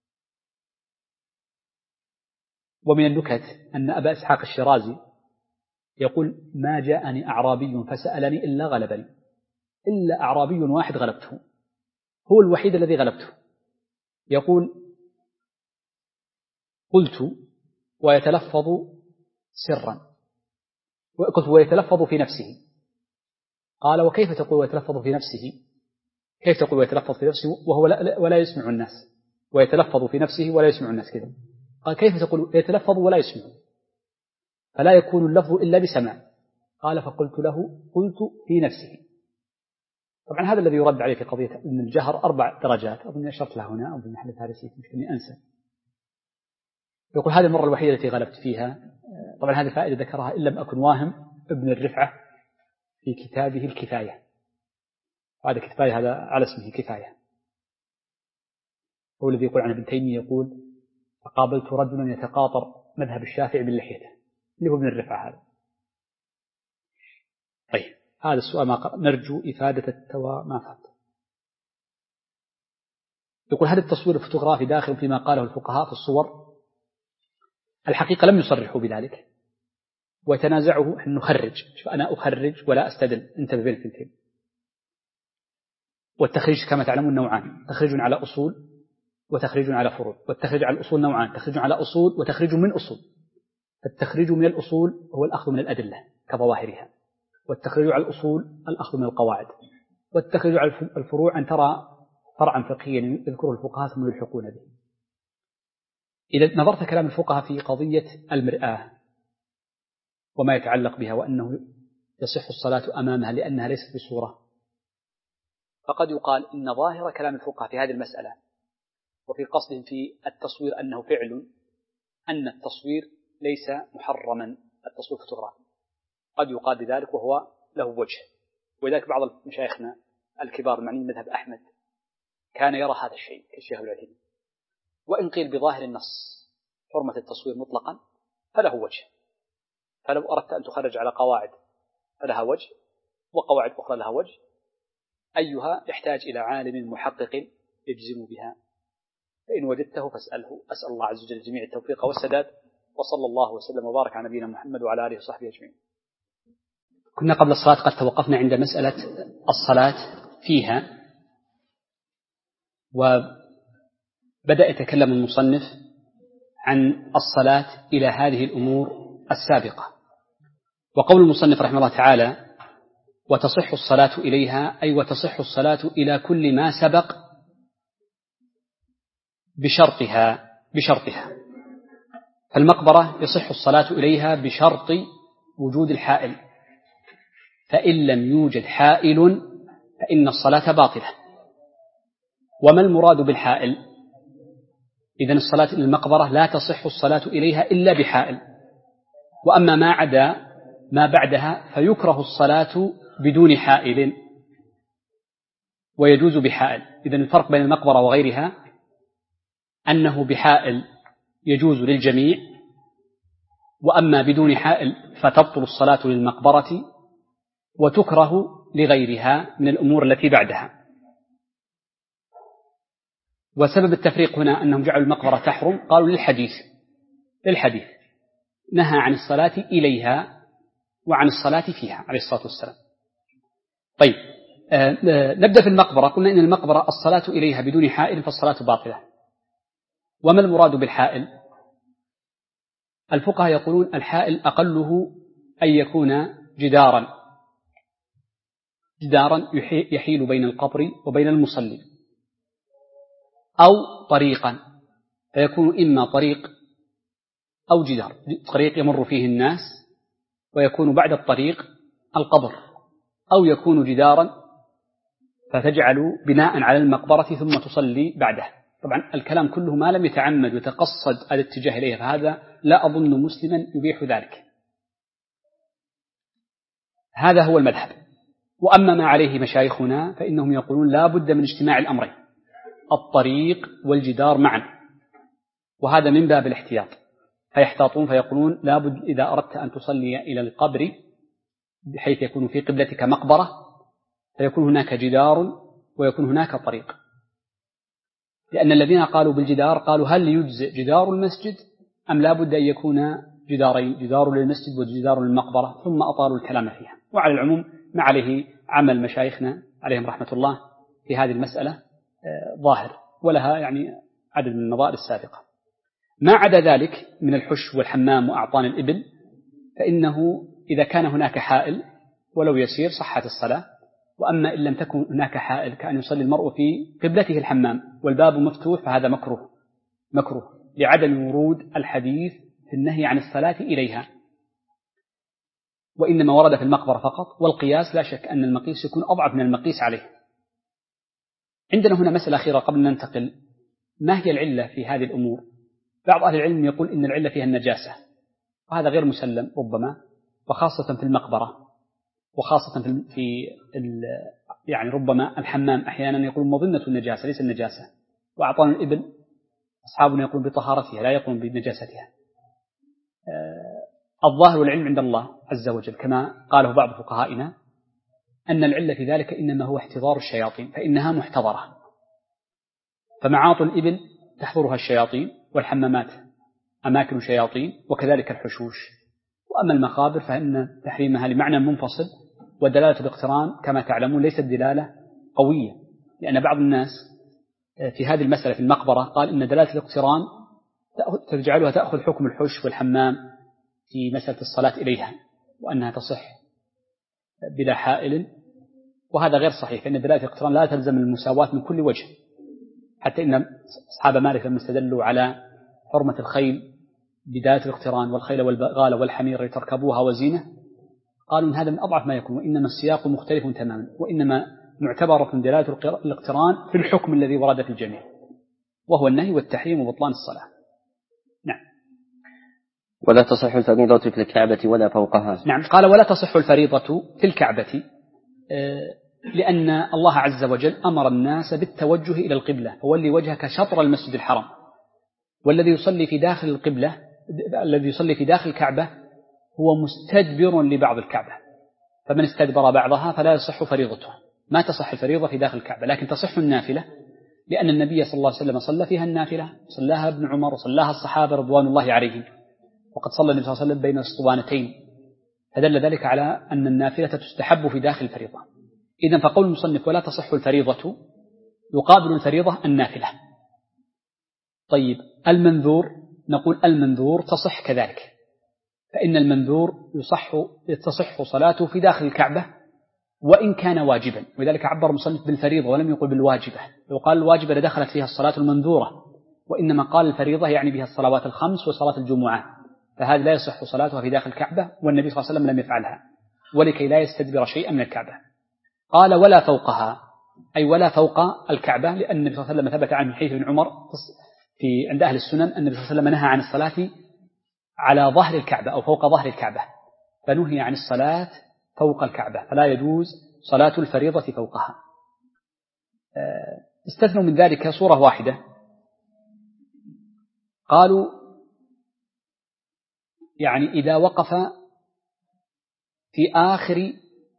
ومن النكت أن أبا إسحاق الشيرازي يقول ما جاءني أعرابي فسألني إلا غلبني، إلا أعرابي واحد غلبته، هو الوحيد الذي غلبته. يقول قلت ويتلفظ سرا، قلت ويتلفظ في نفسه، قال وكيف تقول ويتلفظ في نفسه؟ كيف تقول ويتلفظ في نفسه وهو لا ولا يسمع الناس؟ ويتلفظ في نفسه ولا يسمع الناس كذا. قال كيف تقول يتلفظ ولا يسمع؟ فلا يكون اللفظ إلا بسماع. قال فقلت له قلت في نفسه. طبعا هذا الذي يرد عليه في قضية أن الجهر أربع درجات، أظن أشرت له هنا أو بمحل فارسي ممكن أنسى. يقول هذه المرة الوحيدة التي غلبت فيها. طبعا هذه الفائدة ذكرها إن لم أكن واهم ابن الرفعة في كتابه الكفاية، وهذا كفاية هذا على اسمه كفاية، هو الذي يقول عن ابن تيمية يقول فقابلت رجلا يتقاطر مذهب الشافعي باللحية، اللي هو ابن الرفعة هذا. طيب هذا السؤال ما نرجو إفادة التوى ما فات. يقول هل التصوير الفوتوغرافي داخل فيما قاله الفقهاء في الصور؟ الحقيقة لم يصرحوا بذلك وتنازعه أن نخرج، أنا أخرج ولا أستدل، انتبه بين الاثنين. والتخريج كما تعلمون نوعان، تخريج على أصول وتخريج على فروع. والتخريج على الأصول نوعان، تخريج على أصول وتخريج من أصول. التخريج من الأصول هو الأخذ من الأدلة كظواهرها، والتخريج على الأصول الأخذ من القواعد، والتخريج على الفروع أن ترى فرعا فقهيا يذكره الفقهاء ثم يلحقون به. إذا نظرت كلام الفقهاء في قضية المرآة وما يتعلق بها وأنه يصح الصلاة أمامها لأنها ليست بصورة، فقد يقال إن ظاهر كلام الفقهاء في هذه المسألة وفي قصدهم في التصوير أنه فعل، أن التصوير ليس محرما، التصوير فوتوغرافي قد يقال بذلك وهو له وجه. ولذلك بعض مشايخنا الكبار المعنيين مذهب أحمد كان يرى هذا الشيء كالشيخ العثيمين. وإن قيل بظاهر النص حرمة التصوير مطلقا فله وجه، فلو أردت أن تخرج على قواعد فلها وجه وقواعد أخرى لها وجه، أيها يحتاج إلى عالم محقق يجزم بها، فإن وجدته فاسأله. أسأل الله عز وجل جميع التوفيق والسداد، وصلى الله وسلم وبارك على نبينا محمد وعلى آله وصحبه أجمعين. كنا قبل الصلاة قد توقفنا عند مسألة الصلاة فيها، وبدأ يتكلم المصنف عن الصلاة إلى هذه الأمور السابقة. وقول المصنف رحمه الله تعالى وتصح الصلاة إليها، أي وتصح الصلاة إلى كل ما سبق بشرطها بشرطها فالمقبرة يصح الصلاة إليها بشرط وجود الحائل، فإن لم يوجد حائل فإن الصلاة باطلة. وما المراد بالحائل؟ إذن الصلاة إلى المقبرة لا تصح الصلاة إليها إلا بحائل، وأما ما عدا ما بعدها فيكره الصلاة بدون حائل ويجوز بحائل. إذن الفرق بين المقبرة وغيرها أنه بحائل يجوز للجميع، وأما بدون حائل فتبطل الصلاة للمقبرة وتكره لغيرها من الأمور التي بعدها. وسبب التفريق هنا أنهم جعلوا المقبرة تحرم، قالوا للحديث للحديث نهى عن الصلاة إليها وعن الصلاة فيها عليه الصلاة والسلام. طيب نبدأ في المقبرة. قلنا إن المقبرة الصلاة إليها بدون حائل فالصلاة باطلة. وما المراد بالحائل؟ الفقهاء يقولون الحائل أقله أن يكون جدارا جدارا يحيل بين القبر وبين المصلي، أو طريقا فيكون إما طريق أو جدار، طريق يمر فيه الناس ويكون بعد الطريق القبر، أو يكون جدارا فتجعل بناء على المقبرة ثم تصلي بعده. طبعا الكلام كله ما لم يتعمد وتقصد الاتجاه إليه، فهذا لا أظن مسلما يبيح ذلك. هذا هو المذهب. وأما ما عليه مشايخنا فإنهم يقولون لا بد من اجتماع الأمرين، الطريق والجدار معا، وهذا من باب الاحتياط، فيحتاطون فيقولون لا بد إذا أردت أن تصلي إلى القبر بحيث يكون في قبلتك مقبرة فيكون هناك جدار ويكون هناك طريق، لأن الذين قالوا بالجدار قالوا هل يجزئ جدار المسجد أم لا بد أن يكون جدارين، جدار للمسجد وجدار للمقبرة، ثم أطالوا الكلام فيها. وعلى العموم ما عليه عمل مشايخنا عليهم رحمة الله في هذه المسألة ظاهر، ولها يعني عدد من النظائر السابقة. ما عدا ذلك من الحش والحمام وأعطان الإبل فإنه إذا كان هناك حائل ولو يسير صحت الصلاة. وأما إن لم تكن هناك حائل كأن يصلي المرء في قبلته الحمام والباب مفتوح فهذا مكروه مكروه لعدم ورود الحديث في النهي عن الصلاة إليها، وإنما ورد في المقبرة فقط. والقياس لا شك أن المقيس يكون أضعف من المقيس عليه. عندنا هنا مسألة أخيرة قبل أن ننتقل، ما هي العلة في هذه الأمور؟ بعض أهل العلم يقول إن العلة فيها النجاسة، وهذا غير مسلم ربما، وخاصة في المقبرة، وخاصة في, في يعني ربما الحمام أحيانا يقول مظنة النجاسة ليس النجاسة، وأعطان الإبل أصحابنا يقولون بطهارتها لا يقولون بنجاستها. الظاهر والعلم عند الله عز وجل كما قاله بعض فقهائنا أن العلة في ذلك إنما هو احتضار الشياطين، فإنها محتضرة، فمعاط الإبل تحضرها الشياطين، والحمامات أماكن شياطين، وكذلك الحشوش. وأما المقابر فإن تحريمها لمعنى منفصل، ودلالة الاقتران كما تعلمون ليست دلالة قوية، لأن بعض الناس في هذه المسألة في المقبرة قال إن دلالة الاقتران تجعلها تأخذ حكم الحش والحمام في مسألة الصلاة إليها، وأنها تصح بلا حائل، وهذا غير صحيح، فإن دلالة الاقتران لا تلزم المساواة من كل وجه، حتى إن أصحاب مالك لما استدلوا على حرمة الخيل بداية الاقتران والخيل والبغال والحمير لتركبوها وزينة قالوا إن هذا من أضعف ما يكون، وإنما السياق مختلف تماما، وإنما معتبرة دلالة الاقتران في الحكم الذي ورد في الجميع، وهو النهي والتحريم وبطلان الصلاة. نعم. ولا تصح الفريضة في الكعبة ولا فوقها. نعم، قال ولا تصح الفريضة في الكعبة لأن الله عز وجل أمر الناس بالتوجه إلى القبلة، فولي وجهك شطر المسجد الحرام، والذي يصلي في داخل القبلة الذي يصلي في داخل الكعبة هو مستدبر لبعض الكعبة، فمن استدبر بعضها فلا يصح فريضته. ما تصح الفريضة في داخل الكعبة، لكن تصح النافلة، لأن النبي صلى الله عليه وسلم صلى فيها النافلة، صلاها ابن عمر وصلاها الصحابة رضوان الله عليهم، وقد صلى النبي صلى الله عليه وسلم بين الاسطوانتين، فدل ذلك على أن النافلة تستحب في داخل الفريضة. إذن فقول المصنف ولا تصح الفريضة يقابل الفريضة النافلة. طيب المنذور، نقول المنذور تصح كذلك، فإن المنذور يصح تصح صلاته في داخل الكعبة وإن كان واجبا، ولذلك عبر المصنف بالفريضة ولم يقل بالواجبة. لو قال الواجبة لدخلت فيها الصلاة المنذورة، وإنما قال الفريضة يعني بها الصلوات الخمس وصلاة الجمعة، فهذا لا يصح صلاتها في داخل الكعبة، والنبي صلى الله عليه وسلم لم يفعلها، ولكي لا يستدبر شيئا من الكعبة. قال ولا فوقها، أي ولا فوق الكعبة، لأن النبي صلى الله عليه وسلم ثبت عنه حديث ابن عمر في عند أهل السنن أن النبي صلى الله عليه وسلم نهى عن الصلاة على ظهر الكعبة أو فوق ظهر الكعبة، فنهي عن الصلاة فوق الكعبة، فلا يجوز صلاة الفريضة فوقها. استثنوا من ذلك صورة واحدة، قالوا يعني إذا وقف في آخر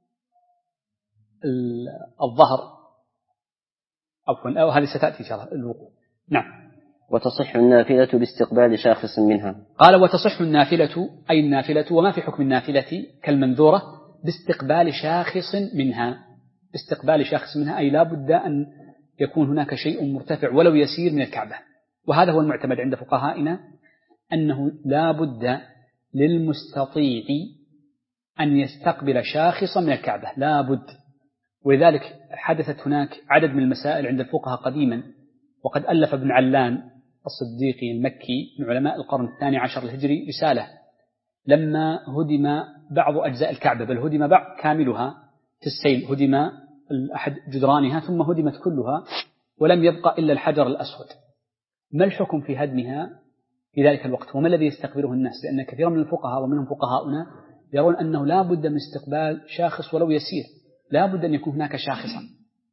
الظهر، عفوا أو هذه ستأتي إن شاء الله الوقوف. نعم. وتصح النافلة باستقبال شاخص منها. قال وتصح النافلة، أي النافلة وما في حكم النافلة كالمنذورة باستقبال شاخص منها، استقبال شخص منها، أي لا بد أن يكون هناك شيء مرتفع ولو يسير من الكعبة. وهذا هو المعتمد عند فقهائنا، أنه لا بد للمستطيع أن يستقبل شاخصا من الكعبة، لا بد. ولذلك حدثت هناك عدد من المسائل عند الفقهاء قديما، وقد ألف ابن علان الصديقي المكي من علماء القرن الثاني عشر الهجري رسالة لما هدم بعض أجزاء الكعبة، بل هدم بعض كاملها في السيل، هدم أحد جدرانها ثم هدمت كلها ولم يبقى إلا الحجر الأسود. ما الحكم في هدمها في ذلك الوقت، وما الذي يستقبله الناس؟ لأن كثيرا من الفقهاء ومنهم فقهاؤنا يرون أنه لا بد من استقبال شاخص ولو يسير، لا بد أن يكون هناك شاخصا.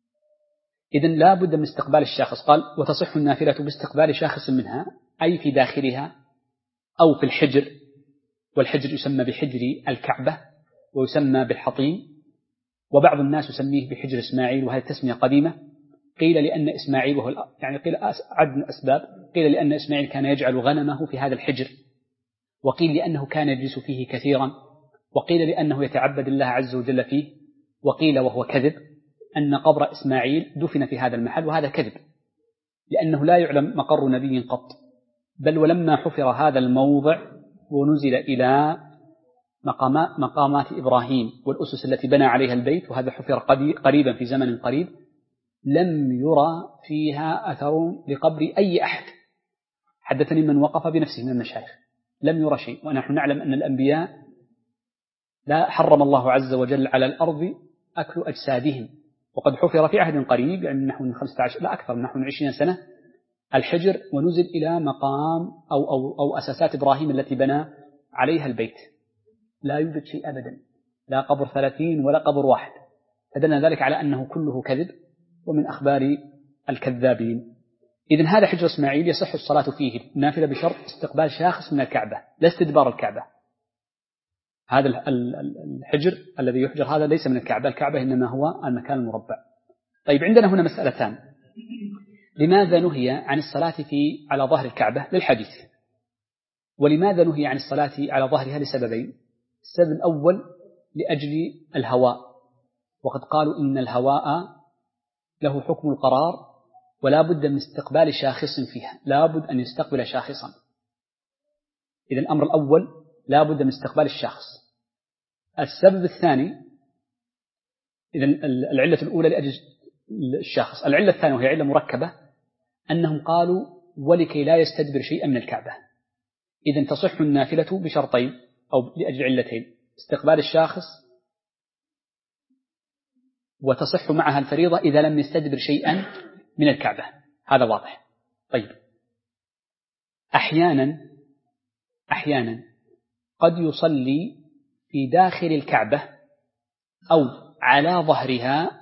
إذن لا بد من استقبال الشاخص. قال وتصح النافلة باستقبال شاخص منها، أي في داخلها أو في الحجر، والحجر يسمى بحجر الكعبة ويسمى بالحطيم، وبعض الناس يسميه بحجر إسماعيل، وهذه تسمية قديمة. قيل لأن إسماعيل وهو يعني قيل عدد من الأسباب، قيل لأن إسماعيل كان يجعل غنمه في هذا الحجر، وقيل لأنه كان يجلس فيه كثيرا، وقيل لأنه يتعبد الله عز وجل فيه، وقيل وهو كذب أن قبر إسماعيل دفن في هذا المحل، وهذا كذب لأنه لا يعلم مقر نبي قط. بل ولما حفر هذا الموضع ونزل إلى مقامات إبراهيم والأسس التي بنى عليها البيت، وهذا حفر قريبا في زمن قريب، لم يرى فيها أثر لقبر أي أحد. حدثني من وقف بنفسه من المشايخ لم يرى شيء، ونحن نعلم أن الأنبياء لا حرم الله عز وجل على الأرض أكل أجسادهم، وقد حفر في عهد قريب يعني نحو من خمسة عشر لا أكثر من نحو من عشرين سنة الحجر، ونزل إلى مقام أو, أو, أو أساسات إبراهيم التي بنى عليها البيت، لا يوجد شيء أبدا، لا قبر ثلاثين ولا قبر واحد، فدل ذلك على أنه كله كذب ومن أخبار الكذابين. إذن هذا حجر إسماعيل يصح الصلاة فيه نافلة بشرط استقبال شاخص من الكعبة لا استدبار الكعبة. هذا الحجر الذي يحجر هذا ليس من الكعبة، الكعبة إنما هو المكان المربع. طيب عندنا هنا مسألتان: لماذا نهي عن الصلاة في على ظهر الكعبة؟ للحديث. ولماذا نهي عن الصلاة على ظهرها؟ لسببين. السبب الأول لأجل الهواء، وقد قالوا إن الهواء له حكم القرار ولا بد من استقبال شاخص فيها، لا بد أن يستقبل شاخصا. إذن الأمر الأول لا بد من استقبال الشخص. السبب الثاني، إذن العلة الأولى لأجل الشخص، العلة الثانية وهي علة مركبة، أنهم قالوا ولكي لا يستدبر شيئا من الكعبة. إذن تصح النافلة بشرطين أو لأجل علتين: استقبال الشاخص، وتصح معها الفريضة إذا لم يستدبر شيئا من الكعبة. هذا واضح. طيب أحيانا أحيانا قد يصلي في داخل الكعبة أو على ظهرها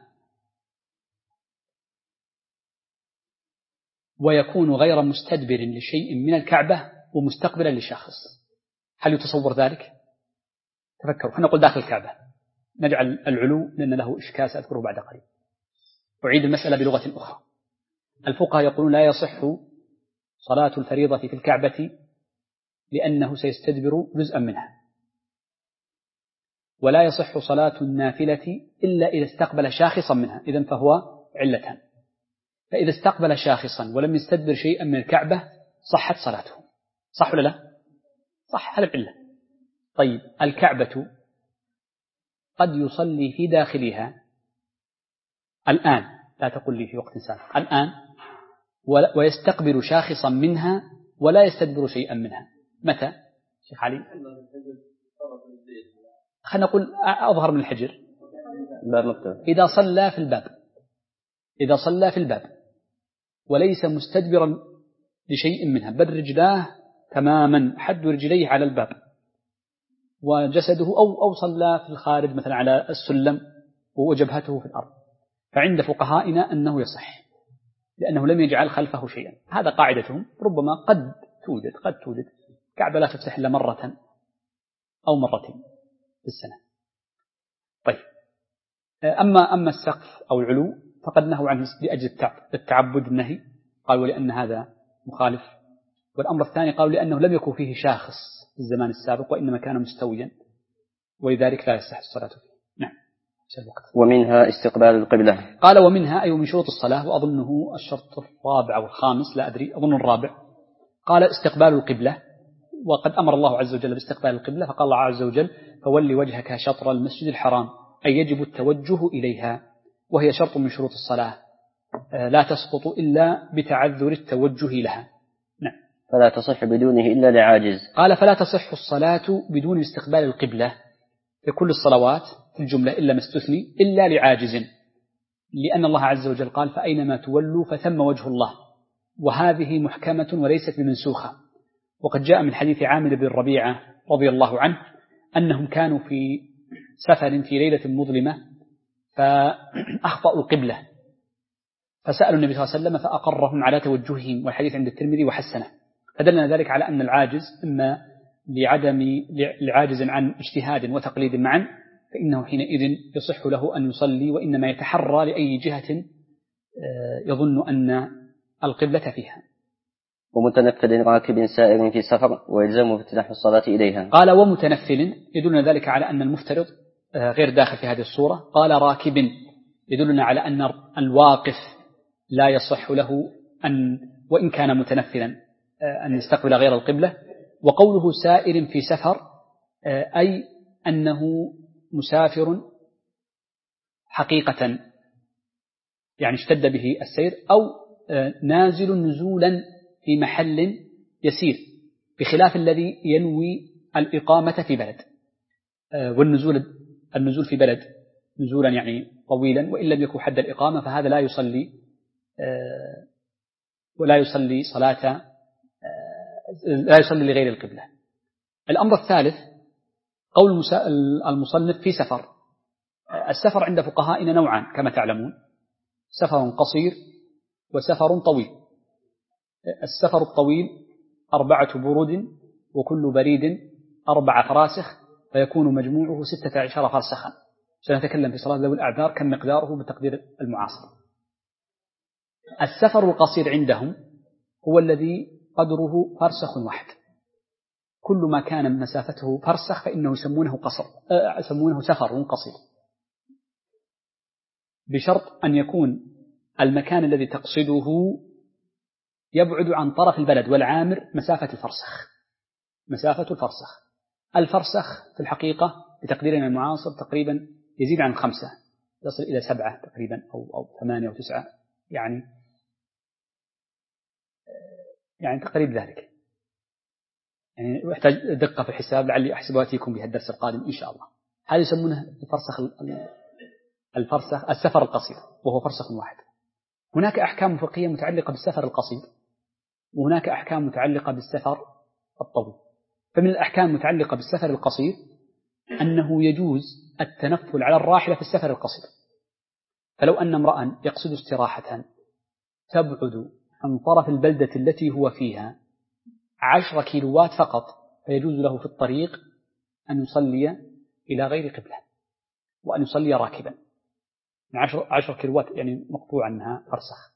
ويكون غير مستدبر لشيء من الكعبة ومستقبلا لشخص. هل يتصور ذلك؟ تفكروا، خلينا نقول داخل الكعبة، نجعل العلو لأن له إشكال سأذكره بعد قليل. أعيد المسألة بلغة أخرى. الفقهاء يقولون لا يصح صلاة الفريضة في الكعبة لأنه سيستدبر جزءا منها، ولا يصح صلاة النافلة إلا إذا استقبل شاخصا منها، إذن فهو علتان. فإذا استقبل شاخصا ولم يستدبر شيئا من الكعبة صحت صلاته، صح ولا لا؟ صح، هذا العلة. طيب الكعبة قد يصلي في داخلها الآن، لا تقل لي في وقت سابق، الآن، ويستقبل شاخصا منها ولا يستدبر شيئا منها. متى؟ شيخ علي خلنا نقول أظهر من الحجر، إذا صلى في الباب، إذا صلى في الباب وليس مستدبرا لشيء منها، بل رجلاه تماما حد رجليه على الباب وجسده، أو أو صلى في الخارج مثلا على السلم وجبهته في الأرض، فعند فقهائنا أنه يصح لأنه لم يجعل خلفه شيئا. هذا قاعدتهم، ربما قد توجد قد توجد كعبة لا تفتح إلا مرة أو مرتين في السنة. طيب أما أما السقف أو العلو فقد نهوا عنه لأجل التعبد النهي، قالوا لأن هذا مخالف. والأمر الثاني قالوا لأنه لم يكن فيه شاخص في الزمان السابق وإنما كان مستويا، ولذلك لا يصح الصلاة فيه. نعم. ومنها استقبال القبلة. قال ومنها أي من شروط الصلاة، وأظنه الشرط الرابع أو الخامس لا أدري، أظن الرابع. قال استقبال القبلة، وقد أمر الله عز وجل باستقبال القبلة، فقال الله عز وجل فولي وجهك شطر المسجد الحرام، أي يجب التوجه إليها، وهي شرط من شروط الصلاة لا تسقط إلا بتعذر التوجه لها. نعم. فلا تصح بدونه إلا لعاجز. قال فلا تصح الصلاة بدون استقبال القبلة في كل الصلوات في الجملة إلا ما استثني، إلا لعاجز، لأن الله عز وجل قال فأينما تولوا فثم وجه الله، وهذه محكمة وليست بمنسوخة. وقد جاء من حديث عامر بن ربيعة رضي الله عنه أنهم كانوا في سفر في ليلة مظلمة فأخطأوا القبلة، فسألوا النبي صلى الله عليه وسلم فأقرهم على توجههم، والحديث عند الترمذي وحسنه. فدلنا ذلك على أن العاجز إما لعدم لعاجز عن اجتهاد وتقليد معا، فإنه حينئذ يصح له أن يصلي، وإنما يتحرى لأي جهة يظن أن القبلة فيها. ومتنفل راكب سائر في سفر ويلزمه افتتاح الصلاة إليها. قال ومتنفل يدلنا ذلك على أن المفترض غير داخل في هذه الصورة. قال راكب يدلنا على أن الواقف لا يصح له أن وإن كان متنفلا أن يستقبل غير القبلة. وقوله سائر في سفر أي أنه مسافر حقيقة، يعني اشتد به السير، أو نازل نزولا في محل يسير، بخلاف الذي ينوي الإقامة في بلد. والنزول النزول في بلد نزولا يعني طويلا، وإن لم يكن حد الإقامة فهذا لا يصلي ولا يصلي صلاة لا يصلي لغير القبلة. الأمر الثالث قول المصنف في سفر. السفر عند فقهائنا نوعان كما تعلمون، سفر قصير وسفر طويل. السفر الطويل أربعة برود وكل بريد أربع فراسخ، فيكون مجموعه ستة عشر فرسخا. سنتكلم في صلاة ذوي الأعذار كم مقداره بتقدير المعاصر. السفر القصير عندهم هو الذي قدره فرسخ واحد، كل ما كان مسافته فرسخ فإنه يسمونه قصر يسمونه سفر قصير، بشرط أن يكون المكان الذي تقصده يبعد عن طرف البلد والعامر مسافة الفرسخ. مسافة الفرسخ الفرسخ في الحقيقة بتقديرنا المعاصر تقريبا يزيد عن خمسة، يصل إلى سبعة تقريبا أو أو ثمانية أو تسعة، يعني يعني تقريب ذلك. يعني يحتاج دقة في الحساب، لعلي أحسب وأتيكم بها الدرس القادم إن شاء الله. هذا يسمونه الفرسخ الفرسخ السفر القصير، وهو فرسخ واحد. هناك أحكام فقهية متعلقة بالسفر القصير، وهناك أحكام متعلقة بالسفر الطويل. فمن الأحكام المتعلقة بالسفر القصير أنه يجوز التنفل على الراحلة في السفر القصير. فلو أن امرأ يقصد استراحة تبعد عن طرف البلدة التي هو فيها عشر كيلوات فقط، فيجوز له في الطريق أن يصلي إلى غير قبلة، وأن يصلي راكبا. عشر, عشر كيلوات يعني مقطوع عنها فرسخ،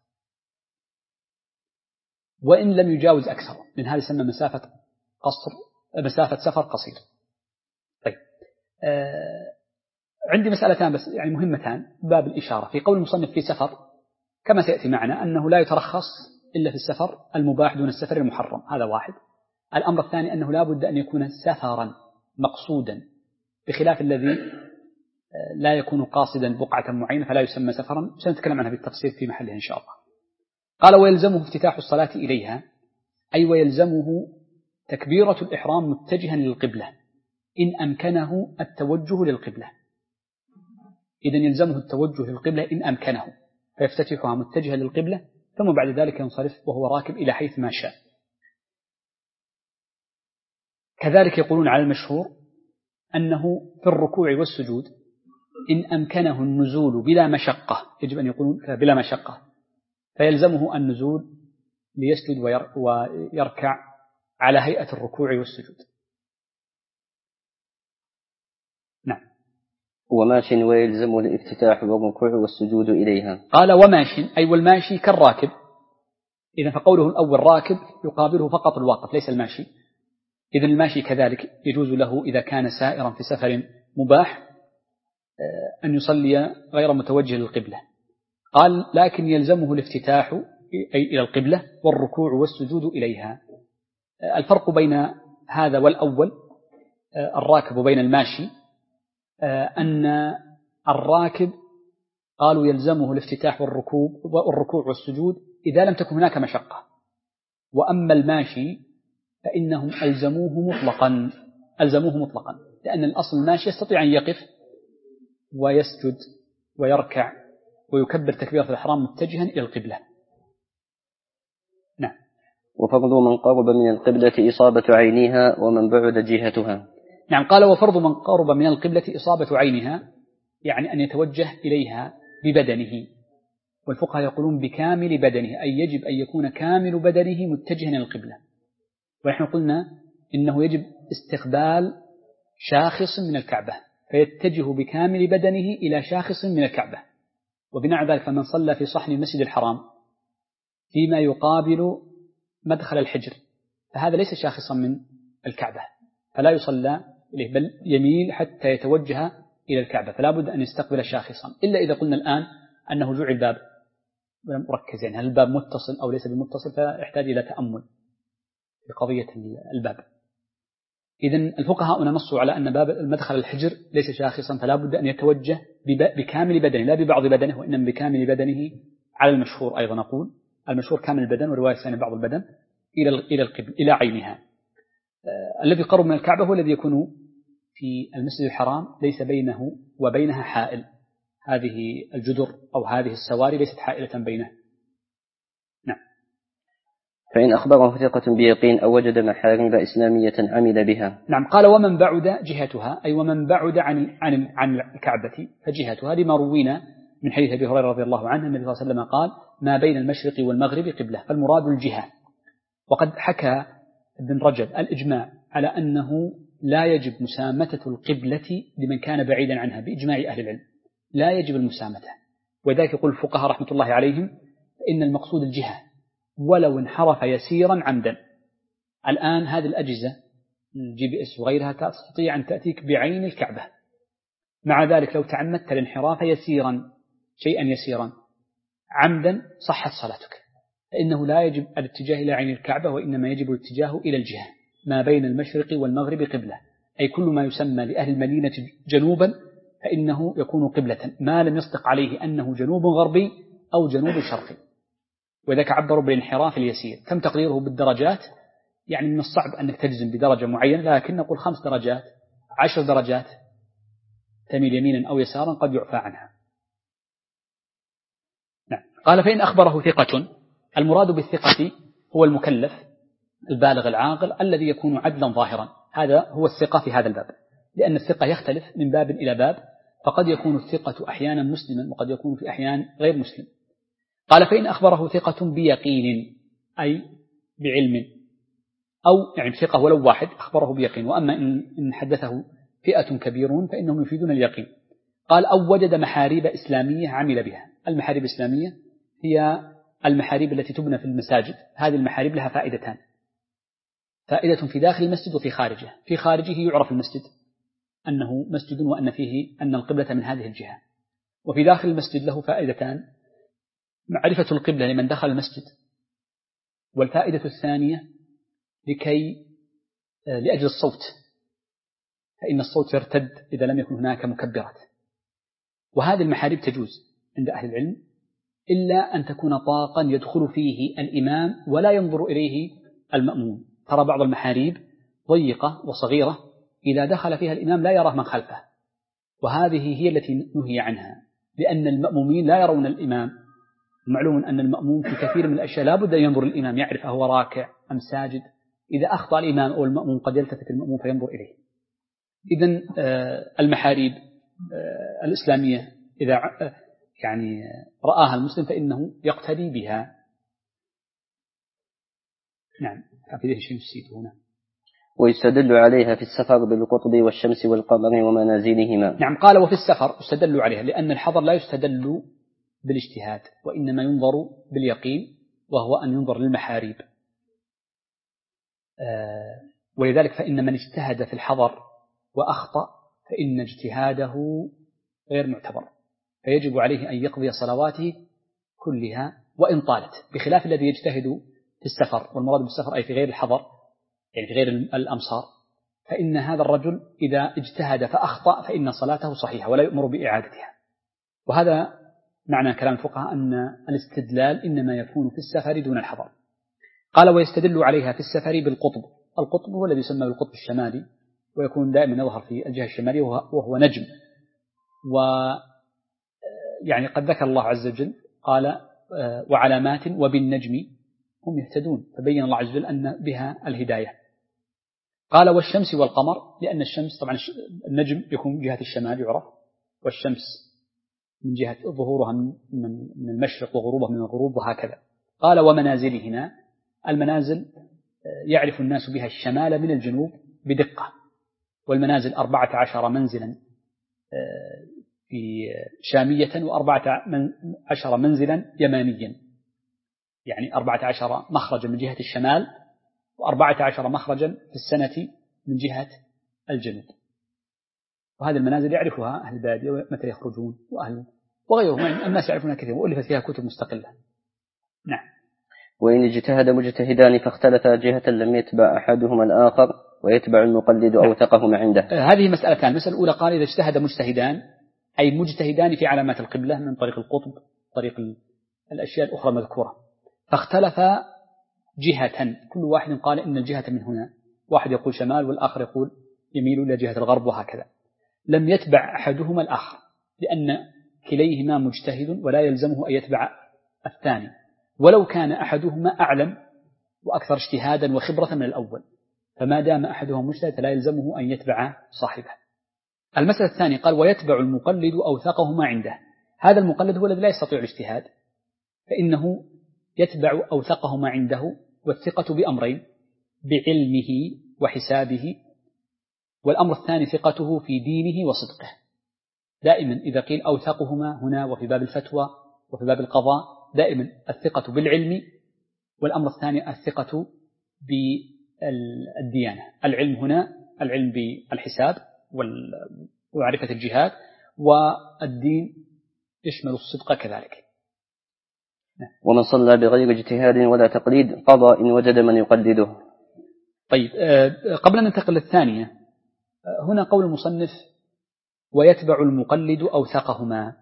وإن لم يجاوز أكثر من هذا يسمى مسافة قصر مسافة سفر قصير. طيب آه عندي مسألتان بس يعني مهمتان باب الإشارة في قول المصنف في سفر، كما سيأتي معنا أنه لا يترخص إلا في السفر المباح دون السفر المحرم، هذا واحد. الأمر الثاني أنه لا بد أن يكون سفرا مقصودا، بخلاف الذي لا يكون قاصدا بقعة معينة فلا يسمى سفرا، سنتكلم عنها بالتفصيل في محلها إن شاء الله. قال ويلزمه افتتاح الصلاة إليها، أي ويلزمه تكبيرة الإحرام متجها للقبلة إن أمكنه التوجه للقبلة. إذن يلزمه التوجه للقبلة إن أمكنه، فيفتتحها متجها للقبلة، ثم بعد ذلك ينصرف وهو راكب إلى حيث ما شاء. كذلك يقولون على المشهور أنه في الركوع والسجود إن أمكنه النزول بلا مشقة، يجب أن يقولون بلا مشقة، فيلزمه النزول ليسجد ويركع على هيئة الركوع والسجود. نعم. وماش ويلزم الافتتاح والركوع والسجود إليها. قال وماش أي والماشي كالراكب. إذن فقوله الأول راكب يقابله فقط الواقف ليس الماشي. إذن الماشي كذلك يجوز له إذا كان سائرا في سفر مباح أن يصلي غير متوجه للقبلة. قال لكن يلزمه الافتتاح أي إلى القبلة والركوع والسجود إليها. الفرق بين هذا والأول الراكب وبين الماشي أن الراكب قالوا يلزمه الافتتاح والركوب والركوع والسجود إذا لم تكن هناك مشقة، وأما الماشي فإنهم ألزموه مطلقا ألزموه مطلقا لأن الأصل الماشي يستطيع أن يقف ويسجد ويركع ويكبر تكبيرة الإحرام متجها إلى القبلة. نعم. وفرض من قرب من القبلة إصابة عينها ومن بعد جهتها. نعم. قال وفرض من قرب من القبلة إصابة عينها، يعني أن يتوجه إليها ببدنه، والفقهاء يقولون بكامل بدنه، أي يجب أن يكون كامل بدنه متجها إلى القبلة. ونحن قلنا إنه يجب استقبال شاخص من الكعبة فيتجه بكامل بدنه إلى شاخص من الكعبة، وبناء على ذلك فمن صلى في صحن المسجد الحرام فيما يقابل مدخل الحجر فهذا ليس شاخصا من الكعبة فلا يصلى إليه، بل يميل حتى يتوجه إلى الكعبة، فلا بد أن يستقبل شاخصا، إلا إذا قلنا الآن أنه جعل الباب مركز، يعني هل الباب متصل أو ليس بمتصل، فيحتاج إلى تأمل في قضية الباب. إذن الفقهاء نصوا على أن باب المدخل الحجر ليس شاخصا، فلا بد أن يتوجه بكامل بدنه لا ببعض بدنه، وإنما بكامل بدنه على المشهور. أيضا نقول المشهور كامل البدن، ورواية ثانية بعض البدن إلى إلى القبل إلى عينها. آه الذي قرب من الكعبة هو الذي يكون في المسجد الحرام ليس بينه وبينها حائل، هذه الجدر أو هذه السواري ليست حائلة بينه. نعم. فإن أخبره ثقة بيقين أو وجد محاريب إسلامية عمل بها. نعم. قال ومن بعد جهتها، أي ومن بعد عن عن عن الكعبة فجهتها، لما روينا من حديث أبي هريرة رضي الله عنه النبي صلى الله عليه وسلم قال ما بين المشرق والمغرب قبلة، فالمراد الجهة. وقد حكى ابن رجب الإجماع على أنه لا يجب مسامتة القبلة لمن كان بعيدا عنها بإجماع أهل العلم، لا يجب المسامتة، وذلك يقول الفقهاء رحمة الله عليهم إن المقصود الجهة ولو انحرف يسيرا عمدا. الآن هذه الأجهزة الجي بي اس وغيرها تستطيع أن تأتيك بعين الكعبة، مع ذلك لو تعمدت الانحراف يسيرا شيئا يسيرا عمدا صحت صلاتك، فإنه لا يجب الاتجاه إلى عين الكعبة، وإنما يجب الاتجاه إلى الجهة ما بين المشرق والمغرب قبلة، أي كل ما يسمى لأهل المدينة جنوبا فإنه يكون قبلة ما لم يصدق عليه أنه جنوب غربي أو جنوب شرقي. وذلك عبروا بالانحراف اليسير. كم تقديره بالدرجات؟ يعني من الصعب أنك تجزم بدرجة معينة، لكن نقول خمس درجات عشر درجات تميل يمينا أو يسارا قد يعفى عنها. نعم. قال فإن أخبره ثقة، المراد بالثقة هو المكلف البالغ العاقل الذي يكون عدلا ظاهرا، هذا هو الثقة في هذا الباب، لأن الثقة يختلف من باب إلى باب، فقد يكون الثقة أحيانا مسلما وقد يكون في أحيان غير مسلم. قال فإن أخبره ثقة بيقين أي بعلم، أو يعني ثقة ولو واحد أخبره بيقين، وأما إن حدثه فئة كبيرون فإنهم يفيدون اليقين. قال أو وجد محاريب إسلامية عمل بها. المحاريب الإسلامية هي المحاريب التي تبنى في المساجد، هذه المحاريب لها فائدتان، فائدة في داخل المسجد وفي خارجه. في خارجه يعرف المسجد أنه مسجد وأن فيه أن القبلة من هذه الجهة، وفي داخل المسجد له فائدتان: معرفة القبلة لمن دخل المسجد، والفائدة الثانية لكي لأجل الصوت، فإن الصوت يرتد إذا لم يكن هناك مكبرات. وهذه المحاريب تجوز عند أهل العلم إلا أن تكون طاقا يدخل فيه الإمام ولا ينظر إليه المأموم. ترى بعض المحاريب ضيقة وصغيرة إذا دخل فيها الإمام لا يراه من خلفه، وهذه هي التي نهي عنها، لأن المأمومين لا يرون الإمام. معلوم أن المأموم في كثير من الأشياء لا بد أن ينظر الإمام يعرف أهو راكع أم ساجد، إذا أخطأ الإمام أو المأموم قد يلتفت المأموم فينظر إليه. إذن المحاريب الإسلامية إذا يعني رآها المسلم فإنه يقتدي بها. نعم. هذه شيء نسيته هنا. ويستدل عليها في السفر بالقطب والشمس والقمر ومنازلهما. نعم. قال وفي السفر استدلوا عليها، لأن الحضر لا يستدل بالاجتهاد وإنما ينظر باليقين، وهو أن ينظر للمحاريب. آه ولذلك فإن من اجتهد في الحضر وأخطأ فإن اجتهاده غير معتبر، فيجب عليه أن يقضي صلواته كلها وإن طالت، بخلاف الذي يجتهد في السفر، والمراد بالسفر أي في غير الحضر يعني في غير الأمصار، فإن هذا الرجل إذا اجتهد فأخطأ فإن صلاته صحيحة ولا يؤمر بإعادتها. وهذا معنى كلام الفقهاء أن الاستدلال إنما يكون في السفر دون الحضر. قال ويستدل عليها في السفر بالقطب. القطب هو الذي يسمى بالقطب الشمالي، ويكون دائما يظهر في الجهة الشمالية وهو نجم. ويعني قد ذكر الله عز وجل قال وعلامات وبالنجم هم يهتدون، فبين الله عز وجل أن بها الهداية. قال والشمس والقمر، لأن الشمس طبعا النجم يكون من جهة الشمال يعرف، والشمس من جهة ظهورها من المشرق وغروبها من الغروب وهكذا. قال ومنازلهنا، المنازل يعرف الناس بها الشمال من الجنوب بدقة، والمنازل أربعة عشر منزلا في شامية وأربعة عشر منزلا يمانيا، يعني أربعة عشر مخرجا من جهة الشمال وأربعة عشر مخرجا في السنة من جهة الجنوب. وهذه المنازل يعرفها أهل البادية متى يخرجون وأهل وغيرهم الناس يعرفونها كثير، وألفت فيها كتب مستقلة. نعم. وإن اجتهد مجتهدان فاختلفا جهة لم يتبع أحدهما الآخر ويتبع المقلد أوثقهما عنده. هذه مسألتان. المسألة الأولى قال إذا اجتهد مجتهدان أي مجتهدان في علامات القبلة من طريق القطب طريق الأشياء الأخرى المذكورة، فاختلف جهة، كل واحد قال إن الجهة من هنا، واحد يقول شمال والآخر يقول يميل إلى جهة الغرب وهكذا، لم يتبع أحدهما الآخر لأن كليهما مجتهد ولا يلزمه أن يتبع الثاني، ولو كان أحدهما أعلم وأكثر اجتهادا وخبرة من الأول، فما دام أحدهما مجتهد فلا يلزمه أن يتبع صاحبه. المسألة الثانية قال ويتبع المقلد أوثقهما عنده. هذا المقلد هو الذي لا يستطيع الاجتهاد، فإنه يتبع أوثقهما عنده، والثقة بأمرين: بعلمه وحسابه، والأمر الثاني ثقته في دينه وصدقه. دائما إذا قيل أوثقهما هنا وفي باب الفتوى وفي باب القضاء دائما الثقة بالعلم، والأمر الثاني الثقة بالديانة. العلم هنا العلم بالحساب ومعرفة الجهاد، والدين يشمل الصدق كذلك. ومن صلى بغير اجتهاد ولا تقليد قضى إن وجد من يقلده. طيب قبل أن ننتقل للثانية، هنا قول المصنف ويتبع المقلد أوثقهما.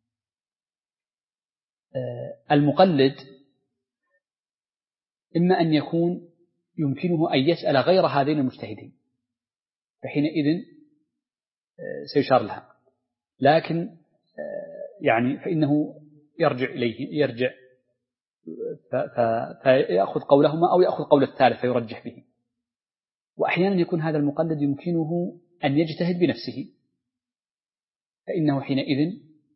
المقلد إما أن يكون يمكنه أن يسأل غير هذين المجتهدين، فحينئذ سيشار لها، لكن يعني فإنه يرجع إليه يرجع فيأخذ قولهما أو يأخذ قول الثالث فيرجح به. وأحيانا يكون هذا المقلد يمكنه أن يجتهد بنفسه، فإنه حينئذ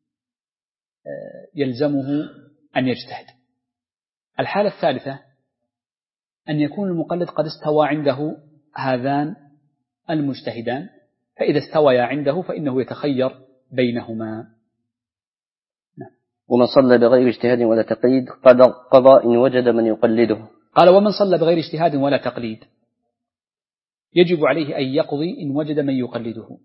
يلزمه أن يجتهد. الحالة الثالثة أن يكون المقلد قد استوى عنده هذان المجتهدان، فإذا استويا عنده فإنه يتخير بينهما. ومن صلى بغير اجتهاد ولا تقليد قضى إن وجد من يقلده. قال ومن صلى بغير اجتهاد ولا تقليد يجب عليه أن يقضي إن وجد من يقلده،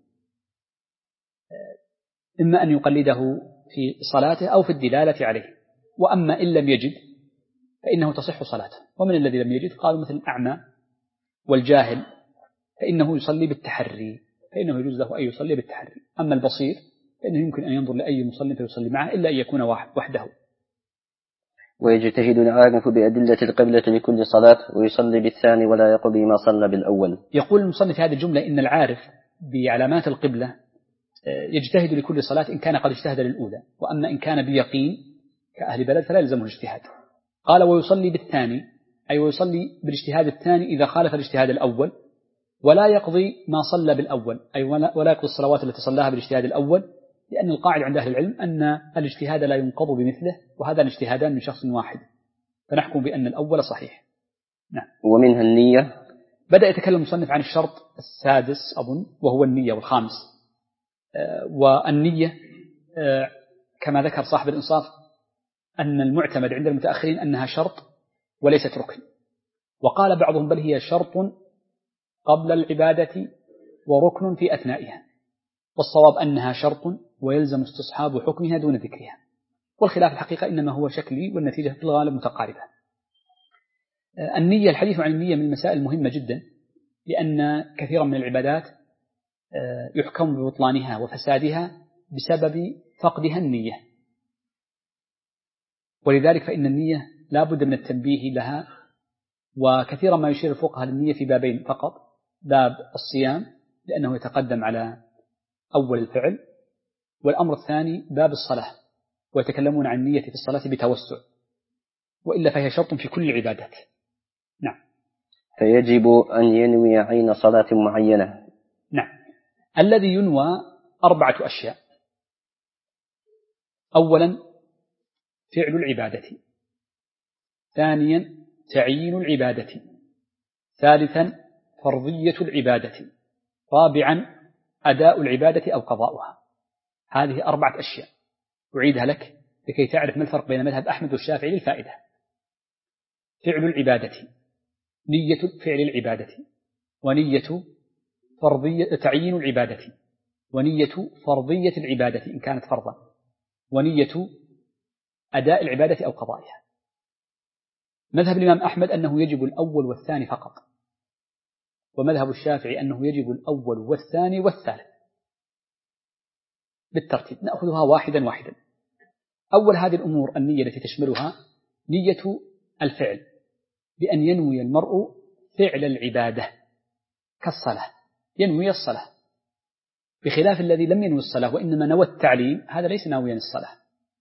إما أن يقلده في صلاته أو في الدلالة عليه. وأما إن لم يجد فإنه تصح صلاته. ومن الذي لم يجد قالوا مثل الأعمى والجاهل فإنه يصلي بالتحري، فإنه يجوز له أن يصلي بالتحري. أما البصير فإنه يمكن أن ينظر لأي مصلي فيصلي معه إلا أن يكون وحده. ويجتهد العارف بأدلة القبلة لكل صلاة ويصلي بالثاني ولا يقضي ما صلى بالأول. يقول المصنف في هذه الجملة إن العارف بعلامات القبلة يجتهد لكل صلاة إن كان قد اجتهد للأولى، وأما إن كان بيقين كأهل بلد فلا يلزمه الاجتهاد. قال ويصلي بالثاني أي ويصلي بالاجتهاد الثاني إذا خالف الاجتهاد الأول، ولا يقضي ما صلى بالأول أي ولا يقضي الصلوات التي صلاها بالاجتهاد الأول، لأن القاعدة عند أهل العلم أن الاجتهاد لا ينقض بمثله، وهذا الاجتهادان من شخص واحد، فنحكم بأن الأول صحيح. نعم. ومنها النية. بدأ يتكلم المصنف عن الشرط السادس أظن وهو النية، والخامس. والنية كما ذكر صاحب الإنصاف أن المعتمد عند المتأخرين أنها شرط وليست ركن، وقال بعضهم بل هي شرط قبل العبادة وركن في أثنائها، والصواب أنها شرط ويلزم استصحاب حكمها دون ذكرها. والخلاف الحقيقة إنما هو شكلي، والنتيجة في الغالب متقاربة. النية، الحديث عن النية من المسائل المهمة جدا، لأن كثيرا من العبادات يحكم ببطلانها وفسادها بسبب فقدها النية، ولذلك فإن النية لا بد من التنبيه لها. وكثيرا ما يشير الفقهاء للنية في بابين فقط: باب الصيام لأنه يتقدم على أول الفعل، والأمر الثاني باب الصلاة، ويتكلمون عن النية في الصلاة بتوسع، وإلا فهي شرط في كل العبادات. نعم. فيجب أن ينوي عين صلاة معينة. نعم. الذي ينوى أربعة أشياء: أولا فعل العبادة، ثانيا تعيين العبادة، ثالثا فرضية العبادة، رابعا أداء العبادة أو قضاؤها. هذه أربعة أشياء أعيدها لك لكي تعرف ما الفرق بين مذهب أحمد والشافعي للفائدة. فعل العبادة، نية فعل العبادة، ونية فرضية تعيين العبادة، ونية فرضية العبادة إن كانت فرضا، ونية أداء العبادة أو قضائها. مذهب الإمام أحمد أنه يجب الأول والثاني فقط، ومذهب الشافعي أنه يجب الأول والثاني والثالث بالترتيب. نأخذها واحدا واحدا. أول هذه الأمور النية التي تشملها نية الفعل، بأن ينوي المرء فعل العبادة كالصلاة، ينوي الصلاة، بخلاف الذي لم ينوي الصلاة وإنما نوى التعليم، هذا ليس ناويا الصلاة.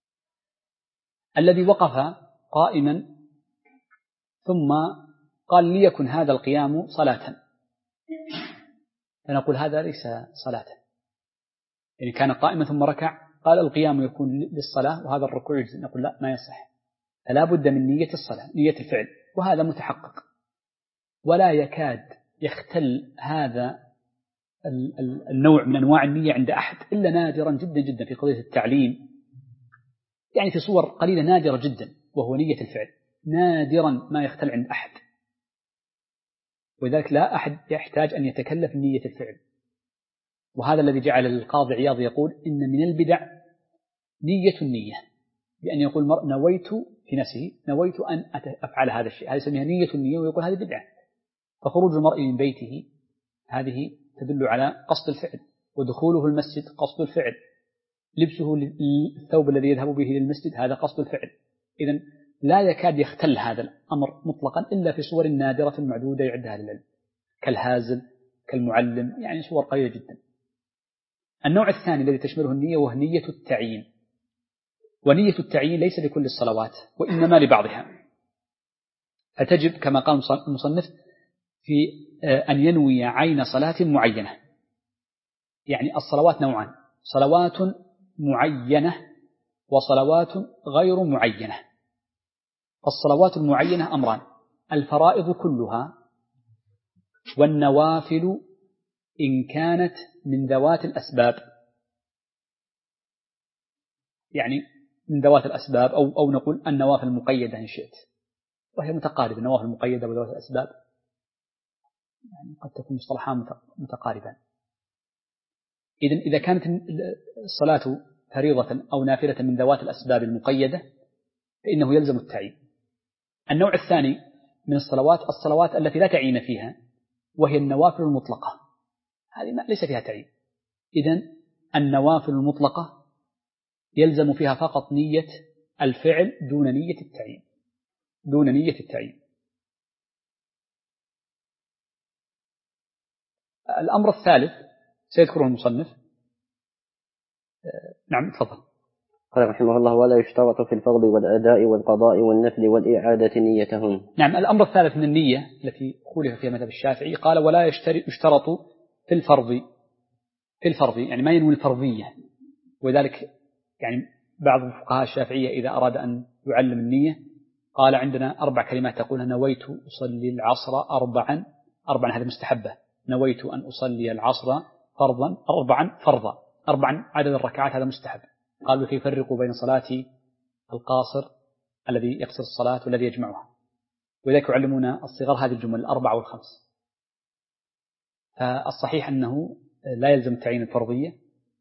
الذي وقف قائما ثم قال ليكن هذا القيام صلاة، فنقول هذا ليس صلاة. يعني كان قائما ثم ركع، قال القيام يكون للصلاة وهذا الركوع يجزي، نقول لا، ما يصح. فلا بد من نية الصلاة، نية الفعل، وهذا متحقق. ولا يكاد يختل هذا النوع من أنواع النية عند أحد إلا نادرا جدا جدا في قضية التعليم، يعني في صور قليلة نادرة جدا، وهو نية الفعل، نادرا ما يختل عند أحد. ولذلك لا أحد يحتاج أن يتكلف نية الفعل. وهذا الذي جعل القاضي عياض يقول إن من البدع نية النية، بأن يقول المرء نويت في نفسه، نويت أن أفعل هذا الشيء، هذا يسميها نية النية، ويقول هذه بدعة. فخروج المرء من بيته هذه تدل على قصد الفعل، ودخوله المسجد قصد الفعل، لبسه الثوب الذي يذهب به للمسجد هذا قصد الفعل. إذن لا يكاد يختل هذا الأمر مطلقا إلا في صور نادرة معدودة يعدها للعلم، كالهازل، كالمعلم، يعني صور قليلة جدا. النوع الثاني الذي تشمله النية وهو نية التعيين. ونية التعيين ليس لكل الصلوات وإنما لبعضها، فتجب كما قال المصنف في أن ينوي عين صلاة معينة. يعني الصلوات نوعان: صلوات معينة وصلوات غير معينة. الصلوات المعينة أمران: الفرائض كلها، والنوافل إن كانت من ذوات الأسباب، يعني من ذوات الأسباب، أو, أو نقول النوافل المقيدة إن شئت، وهي متقاربة. النوافل المقيدة وذوات الأسباب يعني قد تكون مصطلحان متقاربان. إذن إذا كانت الصلاة فريضة أو نافلة من ذوات الأسباب المقيدة فإنه يلزم التعيين. النوع الثاني من الصلوات الصلوات التي لا تعيين فيها، وهي النوافل المطلقة، هذه ليس فيها تعيين. إذن النوافل المطلقة يلزم فيها فقط نية الفعل دون نية التعيين، دون نية التعيين. الأمر الثالث سيذكره المصنف. نعم تفضل. قال رحمه الله: ولا يشترط في الفرض والأداء والقضاء والنفل والإعادة نيتهن. نعم. الأمر الثالث من النية التي خولف فيها مذهب الشافعي، قال ولا يشترط في الفرض، في الفرض يعني ما ينوي الفرضية. وذلك يعني بعض الفقهاء الشافعية إذا أراد أن يعلم النية قال عندنا أربع كلمات تقولها: نويت أصلي العصر أربعا، أربعا هذا مستحبة، نويت أن أصلي العصر فرضا أربعا فرضا، أربعا عدد الركعات هذا مستحب. قالوا كيف يفرقوا بين صلاة القاصر الذي يقصر الصلاة والذي يجمعها، وذلك يعلمون الصغار هذه الجمل الأربع والخمس. فالصحيح أنه لا يلزم تعيين الفرضية،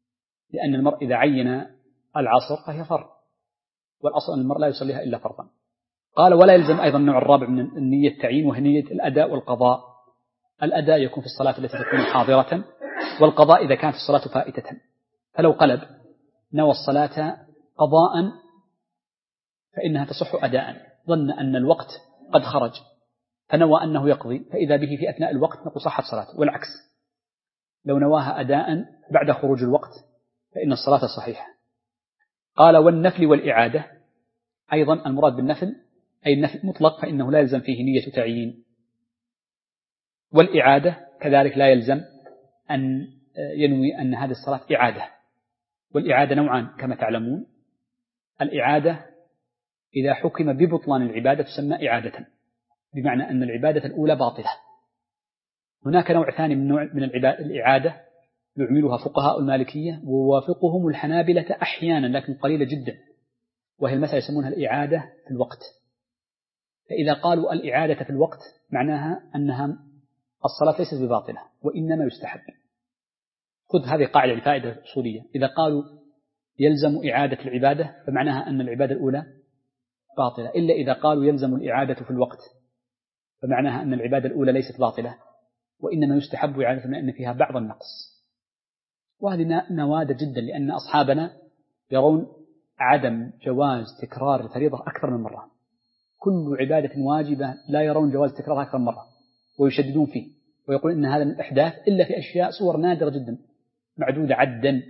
لأن المرء إذا عين العصر فهي فرض، والأصل أن المرء لا يصليها إلا فرضا. قال ولا يلزم أيضا النوع الرابع من النية التعيين، وهي نية الأداء والقضاء. الأداء يكون في الصلاة التي تكون حاضرة، والقضاء إذا كانت الصلاة فائتة. فلو قلب نوى الصلاة قضاء فإنها تصح أداء، ظن أن الوقت قد خرج فنوى أنه يقضي، فإذا به في أثناء الوقت نقول صحت صلاته. والعكس لو نواها أداء بعد خروج الوقت فإن الصلاة صحيحة. قال والنفل والإعادة أيضا المراد بالنفل أي النفل مطلق، فإنه لا يلزم فيه نية تعيين، والإعادة كذلك لا يلزم أن ينوي أن هذه الصلاة إعادة. والإعادة نوعان كما تعلمون، الإعادة إذا حكم ببطلان العبادة تسمى إعادة، بمعنى أن العبادة الأولى باطلة. هناك نوع ثاني من نوع من الإعادة يعملها فقهاء المالكية ووافقهم الحنابلة أحيانا لكن قليلة جدا، وهي المسألة يسمونها الإعادة في الوقت. فإذا قالوا الإعادة في الوقت معناها أنها الصلاة ليست بباطلة وإنما يستحب. خذ هذه قاعدة لفائدة أصولية، إذا قالوا يلزم إعادة العبادة فمعناها أن العبادة الأولى باطلة، إلا إذا قالوا يلزم الإعادة في الوقت فمعناها أن العبادة الأولى ليست باطلة وإنما يستحب إعادة لأن فيها بعض النقص. وهذه نوادر جدا، لأن أصحابنا يرون عدم جواز تكرار الفريضة أكثر من مرة. كل عبادة واجبة لا يرون جواز تكرارها أكثر من مرة ويشددون فيه، ويقول إن هذا من الإحداث إلا في أشياء صور نادرة جدا معدودة عدا.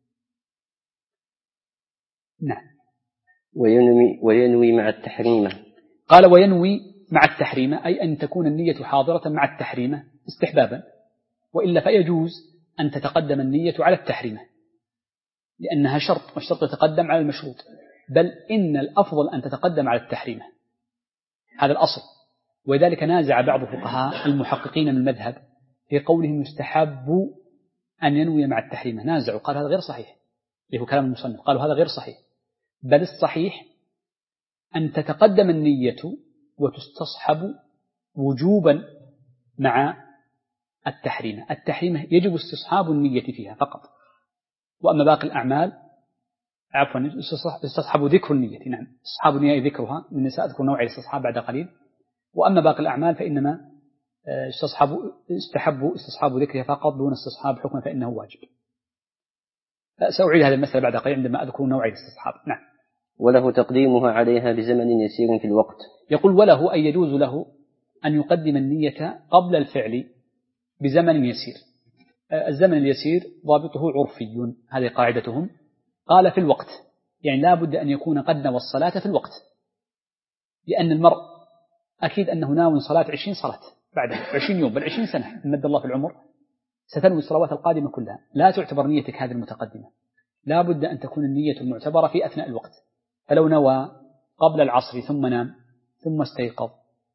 نعم. وينوي, وينوي مع التحريمة. قال وينوي مع التحريمة أي أن تكون النية حاضرة مع التحريمة استحبابا، وإلا فيجوز أن تتقدم النية على التحريمة لأنها شرط، والشرط يتقدم على المشروط، بل إن الأفضل أن تتقدم على التحريمة، هذا الأصل. ولذلك نازع بعض فقهاء المحققين من المذهب في قولهم يستحب أن ينوي مع التحريمة، نازعوا قال هذا غير صحيح، له كلام المصنف قالوا هذا غير صحيح، بل الصحيح أن تتقدم النية وتستصحب وجوبا مع التحريمة. التحريمة يجب استصحاب النية فيها فقط، وأما باقي الأعمال عفوا استصحب ذكر النية. نعم استصحاب النية ذكرها، من سأذكر نوع الاستصحاب بعد قليل. وأما باقي الأعمال فإنما استصحب استحب استصحاب ذكرها فقط دون استصحاب حكم فإنه واجب. سأعيد هذه المسألة بعد قليل عندما أذكر نوع الاستصحاب. نعم. وله تقديمها عليها بزمن يسير في الوقت. يقول وله أي يجوز له أن يقدم النية قبل الفعل بزمن يسير. الزمن اليسير ضابطه عرفي، هذه قاعدتهم. قال في الوقت، يعني لا بد أن يكون قد نوى الصلاة في الوقت، لأن المرء أكيد أنه ناوي صلاة عشرين صلاة بعد عشرين يوم بل عشرين سنة إن مد الله في العمر ستنوي الصلوات القادمة كلها، لا تعتبر نيتك هذه المتقدمة، لا بد أن تكون النية المعتبرة في أثناء الوقت. فلو نوى قبل العصر ثم نام ثم استيقظ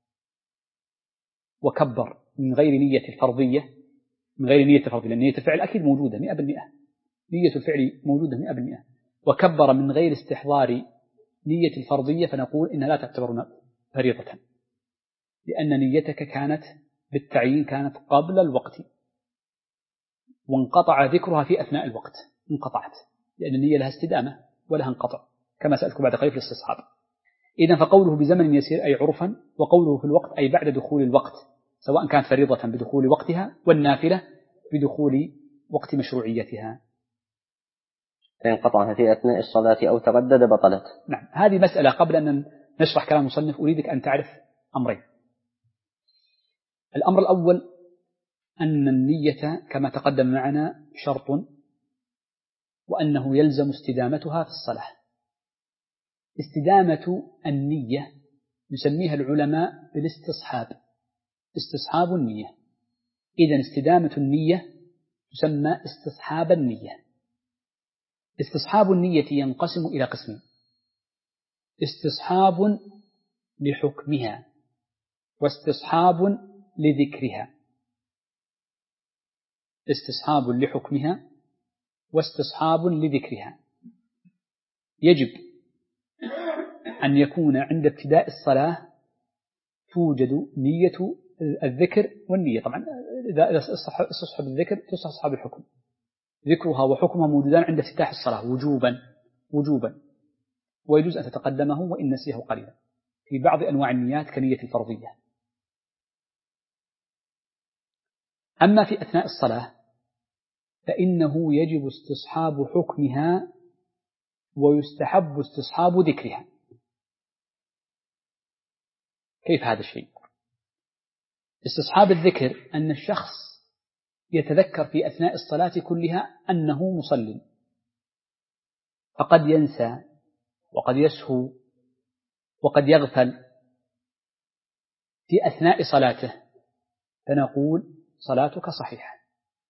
وكبر من غير نية الفرضية، من غير نية الفرضية لأن نية الفعل أكيد موجودة مئة بالمئة، نية الفعل موجودة مئة بالمئة، وكبر من غير استحضار نية الفرضية فنقول إنها لا تعتبر فريضة، لأن نيتك كانت بالتعيين كانت قبل الوقت وانقطع ذكرها في أثناء الوقت، انقطعت لأن النية لها استدامة ولها انقطع كما سأذكر بعد قليل في الاستصحاب. إذن فقوله بزمن يسير أي عرفا، وقوله في الوقت أي بعد دخول الوقت، سواء كانت فريضة بدخول وقتها والنافلة بدخول وقت مشروعيتها. فإن قطعها في أثناء الصلاة أو تردد بطلت. نعم. هذه مسألة قبل أن نشرح كلام المصنف أريدك أن تعرف أمرين. الأمر الأول أن النية كما تقدم معنا شرط، وأنه يلزم استدامتها في الصلاة. استدامة النية يسميها العلماء بالاستصحاب، استصحاب النية. إذن استدامة النية تسمى استصحاب النية. استصحاب النية ينقسم إلى قسمين: استصحاب لحكمها واستصحاب لذكرها. استصحاب لحكمها واستصحاب لذكرها. يجب أن يكون عند ابتداء الصلاة توجد نية الذكر والنية، طبعا إذا استصحب الذكر تستصحب الحكم، ذكرها وحكمها موجودان عند افتتاح الصلاة وجوبا وجوبا، ويجوز أن تتقدمه وإن نسيه قليلا في بعض أنواع النيات كنية الفرضية. أما في أثناء الصلاة فإنه يجب استصحاب حكمها ويستحب استصحاب ذكرها. كيف هذا الشيء؟ استصحاب الذكر أن الشخص يتذكر في أثناء الصلاة كلها أنه مصلي، فقد ينسى وقد يسهو وقد يغفل في أثناء صلاته، فنقول صلاتك صحيحة،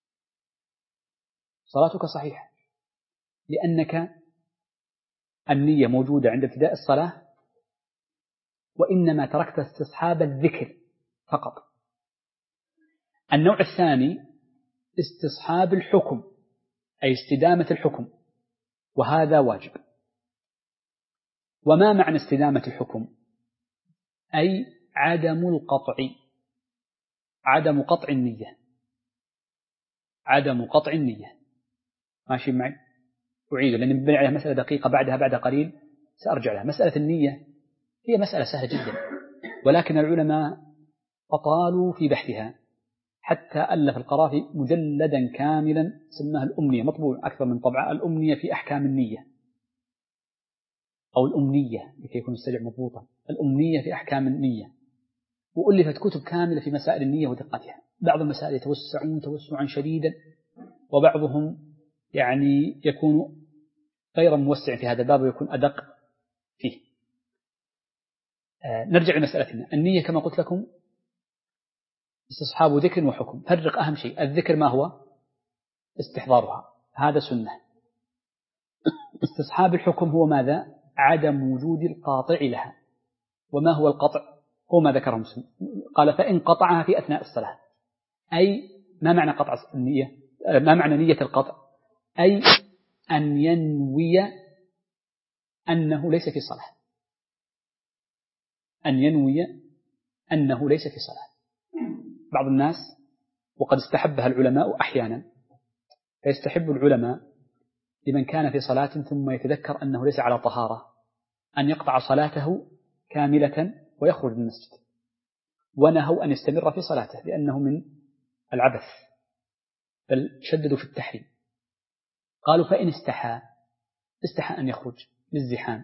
صلاتك صحيحة، لأنك النية موجودة عند ابتداء الصلاة، وإنما تركت استصحاب الذكر فقط. النوع الثاني استصحاب الحكم، أي استدامة الحكم، وهذا واجب. وما معنى استدامة الحكم؟ أي عدم القطع، عدم قطع النية، عدم قطع النية. ماشي معي؟ أعيد لأن نبني عليها مسألة دقيقة بعدها بعد قليل سأرجع لها. مسألة النية هي مسألة سهلة جدا، ولكن العلماء أطالوا في بحثها حتى ألف القرافي مجلدا كاملا سماه الأمنية، مطبوع أكثر من طبعة، الأمنية في أحكام النية، أو الأمنية لكي يكون السجع مضبوطا، الأمنية في أحكام النية. وألفت كتب كاملة في مسائل النية ودقتها. بعض المسائل يتوسعون توسعا شديدا، وبعضهم يعني يكون غير موسع في هذا الباب ويكون أدق فيه. آه نرجع لمسألتنا. النية كما قلت لكم استصحاب ذكر وحكم. فرق أهم شيء، الذكر ما هو؟ استحضارها، هذا سنة. استصحاب الحكم هو ماذا؟ عدم وجود القاطع لها. وما هو القطع؟ هو ما ذكره مسلم، قال فإن قطعها في أثناء الصلاة. أي ما معنى قطع النية؟ ما معنى نية القطع؟ أي أن ينوي أنه ليس في صلاة، أن ينوي أنه ليس في صلاة. بعض الناس وقد استحبها العلماء أحيانا، فيستحب العلماء لمن كان في صلاة ثم يتذكر أنه ليس على طهارة أن يقطع صلاته كاملة ويخرج من المسجد، ونهوا أن يستمر في صلاته لأنه من العبث، بل شددوا في التحريم. قالوا فإن استحى استحى أن يخرج للزحام،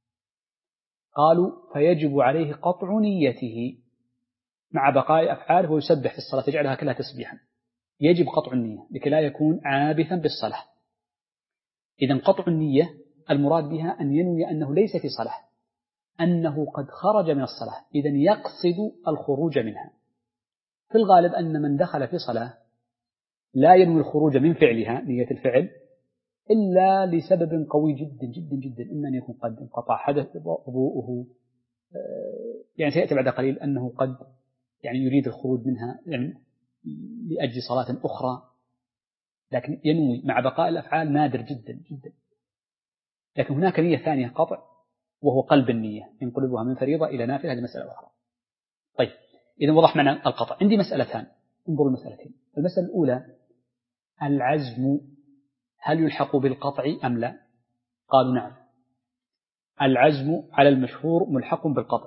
قالوا فيجب عليه قطع نيته مع بقاء أفعاله ويسبح في الصلاة يجعلها كلها تسبيحا. يجب قطع النية لكي لا يكون عابثا بالصلاة. إذن قطع النية المراد بها أن ينوي أنه ليس في صلاة، أنه قد خرج من الصلاة، إذن يقصد الخروج منها. في الغالب أن من دخل في صلاة لا ينوي الخروج من فعلها نية الفعل إلا لسبب قوي جدا جدا جدا، إما أن يكون قد انقطع حدث وضوءه، يعني سيأتي بعد قليل أنه قد يعني يريد الخروج منها يعني لأجل صلاة أخرى، لكن ينوي مع بقاء الأفعال نادر جدا جدا. لكن هناك نية ثانية قطع وهو قلب النية، ينقلبها من فريضة إلى نافلة، هذه مسألة أخرى. طيب إذا وضح معنى القطع. عندي مسألتان، انظروا المسألتين. المسألة الأولى العزم هل يلحق بالقطع أم لا؟ قالوا نعم، العزم على المشهور ملحق بالقطع،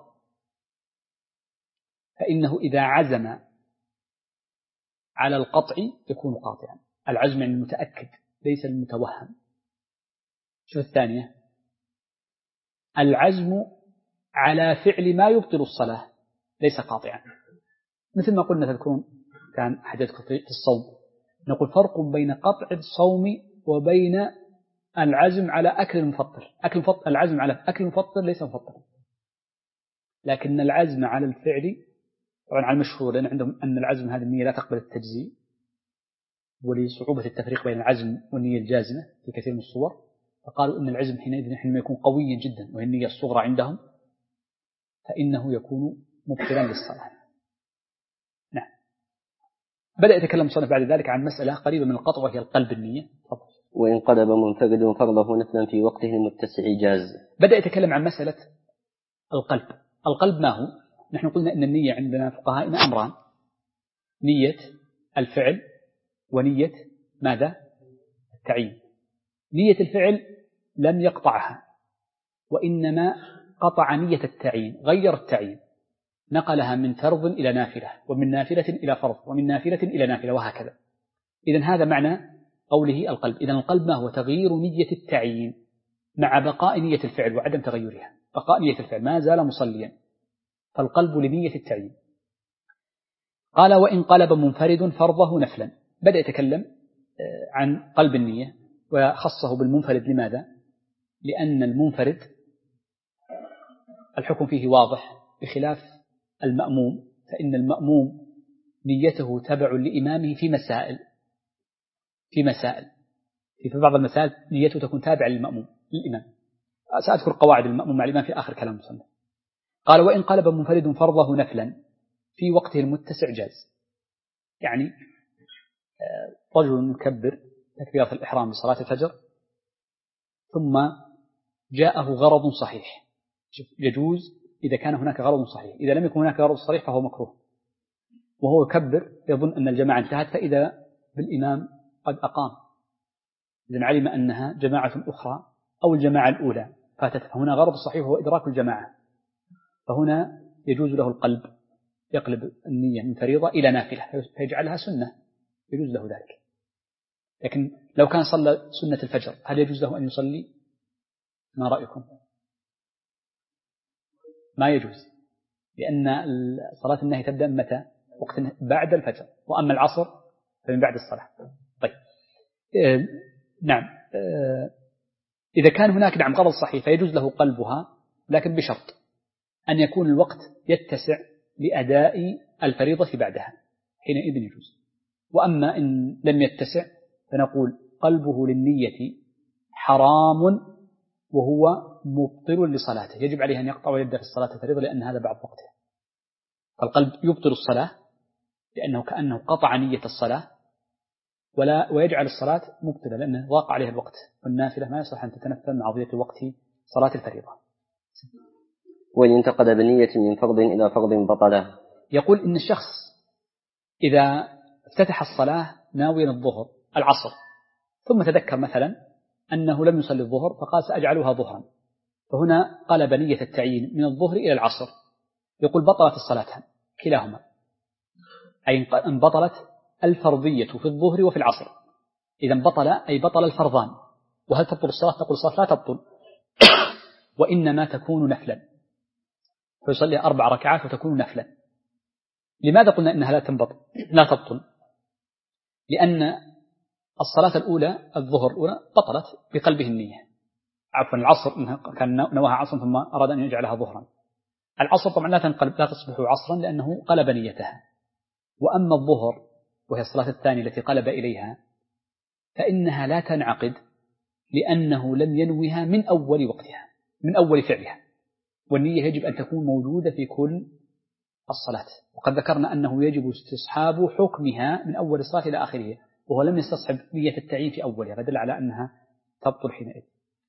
فإنه إذا عزم على القطع يكون قاطعا. العزم يعني المتأكد ليس المتوهم. شو الثانية؟ العزم على فعل ما يبطل الصلاة ليس قاطعا. مثل ما قلنا تذكرون كان حديث في الصوم، نقول فرق بين قطع الصوم وبين العزم على أكل المفطر. أكل المفطر العزم على أكل المفطر ليس مفطرا، لكن العزم على الفعل طبعا على المشهور، لأن عندهم أن العزم هذه النية لا تقبل التجزيء، ولصعوبة التفريق بين العزم والنية الجازمة في كثير من الصور، فقالوا أن العزم حينئذ حينما يكون قويا جدا وهي النية الصغرى عندهم فإنه يكون مبطلا للصلاة. نعم. بدأ يتكلم مصنف بعد ذلك عن مسألة قريبة من القطع وهي القلب النية. تفضل. وإن قلب منفرد فرضه نفلا في وقته المتسع جاز. بدأ يتكلم عن مسألة القلب. القلب ما هو؟ نحن قلنا أن النية عندنا فقهاء أمران، نية الفعل ونية ماذا؟ تعيين. نية الفعل لم يقطعها، وإنما قطع نية التعيين، غير التعيين، نقلها من فرض إلى نافلة، ومن نافلة إلى فرض، ومن نافلة إلى نافلة، وهكذا. إذن هذا معنى قوله القلب. إذن القلب ما هو؟ تغيير نية التعيين مع بقاء نية الفعل وعدم تغيرها. بقاء نية الفعل، ما زال مصليا، فالقلب لنية التعيين. قال وإن قلب منفرد فرضه نفلا. بدأ يتكلم عن قلب النية وخصه بالمنفرد. لماذا؟ لأن المنفرد الحكم فيه واضح بخلاف المأموم، فإن المأموم نيته تبع لإمامه في مسائل في مسائل في بعض المسائل نيته تكون تابعة للمأموم للإمام. سأذكر قواعد المأموم مع الإمام في آخر كلام المصنف. قال وإن قلب منفرد فرضه نفلا في وقته المتسع جاز. يعني رجل يكبر تكبيرة الإحرام لصلاة الفجر ثم جاءه غرض صحيح، يجوز إذا كان هناك غرض صحيح. إذا لم يكن هناك غرض صحيح فهو مكروه، وهو يكبر يظن أن الجماعة انتهت، فإذا بالإمام قد أقام، إذن علم أنها جماعة أخرى أو الجماعة الأولى فاتت، فهنا غرض صحيح هو إدراك الجماعة، فهنا يجوز له القلب، يقلب النية من فريضة إلى نافلة فيجعلها سنة، يجوز له ذلك. لكن لو كان صلى سنة الفجر هل يجوز له أن يصلي؟ ما رأيكم؟ ما يجوز، لأن صلاة النهي تبدأ متى؟ وقت بعد الفجر، وأما العصر فمن بعد الصلاة. طيب آه نعم آه إذا كان هناك نعم غرض صحيح فيجوز له قلبها، لكن بشرط أن يكون الوقت يتسع لأداء الفريضة بعدها، حينئذ يجوز. وأما إن لم يتسع فنقول قلبه للنية حرام وهو مبطل لصلاته، يجب عليه أن يقطع ويبدأ في الصلاة الفريضة لأن هذا بعد وقتها. فالقلب يبطل الصلاة لأنه كأنه قطع نية الصلاة، ولا ويجعل الصلاة مبطلة لأنه ضاق عليه الوقت، والنافلة ما يصح أن تتنفل مع ضيق وقت صلاة الفريضة. وإن انتقد بنية من فرض إلى فرض بطله. يقول إن الشخص إذا افتتح الصلاة ناويا الظهر العصر ثم تذكر مثلا أنه لم يصلي الظهر فقال سأجعلها ظهرا، فهنا قلب نية التعيين من الظهر إلى العصر، يقول بطلت الصلاة كلاهما، أي أن بطلت الفرضية في الظهر وفي العصر. إذا بطل أي بطل الفرضان. وهل تبطل الصلاة؟ تقول الصلاة لا تبطل وإنما تكون نفلا، فيصلي أربع ركعات وتكون نفلا. لماذا قلنا إنها لا تنبطل لا تبطل؟ لأن الصلاة الأولى الظهر الأولى بطلت بقلبه النية، عفوا العصر كان نواها عصرا ثم أراد أن يجعلها ظهرا. العصر طبعا لا تنقلب لا تصبح عصرا لأنه قلب نيتها. وأما الظهر وهي الصلاة الثانية التي قلب إليها فإنها لا تنعقد لأنه لم ينوها من أول وقتها من أول فعلها، والنية يجب أن تكون موجودة في كل الصلاة. وقد ذكرنا أنه يجب استصحاب حكمها من أول الصلاة إلى آخرها، وهو لم يستصحب نية التعيين في أولها، فدل على أنها تبطل حينئذ.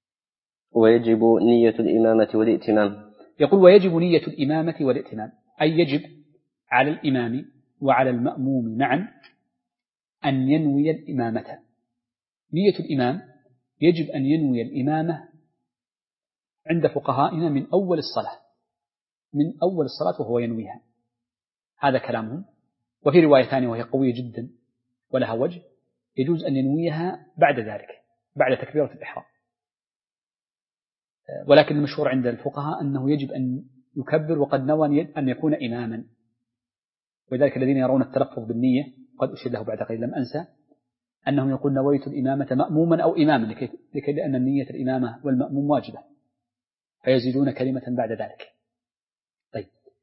ويجب نية الإمامة والائتمام. يقول ويجب نية الإمامة والائتمام، أي يجب على الإمام وعلى المأموم معا أن ينوي الإمامة. نية الإمام يجب أن ينوي الإمامة عند فقهائنا من أول الصلاة من أول الصلاة وهو ينويها، هذا كلامهم. وفي رواية ثانية وهي قوية جدا ولها وجه، يجوز أن ينويها بعد ذلك بعد تكبيرة الإحرام، ولكن المشهور عند الفقهاء أنه يجب أن يكبر وقد نوى أن يكون إماما. وذلك الذين يرون التلفظ بالنية قد أشهد له بعد قليل لم أنسى أنه يقول نويت الإمامة مأموما أو إماما، لكي, لكي لأن النية الإمامة والمأموم واجبة، فيزيدون كلمة بعد ذلك. طيب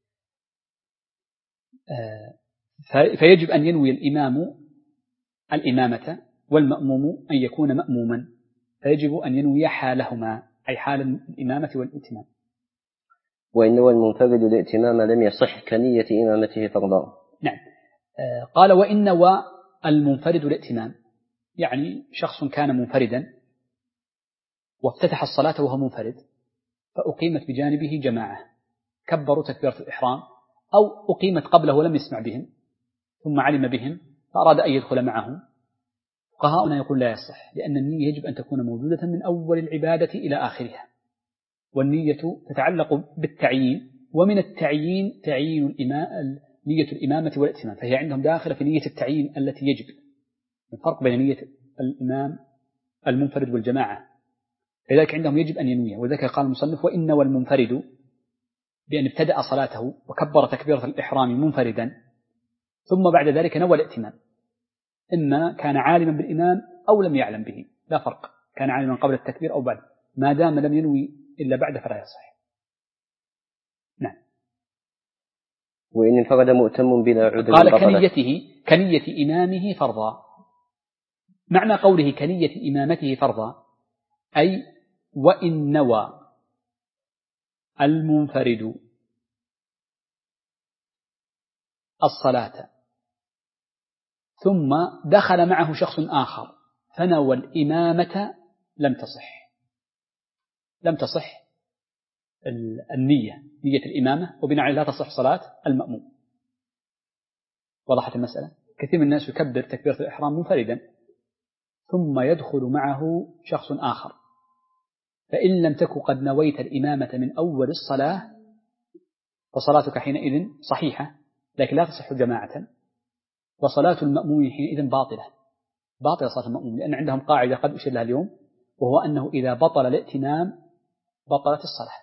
آه فيجب أن ينوي الإمام الإمامة والمأموم أن يكون مأموما، فيجب أن ينوي حالهما أي حال الإمامة والائتمام. وإن نوى المنفرد الائتمام لم يصح كنية إمامته فرضا. نعم آه قال وإن نوى المنفرد الائتمام، يعني شخص كان منفردا وافتتح الصلاة وهو منفرد فأقيمت بجانبه جماعة كبروا تكبيرة الإحرام، أو أقيمت قبله ولم يسمع بهم ثم علم بهم فأراد أن يدخل معهم، فقهاؤنا يقول لا يصح، لأن النية يجب أن تكون موجودة من أول العبادة إلى آخرها، والنية تتعلق بالتعيين، ومن التعيين تعيين الإمام نية الإمامة والائتمام، فهي عندهم داخلة في نية التعيين التي يجب. الفرق بين نية الإمام المنفرد والجماعة، لذلك عندهم يجب أن ينوي. وذلك قال المصنف: وإن والمنفرد بأن ابتدأ صلاته وكبر تكبيرة الإحرام منفردا ثم بعد ذلك نوى الائتمام، إما كان عالما بالإمام أو لم يعلم به، لا فرق، كان عالما قبل التكبير أو بعد، ما دام لم ينوي إلا بعد فلا يصح. نعم. وإن انفرد مؤتم بلا عذر قال كنيته كنية إمامه فرضا. معنى قوله كنية إمامته فرضا أي وإن نوى المنفرد الصلاة ثم دخل معه شخص آخر فنوى الإمامة لم تصح، لم تصح النية، نية الإمامة، وبناء عليه لا تصح صلاة المأموم. وضحت المسألة؟ كثير من الناس يكبر تكبيرة الإحرام منفردا ثم يدخل معه شخص آخر، فإن لم تكن قد نويت الإمامة من أول الصلاة فصلاتك حينئذ صحيحة لكن لا تصح جماعة، وصلاة المأموم حينئذ باطلة، باطلة صلاة المأموم، لأن عندهم قاعدة قد أشير لها اليوم، وهو أنه إذا بطل الائتمام بطلت الصلاة.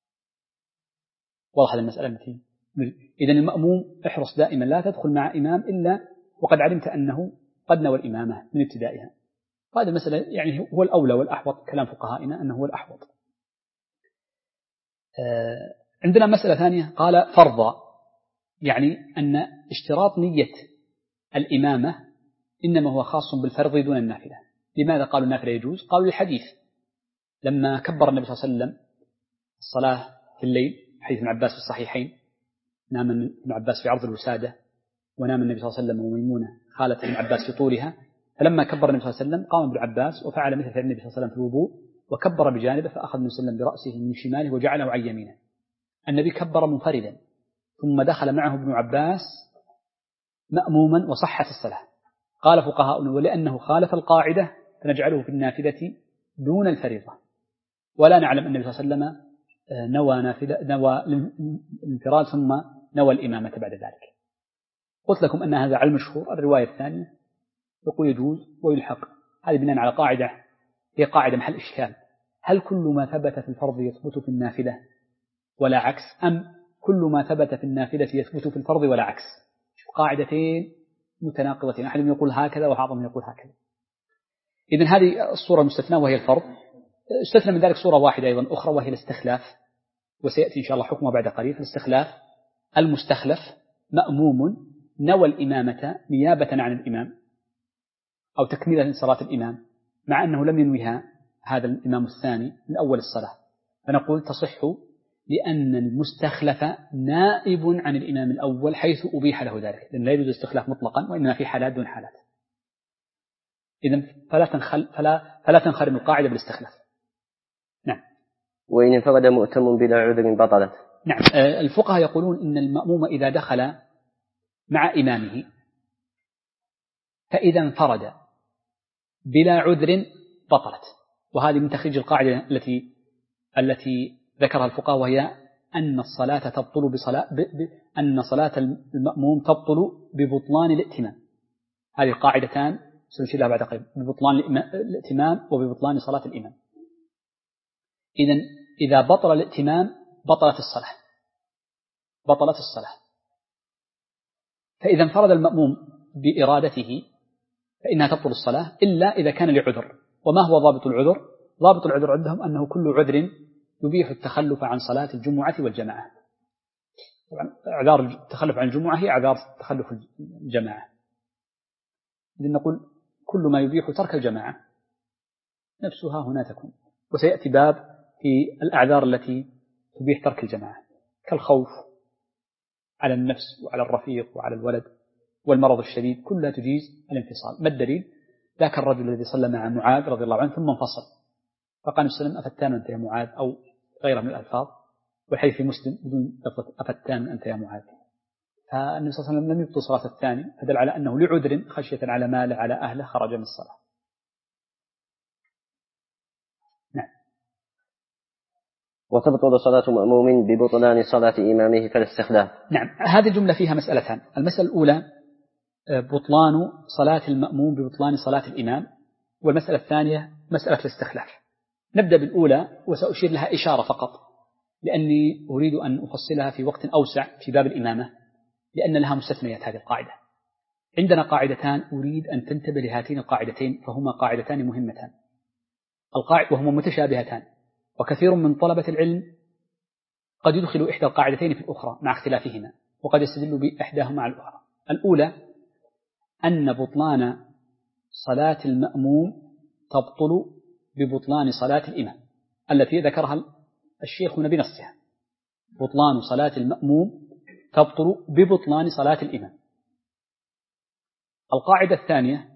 واضح المسألة التي إذن المأموم احرص دائما لا تدخل مع إمام إلا وقد علمت أنه قد نوى الإمامة من ابتدائها. هذا المسألة يعني هو الأولى والأحوط، كلام فقهائنا أنه هو الأحوط. آه عندنا مسألة ثانية، قال فرضا، يعني أن اشتراط نية الإمامة إنما هو خاص بالفرض دون النافلة. لماذا قالوا النافلة يجوز؟ قالوا الحديث لما كبر النبي صلى الله عليه وسلم الصلاة في الليل، حديث ابن عباس في الصحيحين، نام ابن عباس في عرض الوسادة ونام النبي صلى الله عليه وسلم وميمونة خالة ابن عباس في طولها، فلما كبر النبي صلى الله عليه وسلم قام ابن عباس وفعل مثل فعل النبي صلى الله عليه وسلم في الوضوء وكبر بجانبه، فأخذ النبي صلى الله عليه وسلم برأسه من شماله وجعله عن يمينه. النبي كبر منفردا ثم دخل معه ابن عباس مأموما وصحت الصلاة. قال فقهاؤنا ولأنه خالف القاعدة فنجعله في النافلة دون الفريضة، ولا نعلم أن النبي صلى الله عليه وسلم نوى نافلة نوى الانفراد ثم نوى الإمامة بعد ذلك. قلت لكم أن هذا على المشهور. الرواية الثانية يقول يجوز ويلحق، هذه بناء على قاعدة هي قاعدة محل إشكال: هل كل ما ثبت في الفرض يثبت في النافلة ولا عكس، أم كل ما ثبت في النافلة يثبت في الفرض ولا عكس؟ قاعدتين متناقضتين، أحدهم يقول هكذا وبعضهم يقول هكذا. إذن هذه الصورة المستثنى وهي الفرض. استثنى من ذلك صورة واحدة أيضا أخرى وهي الاستخلاف، وسيأتي إن شاء الله حكمه بعد قليل. الاستخلاف المستخلف مأموم نوى الإمامة نيابة عن الإمام أو تكميلا لصلاة الإمام مع أنه لم ينويها هذا الإمام الثاني من أول الصلاة، فنقول تصح لأن المستخلف نائب عن الإمام الأول حيث أبيح له ذلك، لأن لا يجوز الاستخلاف مطلقا وإنما في حالات دون حالات. إذن فلا تنخل فلا فلا تنخرم القاعدة بالاستخلاف. نعم. وإن انفرد مؤتم بلا عذر بطلت. نعم. الفقهاء يقولون إن المأموم إذا دخل مع إمامه فإذا انفرد بلا عذر بطلت، وهذه من تخريج القاعدة التي التي ذكرها الفقهاء، وهي أن الصلاة تبطل بصلاة ب... ب... أن صلاة المأموم تبطل ببطلان الائتمام. هذه القاعدتان سنشير لها بعد قليل، ببطلان الائتمام وببطلان صلاة الإمام. إذن إذا بطل الائتمام بطلت الصلاة، بطلت الصلاة. فإذا انفرد المأموم بإرادته فإنها تبطل الصلاة إلا إذا كان لعذر. وما هو ضابط العذر؟ ضابط العذر عندهم أنه كل عذر يبيح التخلف عن صلاة الجمعة والجماعة. طبعا أعذار التخلف عن الجمعة هي أعذار تخلف الجماعة. إذن نقول كل ما يبيح ترك الجماعة نفسها هنا تكون. وسيأتي باب في الأعذار التي تبيح ترك الجماعة كالخوف على النفس وعلى الرفيق وعلى الولد والمرض الشديد، كلها تجيز الانفصال. ما الدليل؟ ذاك الرجل الذي صلى مع معاذ رضي الله عنه ثم انفصل، فقال السلام أفتان أنت يا معاذ أو غيره من الألفاظ، والحديث في مسلم بدون لفظة أفتان أنت يا معاذ. فالنبي صلى الله عليه وسلم لم يبطل صلاة الثاني، فدل على أنه لعذر خشية على ماله على أهله خرج من الصلاة. نعم. وتبطل صلاة مأموم ببطلان صلاة إمامه فالاستخلاف. نعم، هذه الجملة فيها مسألتان. المسألة الأولى بطلان صلاة المأموم ببطلان صلاة الإمام، والمسألة الثانية مسألة الاستخلاف. نبدأ بالأولى وسأشير لها إشارة فقط، لأني أريد أن أفصلها في وقت أوسع في باب الإمامة، لأن لها مستثنيات هذه القاعدة. عندنا قاعدتان أريد أن تنتبه لهاتين القاعدتين، فهما قاعدتان مهمتان القاعدة وهما متشابهتان، وكثير من طلبة العلم قد يدخل إحدى القاعدتين في الأخرى مع اختلافهما، وقد يستدل بإحداهما على الأخرى. الأولى أن بطلان صلاة المأموم تبطل ببطلان صلاة الإمام التي ذكرها الشيخ هنا بنصها. بطلان صلاة المأموم تبطل ببطلان صلاة الإمام. القاعدة الثانية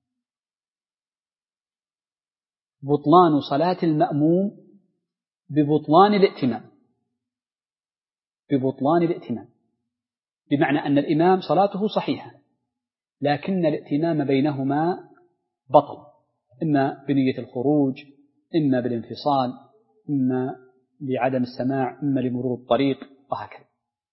بطلان صلاة المأموم ببطلان الائتمام ببطلان الائتمام بمعنى أن الإمام صلاته صحيحة، لكن الائتمام بينهما بطل، إما بنية الخروج، إما بالانفصال، إما لعدم السماع، إما لمرور الطريق، وهكذا.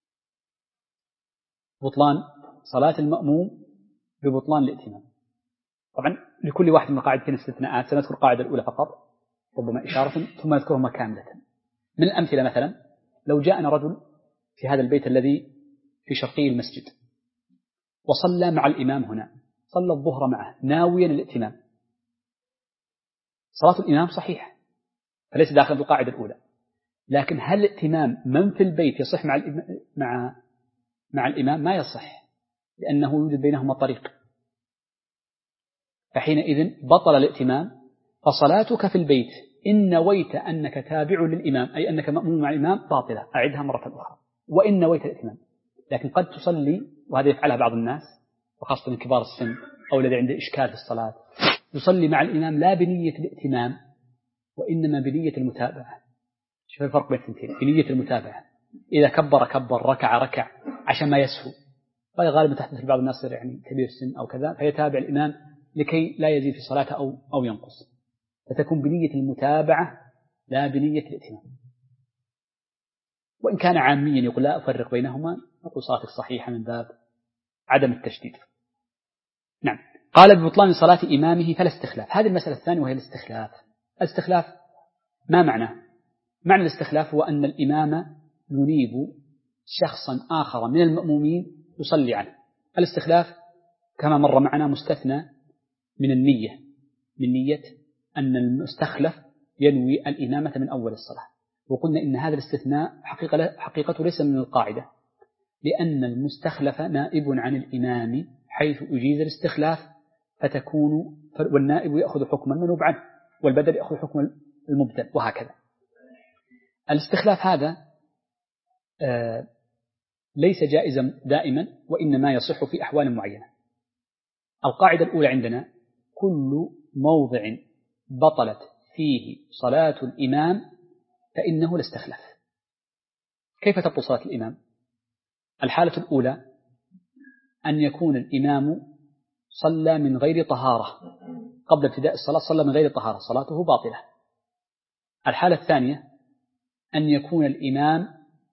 بطلان صلاة المأموم ببطلان الائتمام. طبعا لكل واحد من القاعدتين استثناءات، سنذكر القاعدة الأولى فقط ربما إشارة ثم نذكرهما كاملة. من الأمثلة مثلا لو جاءنا رجل في هذا البيت الذي في شرقي المسجد وصلى مع الإمام هنا، صلى الظهر معه ناويا الائتمام، صلاة الإمام صحيحة فليس داخل في القاعدة الأولى. لكن هل الائتمام من في البيت يصح مع مع مع الإمام؟ ما يصح، لأنه يوجد بينهما طريق، فحينئذ بطل الائتمام. فصلاتك في البيت إن نويت أنك تابع للإمام أي أنك مأموم مع الإمام باطلة، أعدها مرة أخرى. وإن نويت الائتمام، لكن قد تصلي، وهذا يفعلها بعض الناس وخاصة من كبار السن أو الذي عنده إشكال في الصلاة، يصلي مع الإمام لا بنية الائتمام وإنما بنية المتابعة. شوف الفرق بين الثنتين، بنية المتابعة. إذا كبر كبر، ركع ركع عشان ما يسهو. وهي غالبا تحدث لبعض الناس يعني كبير السن أو كذا، فيتابع الإمام لكي لا يزيد في صلاته أو أو ينقص، فتكون بنية المتابعة لا بنية الائتمام. وإن كان عاميا يقول لا أفرق بينهما، نقول صلاتك صحيحة من باب عدم التشديد. نعم. قال ببطلان صلاة إمامه فلا استخلاف. هذه المسألة الثانية وهي الاستخلاف. الاستخلاف ما معناه؟ معنى الاستخلاف هو أن الإمام ينيب شخصا آخر من المأمومين يصلي عنه. الاستخلاف كما مر معنا مستثنى من النية، من نية أن المستخلف ينوي الإمامة من أول الصلاة. وقلنا إن هذا الاستثناء حقيقة حقيقته ليس من القاعدة، لأن المستخلف نائب عن الإمام حيث يجيز الاستخلاف، فتكون والنائب يأخذ حكم المنوب عنه والبدل يأخذ حكم المبدل، وهكذا. الاستخلاف هذا آه ليس جائزا دائما، وإنما يصح في أحوال معينة. القاعدة الأولى عندنا كل موضع بطلت فيه صلاة الإمام فإنه لا استخلاف. كيف تبطل صلاة الإمام؟ الحالة الأولى أن يكون الإمام صلى من غير طهارة قبل ابتداء الصلاة، صلى من غير طهارة، صلاته باطلة. الحالة الثانية أن يكون الإمام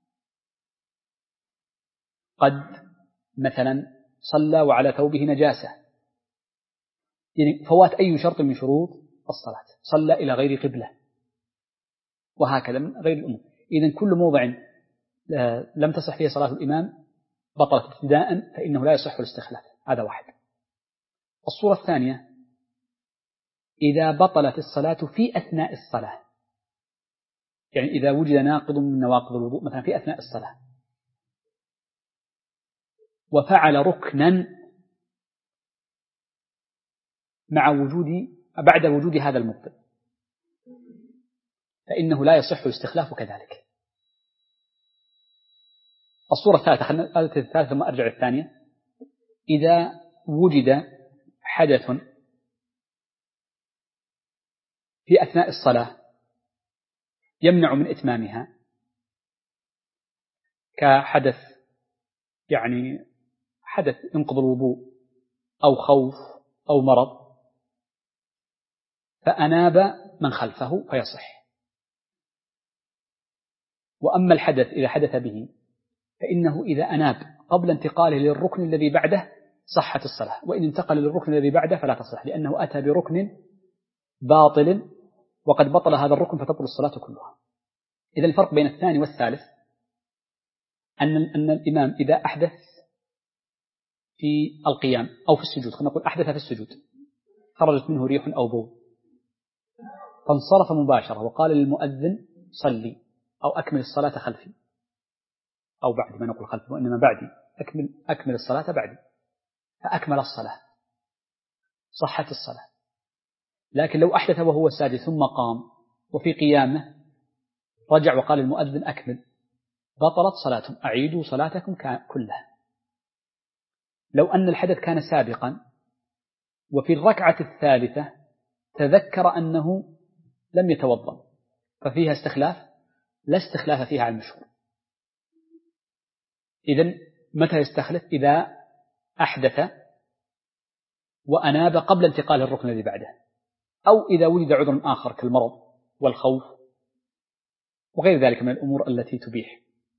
قد مثلا صلى وعلى ثوبه نجاسة، يعني فوات أي شرط من شروط الصلاة، صلى إلى غير قبلة، وهكذا من غير الأمور. إذن كل موضع لم تصح فيه صلاة الإمام بطلت ابتداء فإنه لا يصح الاستخلاف. هذا واحد. الصورة الثانية إذا بطلت الصلاة في أثناء الصلاة، يعني إذا وجد ناقض من نواقض الوضوء مثلا في أثناء الصلاة وفعل ركنا مع وجود بعد وجود هذا المبطل، فإنه لا يصح الاستخلاف كذلك. الصورة الثالثة، خلينا الثالثة ثم أرجع الثانية. إذا وجد حدث في أثناء الصلاة يمنع من إتمامها كحدث يعني حدث ينقض الوضوء أو خوف أو مرض فأناب من خلفه فيصح. وأما الحدث إذا حدث به فإنه إذا أناب قبل انتقاله للركن الذي بعده صحت الصلاة، وإن انتقل للركن الذي بعده فلا تصح، لأنه أتى بركن باطل وقد بطل هذا الركن فتبطل الصلاة كلها. إذا الفرق بين الثاني والثالث أن أن الإمام إذا أحدث في القيام أو في السجود، خلينا نقول أحدث في السجود خرجت منه ريح أو بول فانصرف مباشرة وقال للمؤذن صلي أو أكمل الصلاة خلفي، أو بعد ما نقول خلفي وإنما بعدي، أكمل, أكمل الصلاة بعدي، فأكمل الصلاة صحت الصلاة. لكن لو أحدث وهو ساجد ثم قام وفي قيامه رجع وقال المؤذن أكمل بطلت صلاتهم، أعيدوا صلاتكم كلها. لو أن الحدث كان سابقا وفي الركعة الثالثة تذكر أنه لم يتوضأ ففيها استخلاف، لا استخلاف فيها على المشهور. إذن متى يستخلف؟ إذا أحدث وأناب قبل انتقال الركن الذي بعده، أو إذا وجد عذر آخر كالمرض والخوف وغير ذلك من الأمور التي تبيح.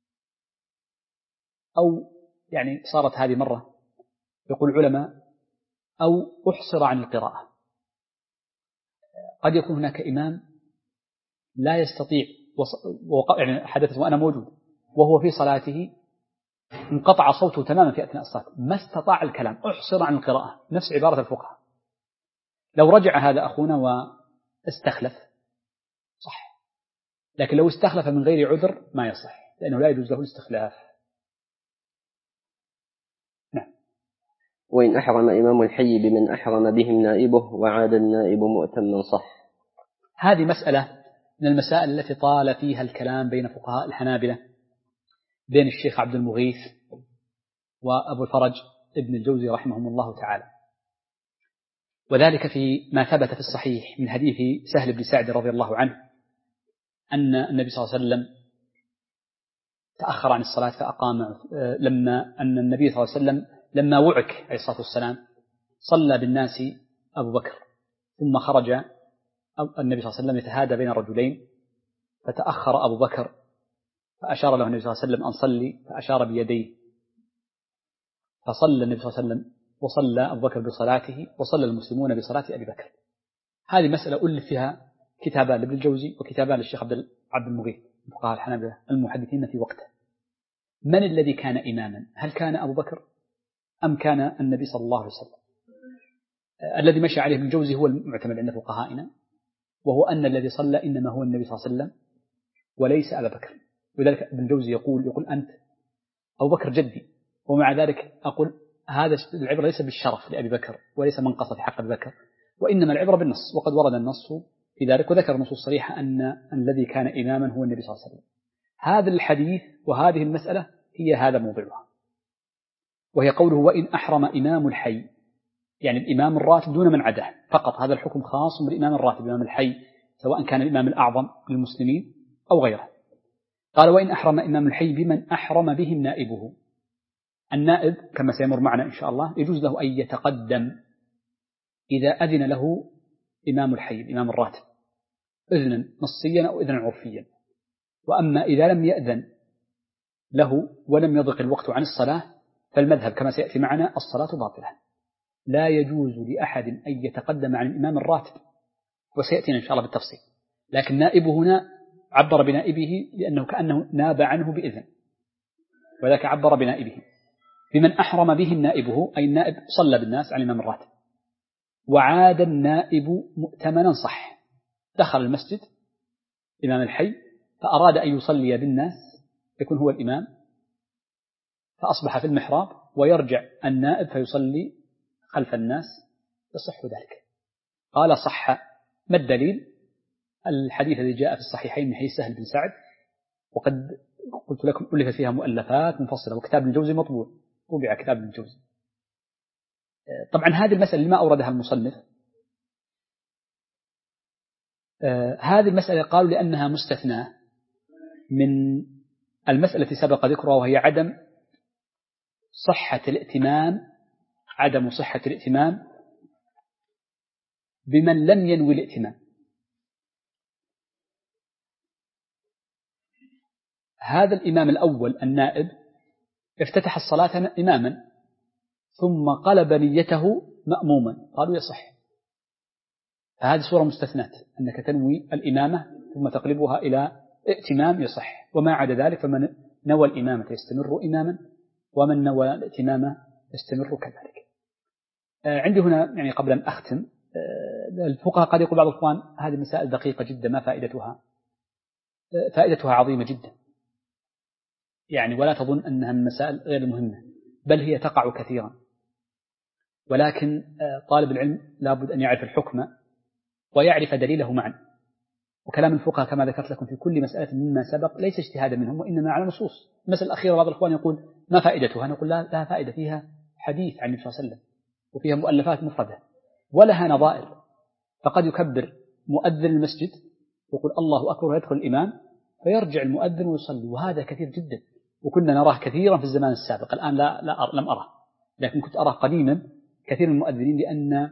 أو يعني صارت هذه مرة يقول العلماء أو أحصر عن القراءة، قد يكون هناك إمام لا يستطيع يعني حدث وأنا موجود وهو في صلاته انقطع صوته تماما في أثناء الصلاة ما استطاع الكلام، أحصر عن القراءة، نفس عبارة الفقهاء. لو رجع هذا أخونا واستخلف صح، لكن لو استخلف من غير عذر ما يصح، لأنه لا يجوز له الاستخلاف. نعم. وإن أحرم إمام الحي بمن أحرم بهم نائبه وعاد النائب مؤتما صح. هذه مسألة من المسائل التي طال فيها الكلام بين فقهاء الحنابلة، بين الشيخ عبد المغيث وأبو الفرج ابن الجوزي رحمهم الله تعالى، وذلك في ما ثبت في الصحيح من حديث سهل بن سعد رضي الله عنه أن النبي صلى الله عليه وسلم تأخر عن الصلاة فأقام، لما أن النبي صلى الله عليه وسلم لما وعك عليه الصلاة والسلام صلى بالناس أبو بكر، ثم خرج النبي صلى الله عليه وسلم يتهادى بين رجلين فتأخر أبو بكر فأشار له النبي صلى الله عليه وسلم أن صلي فأشار بيديه فصلى النبي صلى الله عليه وسلم وصلى أبو بكر بصلاته وصلى المسلمون بصلاة أبي بكر. هذه مسألة ألف فيها كتابان لابن الجوزي وكتابان للشيخ عبد المغيث فقهاء الحنابلة المحدثين في وقته. من الذي كان إماما؟ هل كان أبو بكر أم كان النبي صلى الله عليه وسلم؟ الذي مشى عليه ابن الجوزي هو المعتمد عند فقهائنا، وهو أن الذي صلى إنما هو النبي صلى الله عليه وسلم وليس أبا بكر. وذلك ابن الجوزي يقول يقول أنت أبو بكر جدي، ومع ذلك أقول هذا العبرة ليس بالشرف لأبي بكر وليس منقصة في حق أبي بكر، وإنما العبرة بالنص، وقد ورد النص في ذلك وذكر النصوص الصريحة أن الذي كان إماما هو النبي صلى الله عليه وسلم. هذا الحديث وهذه المسألة هي هذا موضوعها، وهي قوله وإن أحرم إمام الحي، يعني الإمام الراتب دون من عداه فقط. هذا الحكم خاص بالإمام الراتب إمام الحي، سواء كان الإمام الأعظم للمسلمين أو غيره. قال وإن أحرم إمام الحي بمن أحرم بهم نائبه. النائب كما سيمر معنا إن شاء الله يجوز له أن يتقدم إذا أذن له إمام الحي الإمام الراتب إذنا نصيا أو إذنا عرفيا. وأما إذا لم يأذن له ولم يضق الوقت عن الصلاة فالمذهب كما سيأتي معنا الصلاة باطلة، لا يجوز لأحد أن يتقدم عن الإمام الراتب، وسيأتينا إن شاء الله بالتفصيل. لكن نائبه هنا عبر بنائبه لأنه كأنه ناب عنه بإذن، وذاك عبر بنائبه بمن أحرم به نائبه، أي النائب صلى بالناس عن الإمام الراتب وعاد النائب مؤتمنا صح. دخل المسجد إمام الحي فأراد أن يصلي بالناس يكون هو الإمام فأصبح في المحراب ويرجع النائب فيصلي خلف الناس يصح ذلك. قال صح. ما الدليل؟ الحديث الذي جاء في الصحيحين من حديث سهل بن سعد، وقد قلت لكم ألف فيها مؤلفات منفصلة، وكتاب ابن الجوزي مطبوع طبع كتاب ابن الجوزي. طبعا هذه المسألة اللي ما أوردها المصنف، هذه المسألة قالوا لأنها مستثناة من المسألة التي سبق ذكرها، وهي عدم صحة الائتمام عدم صحة الائتمام بمن لم ينوي الائتمام. هذا الإمام الأول النائب افتتح الصلاة إماما ثم قلب نيته مأموما، قالوا يصح. فهذه صورة مستثنات، أنك تنوي الإمامة ثم تقلبها إلى ائتمام يصح، وما عدا ذلك فمن نوى الإمامة يستمر إماما ومن نوى الائتمام يستمر كذلك. عندي هنا يعني قبل أن أختم، الفقهاء قد يقول بعض الإخوان هذه مسائل دقيقة جدا ما فائدتها، فائدتها عظيمة جدا يعني، ولا تظن أنها من مسائل غير مهمة، بل هي تقع كثيرا، ولكن طالب العلم لابد أن يعرف الحكم ويعرف دليله معا. وكلام الفقهاء كما ذكرت لكم في كل مسألة مما سبق ليس اجتهادا منهم وإنما على نصوص. المسألة الأخيرة بعض الإخوان يقول ما فائدتها، نقول لها فائدة، فيها حديث عن النبي صلى الله عليه وسلم وفيها مؤلفات مفردة ولها نظائر. فقد يكبر مؤذن المسجد يقول الله أكبر ويدخل الإمام فيرجع المؤذن ويصلي، وهذا كثير جدا، وكنا نراه كثيرا في الزمان السابق. الآن لا, لا أر... لم أره، لكن كنت أراه قديما كثير من المؤذنين، لأن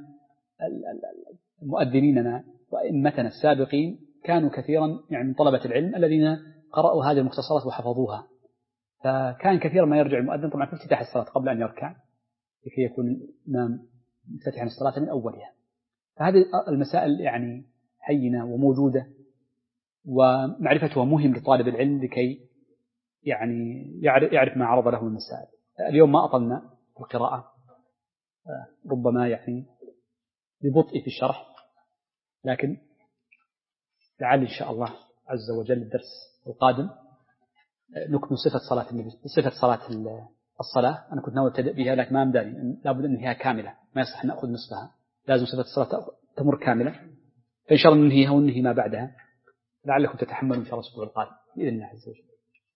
مؤذنيننا وأئمتنا السابقين كانوا كثيرا يعني من طلبة العلم الذين قرأوا هذه المختصرات وحفظوها، فكان كثيرا ما يرجع المؤذن طبعا في افتتاح الصلاة قبل أن يركع لكي يكون الإمام مفتتحا الصلاة من أولها. فهذه المسائل يعني هينة وموجودة ومعرفتها مهم لطالب العلم لكي يعني يعرف ما عرض له المسائل. اليوم ما أطلنا في القراءة، ربما يعني ببطء في الشرح، لكن لعل إن شاء الله عز وجل الدرس القادم نكمل صفة صلاة النبي، صفة صلاة الصلاة. أنا كنت ناوي أبتدأ بها لكن ما أمداني، لابد أن هي كاملة، ما يصح أن نأخذ نصفها، لازم صفة الصلاة تمر كاملة، فإن شاء الله ننهيها وننهي ما بعدها، لعلكم تتحملوا إن شاء الله الأسبوع القادم بإذن الله عز وجل.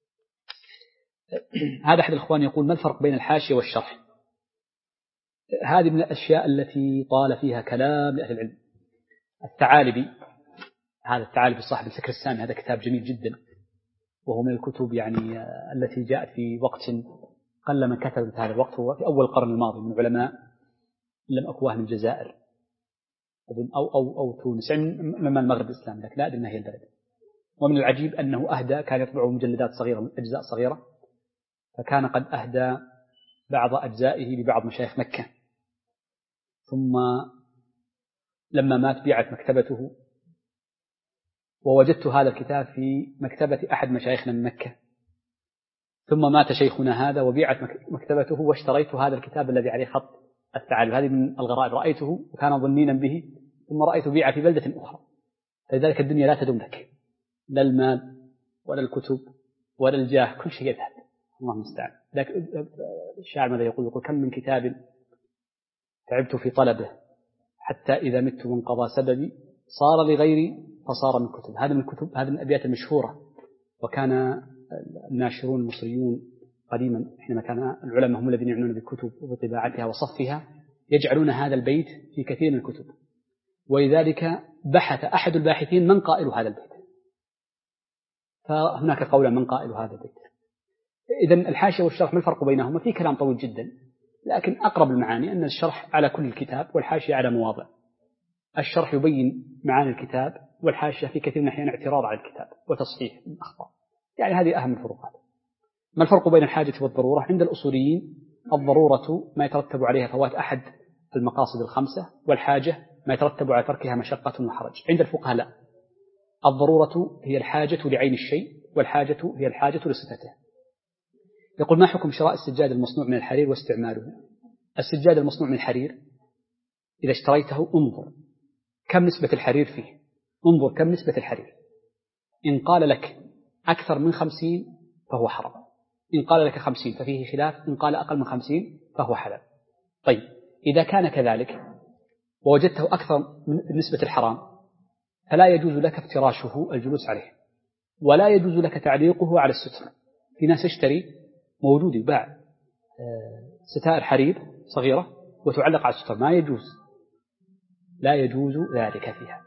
هذا أحد الإخوان يقول ما الفرق بين الحاشية والشرح؟ هذه من الأشياء التي طال فيها كلام لأهل العلم. الثعالبي، هذا الثعالبي صاحب الفكر السامي، هذا كتاب جميل جدا، وهو من الكتب يعني التي جاءت في وقت قل من كتب في هذا الوقت، هو في أول القرن الماضي من علماء لم أكواه من الجزائر أو أو أو تونس، يعني من المغرب الإسلامي لكن لا أدري ما هي البلد. ومن العجيب أنه أهدى، كان يطبع مجلدات صغيرة من أجزاء صغيرة، فكان قد أهدى بعض أجزائه لبعض مشايخ مكة، ثم لما مات بيعت مكتبته، ووجدت هذا الكتاب في مكتبة أحد مشايخنا من مكة، ثم مات شيخنا هذا وبيعت مكتبته واشتريت هذا الكتاب الذي عليه خط الثعالب. هذه من الغرائب، رأيته وكان ظنينا به ثم رأيته بيع في بلدة أخرى. فلذلك الدنيا لا تدوم لك، لا المال ولا الكتب ولا الجاه، كل شيء يذهب، الله المستعان. لكن الشاعر ماذا يقول؟ يقول كم من كتاب تعبت في طلبه حتى إذا مت وانقضى سببي صار لغيري فصار من كتب. هذا من الكتب، هذا من الأبيات المشهورة. وكان الناشرون المصريون قديما حينما كان العلماء هم الذين يعنون بالكتب وبطباعتها وصفها يجعلون هذا البيت في كثير من الكتب، ولذلك بحث أحد الباحثين من قائل هذا البيت، فهناك قولا من قائل هذا البيت. إذن الحاشية والشرح ما الفرق بينهما؟ في كلام طويل جدا، لكن أقرب المعاني أن الشرح على كل الكتاب والحاشية على مواضع. الشرح يبين معاني الكتاب، والحاشية في كثير من الأحيان اعتراض على الكتاب وتصحيح الأخطاء. يعني هذه أهم الفروقات. ما الفرق بين الحاجة والضرورة؟ عند الأصوليين الضرورة ما يترتب عليها فوات أحد المقاصد الخمسة، والحاجة ما يترتب على تركها مشقة وحرج. عند الفقهاء لا، الضرورة هي الحاجة لعين الشيء، والحاجة هي الحاجة لصفته. يقول ما حكم شراء السجاد المصنوع من الحرير واستعماله؟ السجاد المصنوع من الحرير إذا اشتريته انظر كم نسبة الحرير فيه، انظر كم نسبة الحرير. إن قال لك أكثر من خمسين فهو حرام، إن قال لك خمسين ففيه خلاف، إن قال أقل من خمسين فهو حلال. طيب إذا كان كذلك ووجدته أكثر من نسبة الحرام فلا يجوز لك افتراشه الجلوس عليه، ولا يجوز لك تعليقه على الستر. في ناس اشتري موجود يباع ستائر حرير صغيرة وتعلق على الستر، ما يجوز، لا يجوز ذلك فيها.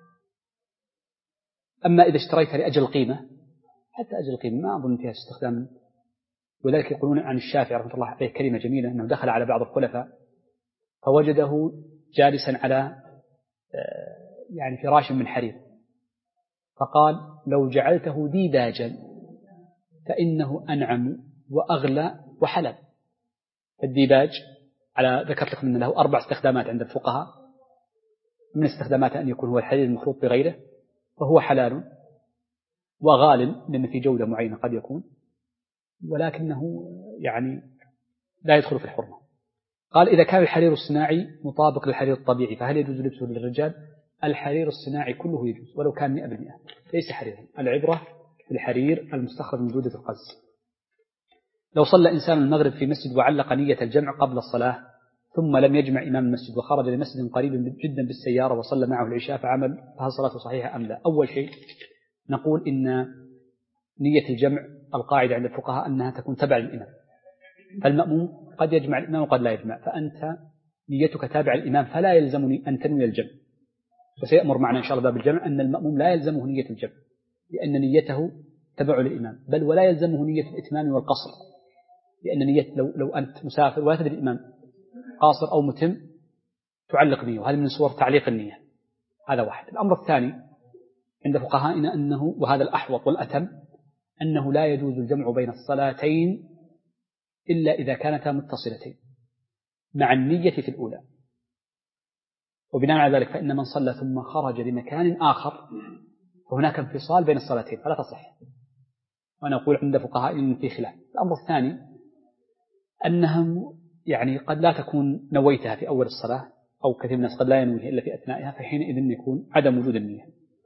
أما إذا اشتريتها لأجل قيمة، حتى أجل قيمة ما أظن فيها استخدام وذلك يقولون عن الشافعي رحمه الله عليه كلمة جميلة، أنه دخل على بعض الخلفاء فوجده جالسا على يعني فراش من حرير، فقال لو جعلته ديباجا فإنه أنعم وأغلى وحلال. الديباج على ذكرت لكم أن له أربع استخدامات عند الفقهاء، من استخدامات أن يكون هو الحرير المخلوط بغيره، فهو حلال وغال لأن في جودة معينة قد يكون، ولكنه يعني لا يدخل في الحرمة. قال إذا كان الحرير الصناعي مطابق للحرير الطبيعي فهل يجوز لبسه للرجال؟ الحرير الصناعي كله يجوز ولو كان مئة بالمئة، ليس حريرا، العبرة بالحرير المستخرج من دودة القز. لو صلى إنسان المغرب في مسجد وعلق نية الجمع قبل الصلاة ثم لم يجمع إمام المسجد وخرج لمسجد قريب جدا بالسيارة وصلى معه العشاء فعمل، فهل صلاته صحيحة أم لا؟ أول شيء نقول إن نية الجمع القاعدة عند الفقهاء أنها تكون تبع للإمام، فالمأموم قد يجمع الإمام وقد لا يجمع، فأنت نيتك تابع الإمام فلا يلزمني أن تنوي الجمع. وسيأمر معنا إن شاء الله باب الجمع أن المأموم لا يلزمه نية الجمع لأن نيته تبع للإمام، بل ولا يلزمه نية الإتمام والقصر، لأن نية لو, لو أنت مسافر ولا تدري الإمام قاصر أو متم تعلق نية، وهذا من صور تعليق النية. هذا واحد. الأمر الثاني عند فقهائنا أنه، وهذا الأحوط والأتم، أنه لا يجوز الجمع بين الصلاتين إلا إذا كانتا متصلتين مع النية في الأولى، وبناء على ذلك فإن من صلى ثم خرج لمكان آخر فهناك انفصال بين الصلاتين فلا تصح، وأنا أقول عند فقهاء إن في خلاف. الأمر الثاني أنهم يعني قد لا تكون نويتها في أول الصلاة، أو كثير من الناس قد لا ينويها إلا في أثنائها، فحينئذ يكون عدم وجود النية.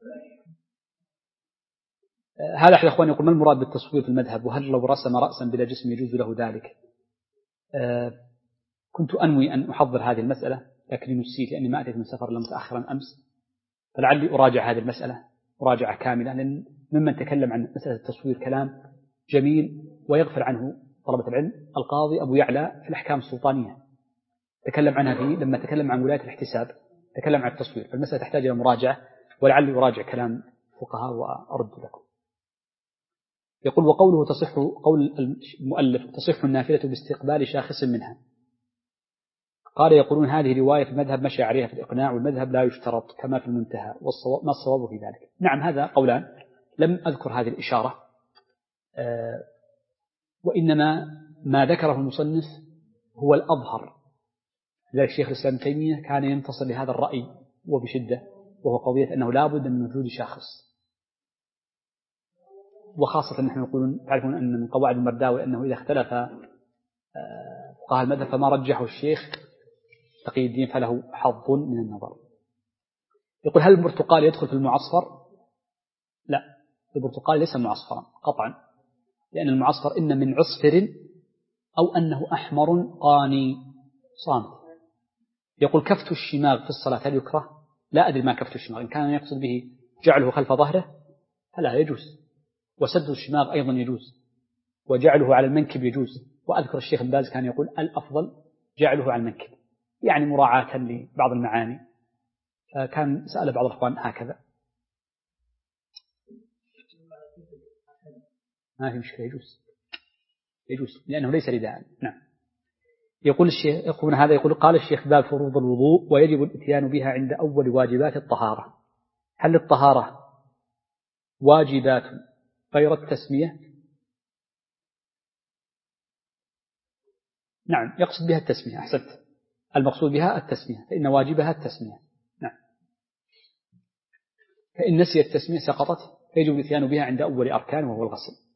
هذا أحد أخواني يقول ما المراد بالتصوير في المذهب، وهل لو رسم رأسا بلا جسم يجوز له ذلك؟ أه كنت أنوي أن أحضر هذه المسألة لكني نسيت لأني ما أتيت من سفر إلا متأخرا أمس، فلعلي أراجع هذه المسألة مراجعة كاملة، لأن ممن تكلم عن مسألة التصوير كلام جميل ويغفر عنه طلبة العلم القاضي أبو يعلى في الأحكام السلطانية، تكلم عنها فيه لما تكلم عن ولاية الاحتساب، تكلم عن التصوير، فالمسألة تحتاج إلى مراجعة، ولعلي أراجع كلام فقهاء وأرد لكم. يقول وقوله تصح، قول المؤلف تصح النافلة باستقبال شاخص منها، قال يقولون هذه رواية في المذهب مشى عليها في الإقناع، والمذهب لا يشترط كما في المنتهى، والصواب ما الصواب في ذلك؟ نعم هذا قولان، لم أذكر هذه الإشارة، أه وإنما ما ذكره المصنف هو الأظهر، لذلك الشيخ الإسلام تيمية كان ينتصر لهذا الرأي وبشدة، وهو قضية أنه لا بد من وجود شاخص، وخاصة نحن نقولون تعرفون أن من قواعد المرداوي أنه إذا اختلف فقهاء المذهب فما رجحه الشيخ تقي الدين فله حظ من النظر. يقول هل البرتقال يدخل في المعصفر؟ لا، البرتقال ليس معصفرا قطعا، لأن المعصفر إن من عصفر أو أنه أحمر قاني صامت. يقول كفت الشماغ في الصلاة هل يكره؟ لا أدري ما كفت الشماغ، إن كان يقصد به جعله خلف ظهره فلا يجوز، وسد الشماغ أيضا يجوز، وجعله على المنكب يجوز، وأذكر الشيخ الباز كان يقول الأفضل جعله على المنكب، يعني مراعاة لبعض المعاني، فكان سأل بعض الأخوان هكذا. ما في مشكلة، يجوز يجوز لأنه ليس رداء. نعم. يقول الشيخ يقول هذا يقول قال الشيخ باب فروض الوضوء ويجب الاتيان بها عند أول واجبات الطهارة، هل الطهارة واجبات غير التسمية؟ نعم يقصد بها التسمية، أحسنت، المقصود بها التسمية، فإن واجبها التسمية. نعم، فإن نسي التسمية سقطت، فيجب الاتيان بها عند أول أركان وهو الغسل.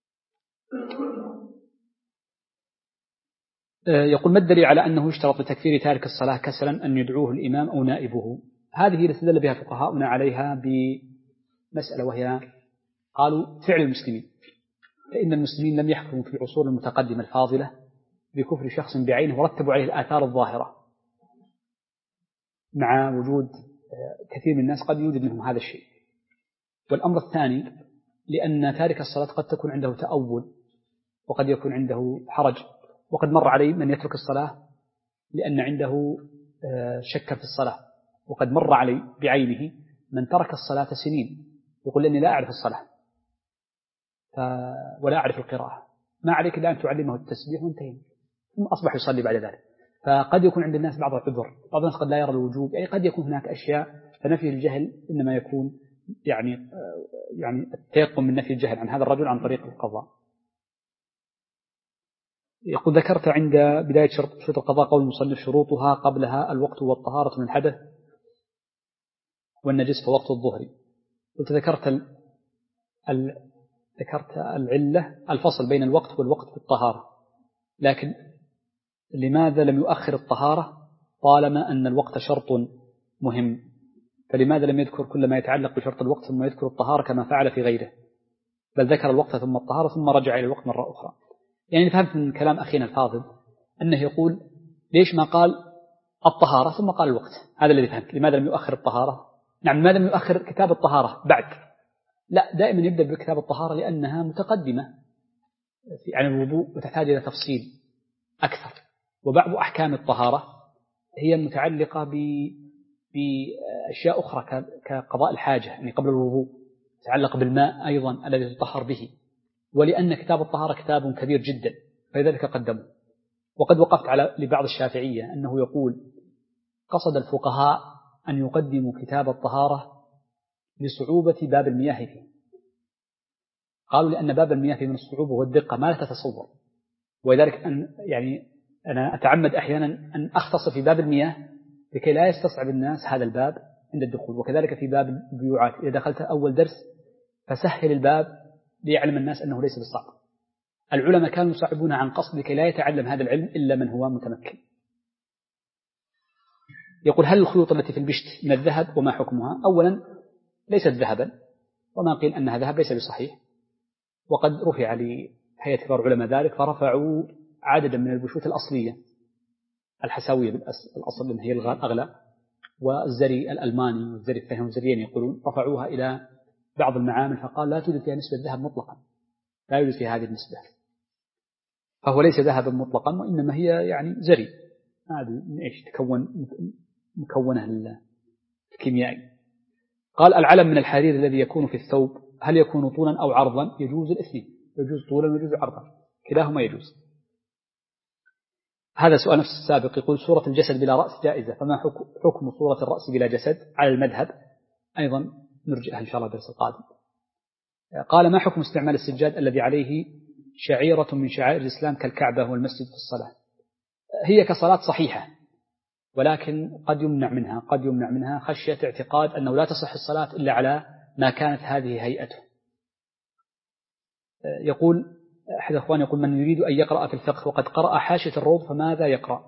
يقول ما الدليل على أنه يشترط لتكفير تارك الصلاة كسلا أن يدعوه الإمام أو نائبه؟ هذه استدل بها فقهاؤنا عليها بمسألة، وهي قالوا فعل المسلمين، فإن المسلمين لم يحكموا في العصور المتقدمة الفاضلة بكفر شخص بعينه ورتبوا عليه الآثار الظاهرة، مع وجود كثير من الناس قد يوجد منهم هذا الشيء. والأمر الثاني لأن تارك الصلاة قد تكون عنده تأول، وقد يكون عنده حرج، وقد مر علي من يترك الصلاة لأن عنده شك في الصلاة، وقد مر علي بعينه من ترك الصلاة سنين يقول لأني لا أعرف الصلاة ولا أعرف القراءة، ما عليك إلا أن تعلمه التسبيح وانتهينا، ثم أصبح يصلي بعد ذلك. فقد يكون عند الناس بعض العذر، بعض الناس قد لا يرى الوجوب، يعني قد يكون هناك أشياء، فنفي الجهل إنما يكون يعني يعني التيقن من نفي الجهل عن هذا الرجل عن طريق القضاء. يقول ذكرت عند بداية شرط شروط القضاء قول المصنف شروطها قبلها الوقت والطهارة من الحدث والنجس فوقت الظهر. قلت ذكرت ال... ال... ذكرت العلة الفصل بين الوقت والوقت في الطهارة، لكن لماذا لم يؤخر الطهارة طالما أن الوقت شرط مهم؟ فلماذا لم يذكر كل ما يتعلق بشرط الوقت ثم يذكر الطهارة كما فعل في غيره، بل ذكر الوقت ثم الطهارة ثم رجع إلى الوقت مرة أخرى؟ يعني فهمت من كلام أخينا الفاضل أنه يقول ليش ما قال الطهارة ثم قال الوقت؟ هذا الذي فهمت. لماذا لم يؤخر الطهارة؟ نعم، لماذا لم يؤخر كتاب الطهارة بعد؟ لا، دائما يبدأ بكتاب الطهارة لأنها متقدمة عن الوضوء وتحتاج إلى تفصيل أكثر، وبعض أحكام الطهارة هي متعلقة بأشياء أخرى كقضاء الحاجة يعني قبل الوضوء، تتعلق بالماء أيضا الذي تطهر به، ولأن كتاب الطهارة كتاب كبير جدا فلذلك قدمه. وقد وقفت على لبعض الشافعية أنه يقول قصد الفقهاء أن يقدموا كتاب الطهارة لصعوبة باب المياه فيه، قالوا لأن باب المياه فيه من الصعوبة والدقة ما لا تتصور، ولذلك أن يعني أنا أتعمد أحيانا أن أختصر في باب المياه لكي لا يستصعب الناس هذا الباب عند الدخول. وكذلك في باب البيوعات إذا دخلت أول درس فسهل الباب ليعلم الناس أنه ليس بالصعب. العلماء كانوا يصعبون عن قصد لكي لا يتعلم هذا العلم إلا من هو متمكن. يقول هل الخيوط التي في البشت من الذهب وما حكمها؟ أولا ليست ذهبا، وما قيل أنها ذهب ليس بصحيح، وقد رفع لهيئة كبار علماء ذلك فرفعوا عددا من البشوت الأصلية الحساوية بالأصل لأن هي الأغلى، والزري الألماني والزري الثاني والزريين يقولون رفعوها إلى بعض المعامل فقال لا توجد فيها نسبة ذهب مطلقا، لا يوجد فيها هذه النسبة، فهو ليس ذهبا مطلقا وإنما هي يعني زري هذه من إيش تكون مكونة الكيميائي. قال العلم من الحرير الذي يكون في الثوب هل يكون طولا أو عرضا؟ يجوز الاثنين، يجوز طولا ويجوز عرضا، كلاهما يجوز. هذا سؤال نفس السابق. يقول صورة الجسد بلا رأس جائزة، فما حكم صورة الرأس بلا جسد على المذهب؟ أيضا نرجئها إن شاء الله الدرس القادم. قال ما حكم استعمال السجاد الذي عليه شعيرة من شعائر الإسلام كالكعبة والمسجد في الصلاة؟ هي كصلاة صحيحة ولكن قد يمنع منها قد يمنع منها خشية اعتقاد أنه لا تصح الصلاة إلا على ما كانت هذه هيئته. يقول أحد أخواني يقول من يريد أن يقرأ في الفقه وقد قرأ حاشية الروض فماذا يقرأ؟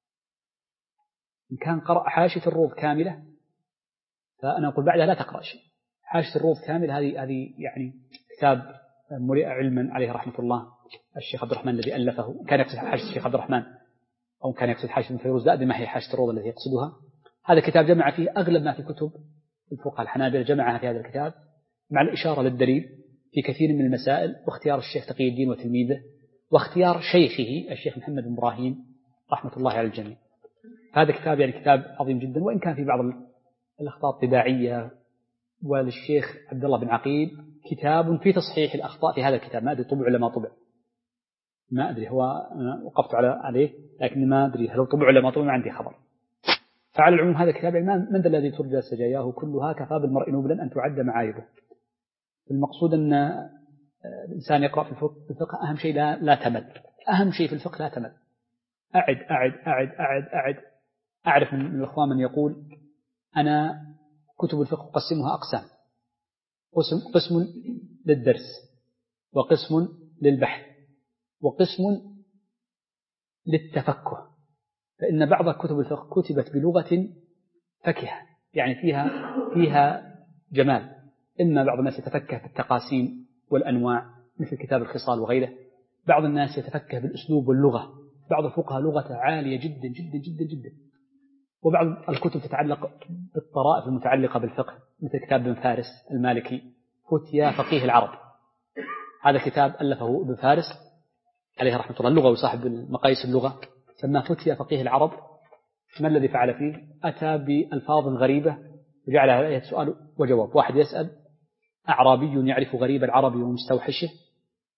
إن كان قرأ حاشية الروض كاملة فأنا أقول بعدها لا تقرأ شيء. حاشية الروض كاملة هذه هذه يعني كتاب مليء علما عليه رحمة الله الشيخ عبد الرحمن الذي ألفه، كان يقصد حاشية الشيخ عبد الرحمن أو كان يقصد حاشية فيروز دائما ما هي حاشية الروض التي يقصدها. هذا الكتاب جمع فيه أغلب ما في كتب الفقهاء الحنابلة، جمعها في هذا الكتاب مع الإشارة للدليل في كثير من المسائل، واختيار الشيخ تقي الدين وتلميذه، واختيار شيخه الشيخ محمد بن إبراهيم رحمة الله على الجميع. هذا كتاب يعني كتاب عظيم جدا، وإن كان في بعض الأخطاء الطباعية. وللشيخ عبد الله بن عقيل كتاب في تصحيح الأخطاء في هذا الكتاب، ما أدري طبع ولا ما طبع، ما أدري، هو أنا وقفت على عليه لكن ما أدري هل طبع ولا ما طبع، ما عندي خبر. فعلى العموم هذا الكتاب من ذا الذي ترجى سجاياه كلها كفى بالمرء نبلا أن تعد معايبه. المقصود أن الإنسان يقرأ في الفقه أهم شيء لا, لا تمل، أهم شيء في الفقه لا تمل. أعد أعد أعد أعد أعد أعرف من الأخوان من يقول أنا كتب الفقه قسمها أقسام، قسم, قسم للدرس وقسم للبحث وقسم للتفكه، فإن بعض كتب الفقه كتبت بلغة فكهة يعني فيها فيها جمال، إما بعض الناس يتفكه بالتقاسيم والأنواع مثل كتاب الخصال وغيره، بعض الناس يتفكه بالأسلوب واللغة، بعض الفقهاء لغة عالية جدا جدا جدا جدا، وبعض الكتب تتعلق بالطرائف المتعلقة بالفقه مثل كتاب ابن فارس المالكي فتيا فقيه العرب، هذا كتاب ألفه ابن فارس عليه رحمة الله اللغة وصاحب المقاييس اللغة، سماه فتيا فقيه العرب. ما الذي فعل فيه؟ أتى بألفاظ غريبة وجعل عليها سؤال وجواب. واحد يسأل أعرابي يعرف غريب العربي ومستوحشه،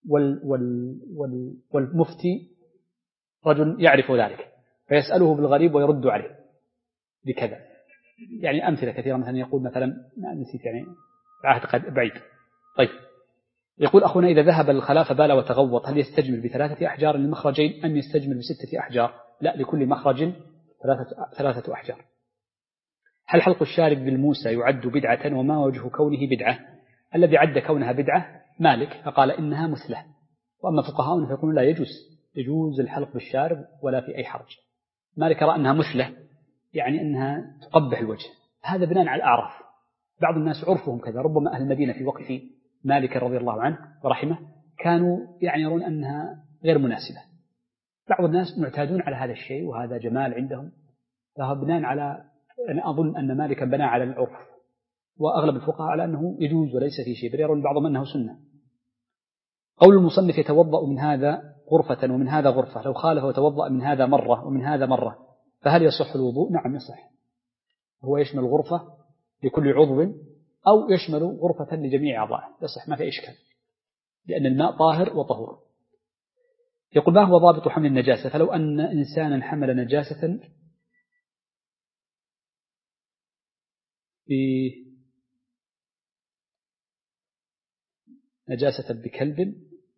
وال وال وال والمفتي رجل يعرف ذلك فيسأله بالغريب ويرد عليه بكذا. يعني أمثلة كثيرة، مثلا يقول مثلا نسيت يعني عهد بعيد. طيب يقول أخونا إذا ذهب للخلاء فبال وتغوط هل يستجمل بثلاثة أحجار للمخرجين أم يستجمل بستة أحجار؟ لا، لكل مخرج ثلاثة, ثلاثة أحجار. هل حلق الشارب بالموسى يعد بدعة وما وجه كونه بدعة؟ الذي عد كونها بدعة مالك فقال إنها مثلة، وأما فقهاؤنا فيقولون لا يجوز يجوز الحلق بالشارب ولا في أي حرج. مالك رأى أنها مثلة يعني أنها تقبح الوجه، هذا بناء على الأعراف. بعض الناس عرفهم كذا، ربما أهل المدينة في وقت مالك رضي الله عنه ورحمه كانوا يعني يرون أنها غير مناسبة. بعض الناس معتادون على هذا الشيء وهذا جمال عندهم، فهو بناء على، أنا أظن أن مالكا بنى على العرف، وأغلب الفقهاء على أنه يجوز وليس في شيء، بل يرون بعضهم أنه سنة. قول المصنف يتوضأ من هذا غرفة ومن هذا غرفة، لو خالف وتوضأ من هذا مرة ومن هذا مرة فهل يصح الوضوء؟ نعم يصح. هو يشمل غرفة لكل عضو أو يشمل غرفة لجميع أعضائه، يصح ما في إشكال، لأن الماء طاهر وطهور. يقول ما هو ضابط حمل النجاسة؟ فلو أن إنسانا حمل نجاسة في نجاسة بكلب،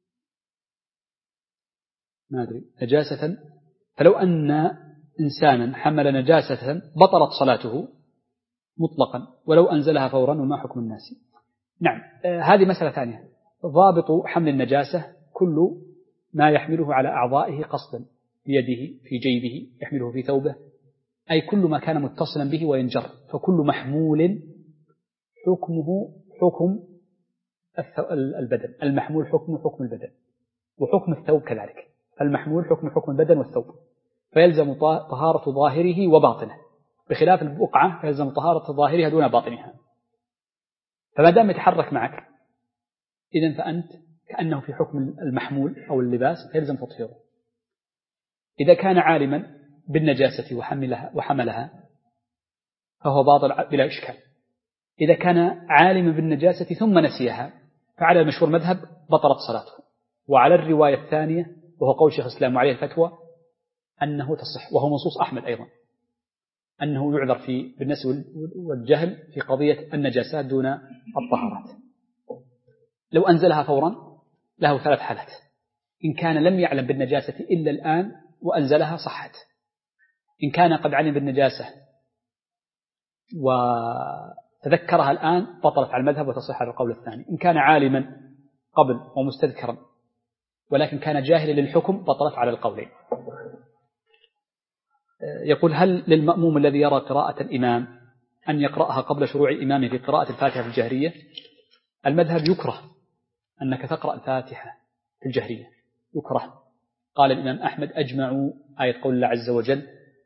ما أدري نجاسة، فلو أن إنسانا حمل نجاسة بطلت صلاته مطلقا ولو أنزلها فورا، وما حكم الناس؟ نعم آه هذه مسألة ثانية. ضابط حمل النجاسة كل ما يحمله على أعضائه قصدا، بيده في جيبه يحمله في ثوبه، أي كل ما كان متصلا به وينجر، فكل محمول حكمه حكم البدن، المحمول حكم حكم البدن، وحكم الثوب كذلك، فالمحمول حكم حكم البدن والثوب، فيلزم طهارة ظاهره وباطنه، بخلاف البقعة فيلزم طهارة ظاهرها دون باطنها. فما دام يتحرك معك إذن فأنت كأنه في حكم المحمول أو اللباس فيلزم تطهيره. إذا كان عالما بالنجاسة وحملها, وحملها فهو باطل بلا إشكال. إذا كان عالما بالنجاسة ثم نسيها فعلى المشهور مذهب بطلت صلاته، وعلى الرواية الثانية وهو قول شيخ الإسلام وعليه الفتوى أنه تصح، وهو منصوص أحمد أيضا أنه يعذر في بالنسي والجهل في قضية النجاسات دون الطهارات. لو أنزلها فورا له ثلاث حالات: إن كان لم يعلم بالنجاسة إلا الآن وأنزلها صحت، إن كان قد علم بالنجاسة وتذكرها الآن بطلت على المذهب وتصح على القول الثاني، إن كان عالما قبل ومستذكرا ولكن كان جاهلا للحكم بطلت على القولين. يقول هل للمأموم الذي يرى قراءة الإمام أن يقرأها قبل شروع الإمام في قراءة الفاتحة في الجهرية؟ المذهب يكره أنك تقرأ الفاتحة في الجهرية، يكره. قال الإمام أحمد أجمعوا آية قول الله عز وجل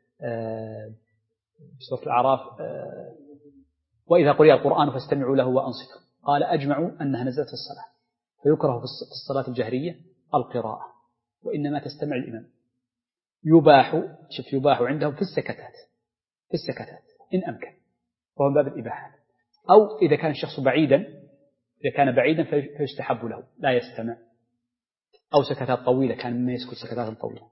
في سورة الأعراف وإذا قرئ القرآن فاستمعوا له وأنصتوا، قال أجمعوا أنها نزلت في الصلاة، فيكره في الصلاة الجهرية القراءة، وإنما تستمع الإمام. يباح، شوف يباح عندهم في السكتات، في السكتات إن أمكن، وهو باب الإباحة. أو إذا كان الشخص بعيدا، إذا كان بعيدا فيستحب له لا يستمع، أو سكتات طويلة كان ما يسكت سكتات طويلة.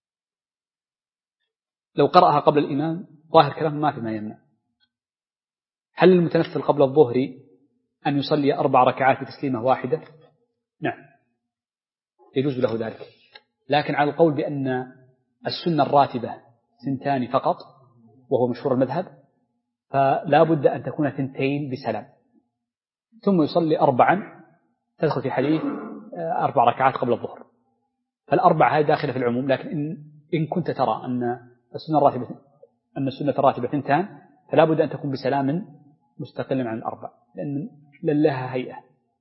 لو قرأها قبل الإمام ظاهر كلامه ما في ما يمنع. هل المتنفل قبل الظهر أن يصلي أربع ركعات بتسليمة واحدة؟ نعم يجوز له ذلك، لكن على القول بأن السنة الراتبة ثنتان فقط وهو مشهور المذهب، فلا بد أن تكون ثنتين بسلام، ثم يصلي أربعا تدخل في حديث أربع ركعات قبل الظهر، فالأربع هذه داخلة في العموم. لكن إن, إن كنت ترى أن السنة الراتبة أن السنة الراتبة ثنتان فلا بد أن تكون بسلام مستقلا عن الأربع، لأن لها هيئة.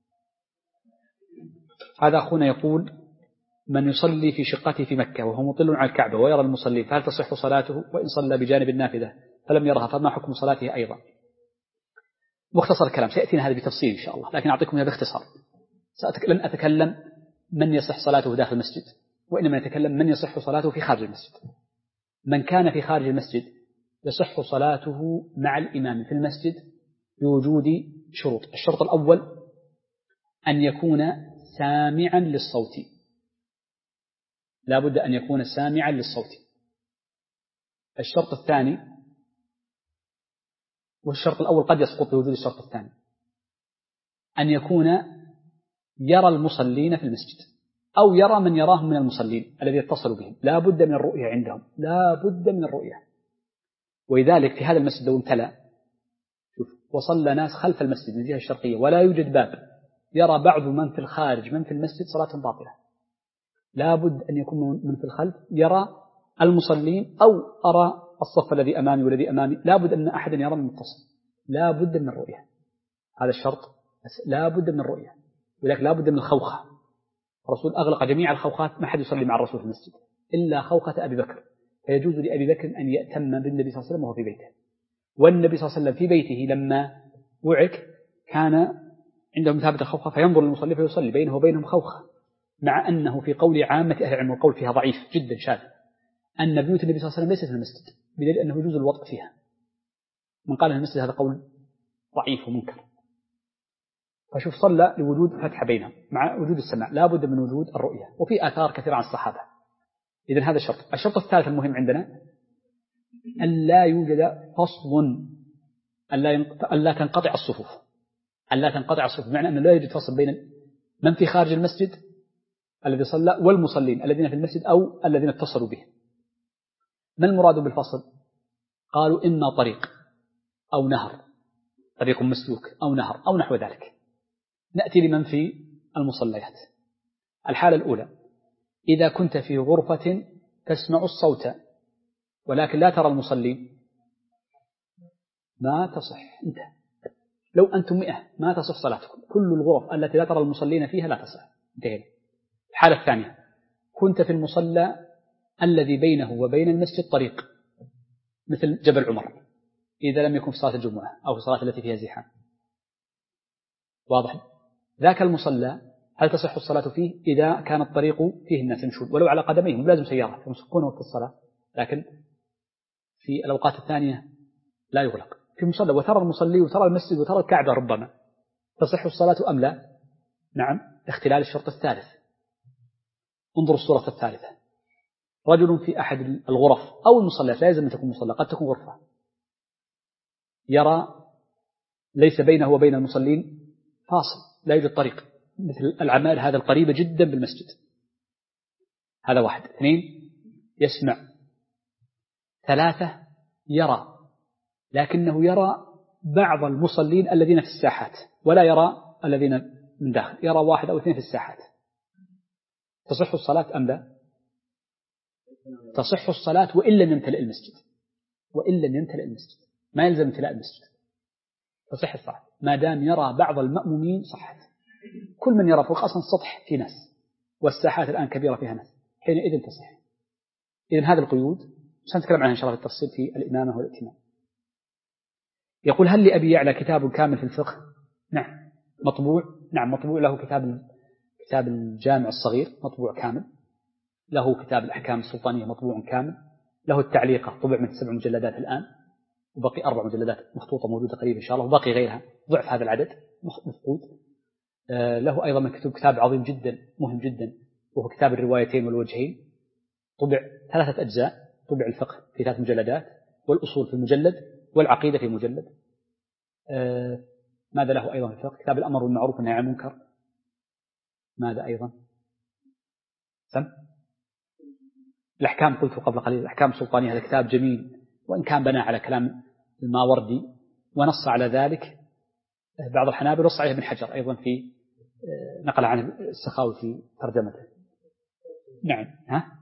هذا أخونا يقول من يصلي في شقته في مكة وهو مطل على الكعبة ويرى المصلين فهل تصح صلاته؟ وإن صلى بجانب النافذة فلم يرها فما حكم صلاته أيضا؟ مختصر الكلام سيأتينا هذا بتفصيل إن شاء الله، لكن أعطيكم هذا باختصار. لن أتكلم من يصح صلاته داخل المسجد، وإنما يتكلم من يصح صلاته في خارج المسجد. من كان في خارج المسجد يصح صلاته مع الإمام في المسجد بوجود شروط. الشرط الأول أن يكون سامعا للصوت، لا بد أن يكون سامعا للصوت. الشرط الثاني، والشرط الأول قد يسقط بوجود الشرط الثاني، أن يكون يرى المصلين في المسجد أو يرى من يراهم من المصلين الذي يتصل بهم، لا بد من الرؤية عندهم، لا بد من الرؤية. ولذلك في هذا المسجد لو امتلأ وصلى ناس خلف المسجد من الجهة الشرقية ولا يوجد باب، يرى بعض من في الخارج من في المسجد صلاتهم باطلة. لا بد أن يكون من في الخلف يرى المصلين أو أرى الصف الذي أمامي والذي أمامي، لا بد أن أحد يرى من متصل، لا بد من الرؤية. هذا الشرط، لا بد من الرؤية. ولكن لا بد من الخوخة. الرسول أغلق جميع الخوخات، ما حد يصلي مع الرسول في المسجد إلا خوخة أبي بكر، فيجوز لأبي بكر أن يأتم بالنبي صلى الله عليه وسلم وهو في بيته. والنبي صلى الله عليه وسلم في بيته لما وعك كان عنده مثابة الخوخة فينظر للمصلي فيصلي بينه وبينهم خوخة، مع أنه في قول عامة أهل العلم والقول فيها ضعيف جدا شاذ أن بيوت النبي صلى الله عليه وسلم ليست في المسجد، بدليل أنه يجوز الوطء فيها. من قال أن المسجد هذا قول ضعيف ومنكر. فشوف صلى لوجود فتحة بينهم مع وجود السماع، لا بد من وجود الرؤية، وفي آثار كثيرة عن الصحابة. إذن هذا الشرط. الشرط الثالث المهم عندنا أن لا يوجد فصل، أن لا تنقطع الصفوف، أن لا تنقطع الصفوف، بمعنى أن لا يوجد فصل بين من في خارج المسجد الذي صلى والمصلين الذين في المسجد أو الذين اتصلوا به. ما المراد بالفصل؟ قالوا إما طريق أو نهر، طريق مسلوك أو نهر أو نحو ذلك. نأتي لمن في المصليات. الحالة الأولى إذا كنت في غرفة تسمع الصوت ولكن لا ترى المصلين ما تصح. انت لو أنتم مئة ما تصح صلاتكم، كل الغرف التي لا ترى المصلين فيها لا تصح. انتهينا. الحالة الثانية كنت في المصلى الذي بينه وبين المسجد طريق مثل جبل عمر، إذا لم يكن في صلاة الجمعة أو في صلاة التي فيها زحام، واضح؟ ذاك المصلى هل تصح الصلاة فيه إذا كان الطريق فيه الناس يمشون ولو على قدميهم، لازم سيارة يمسكونه وقت الصلاة، لكن في الأوقات الثانية لا يغلق. في مصلى وترى المصلي وترى المسجد وترى الكعبة ربما، تصح الصلاة أم لا؟ نعم، اختلال الشرط الثالث. انظروا الصورة الثالثة، رجل في أحد الغرف أو المصليات، لا يلزم أن تكون مصلى، قد تكون غرفة، يرى ليس بينه وبين المصلين فاصل، لا يوجد طريق، مثل العمال هذا القريبة جدا بالمسجد. هذا واحد. اثنين، يسمع. ثلاثة، يرى لكنه يرى بعض المصلين الذين في الساحات ولا يرى الذين من داخل، يرى واحد أو اثنين في الساحات. تصح الصلاة أم لا؟ تصح الصلاة وإن لم يمتلئ المسجد، وإن لم يمتلئ المسجد، ما يلزم امتلاء المسجد، تصح الصلاة ما دام يرى بعض المأمومين صحت. كل من يرى فوق أصلا السطح في ناس والساحات الآن كبيرة فيها ناس، حينئذ تصح. إذن هذه القيود سنتكلم عنها إن شاء الله بالتفصيل في الإمامة والائتمام. يقول هل لأبي يعلى كتاب كامل في الفقه؟ نعم مطبوع، نعم مطبوع له كتاب كتاب الجامع الصغير مطبوع كامل، له كتاب الأحكام السلطانية مطبوع كامل، له التعليقة طبع من سبع مجلدات الآن، وبقي أربع مجلدات مخطوطة موجودة قريبا إن شاء الله، وبقي غيرها ضعف هذا العدد مفقود. آه له أيضا من كتب كتاب عظيم جدا مهم جدا وهو كتاب الروايتين والوجهين، طبع ثلاثة أجزاء، طبع الفقه في ثلاث مجلدات والأصول في مجلد والعقيدة في مجلد. آه ماذا له أيضا في الفقه؟ كتاب الأمر والمعروف والنهي عن المنكر. ماذا أيضا؟ سم الأحكام قلت قبل قليل، الأحكام السلطانية، هذا كتاب جميل وإن كان بنى على كلام الماوردي ونص على ذلك بعض الحنابلة، ونص عليه ابن حجر أيضا في نقل عن السخاوي في ترجمته. نعم. ها؟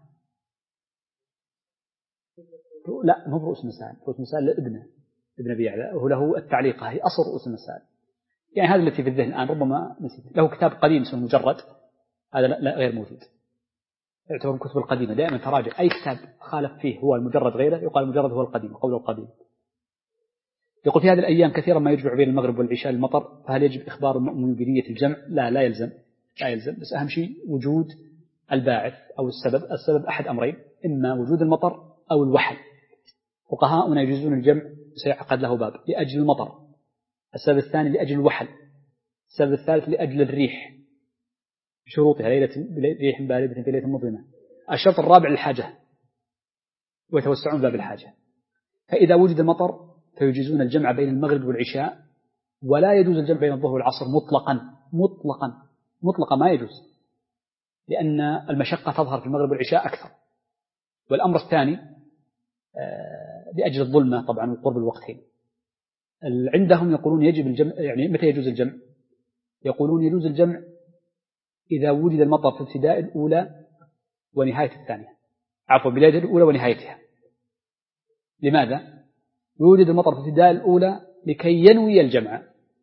لا مو برؤوس المسائل، رؤوس المسائل لابنه ابن أبي يعلى، وهو له التعليقة هي أصل رؤوس المسائل، يعني هذا التي في الذهن الآن ربما نسيت. له كتاب قديم اسمه مجرد، هذا لا غير موجود، يعتبر الكتب القديمة دائما تراجع، أي كتاب خالف فيه هو المجرد غيره يقال المجرد هو القديم، قول القديم. يقول في هذه الأيام كثيرا ما يجمع بين المغرب والعشاء المطر، فهل يجب إخبار المؤمن بنية الجمع؟ لا لا يلزم، لا يلزم، بس أهم شيء وجود الباعث أو السبب. السبب أحد أمرين، إما وجود المطر أو الوحل. فقهاؤنا يجوزون الجمع سيعقد له باب لأجل المطر، السبب الثاني لأجل الوحل، السبب الثالث لأجل الريح، شروطها ليلة ريح باردة في ليلة مظلمة. الشرط الرابع للحاجة ويتوسعون باب الحاجة. فإذا وجد المطر فيجيزون الجمع بين المغرب والعشاء، ولا يجوز الجمع بين الظهر والعصر مطلقا مطلقا مطلقا ما يجوز، لأن المشقة تظهر في المغرب والعشاء أكثر. والأمر الثاني لأجل الظلمة طبعا وقرب الوقتين. عندهم يقولون يجب الجمع، يعني متى يجوز الجمع؟ يقولون يجوز الجمع إذا وجد المطر في ابتداء الأولى ونهاية الثانية، عفوا بداية الأولى ونهايتها. لماذا؟ يوجد المطر في ابتداء الأولى لكي ينوي الجمع،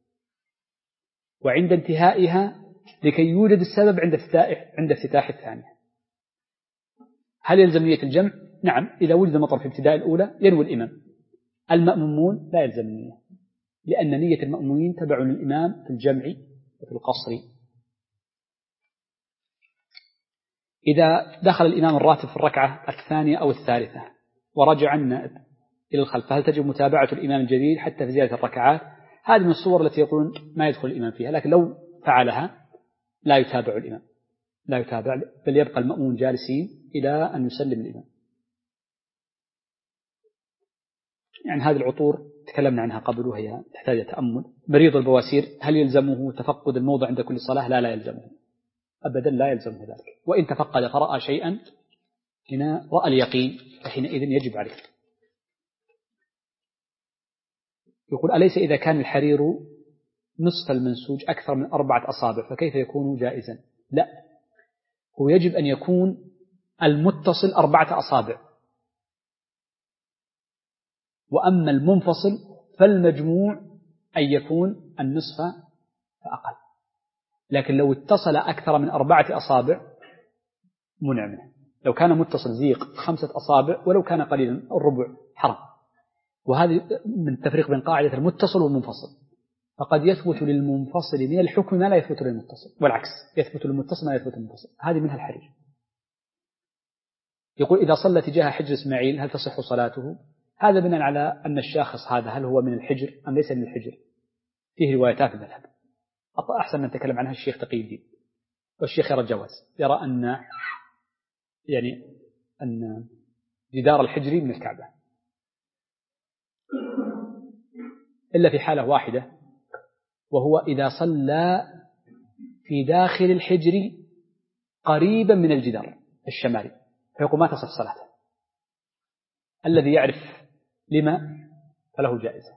وعند انتهائها لكي يوجد السبب عند افتتاح عند افتتاح الثانية. هل يلزم نية الجمع؟ نعم، إذا وجد المطر في ابتداء الأولى ينوي الإمام. المأمومون لا يلزم النية، لأن نية المأمومين تبع للإمام في الجمع وفي القصر. إذا دخل الإمام الراتب في الركعة الثانية أو الثالثة ورجع النائب إلى الخلف، هل تجب متابعة الإمام الجديد حتى في زيادة الركعات؟ هذه من الصور التي يقولون ما يدخل الإمام فيها، لكن لو فعلها لا يتابع الإمام، لا يتابع، بل يبقى المأمون جالسين إلى أن يسلم الإمام. يعني هذه العطور تكلمنا عنها قبل وهي تحتاج تأمل. مريض البواسير هل يلزمه تفقد الموضع عند كل صلاة؟ لا لا يلزمه أبدا، لا يلزمه ذلك. وإن تفقد فرأى شيئا هنا رأى اليقين فحينئذ يجب عليه. يقول أليس إذا كان الحرير نصف المنسوج أكثر من أربعة أصابع فكيف يكون جائزا؟ لا، هو يجب أن يكون المتصل أربعة أصابع، وأما المنفصل فالمجموع أن يكون النصف فأقل. لكن لو اتصل أكثر من أربعة أصابع منع منه. لو كان متصل زيق خمسة أصابع ولو كان قليلا الربع حرام. وهذه من التفريق بين قاعدة المتصل والمنفصل، فقد يثبت للمنفصل من الحكم ما لا يثبت للمتصل، والعكس يثبت للمتصل ما لا يثبت للمنفصل. هذه منها الحرير. يقول إذا صلى تجاه حجر إسماعيل هل تصح صلاته؟ هذا بناء على أن الشاخص هذا هل هو من الحجر أم ليس من الحجر. فيه روايتان في المذهب، أحسن من تكلم عنها الشيخ تقي الدين، والشيخ يرى الجواز، يرى أن يعني أن جدار الحجر من الكعبة، إلا في حالة واحدة، وهو إذا صلى في داخل الحجر قريبا من الجدار الشمالي فيقول ما تصح صلاته. الذي يعرف لما فله جائزة.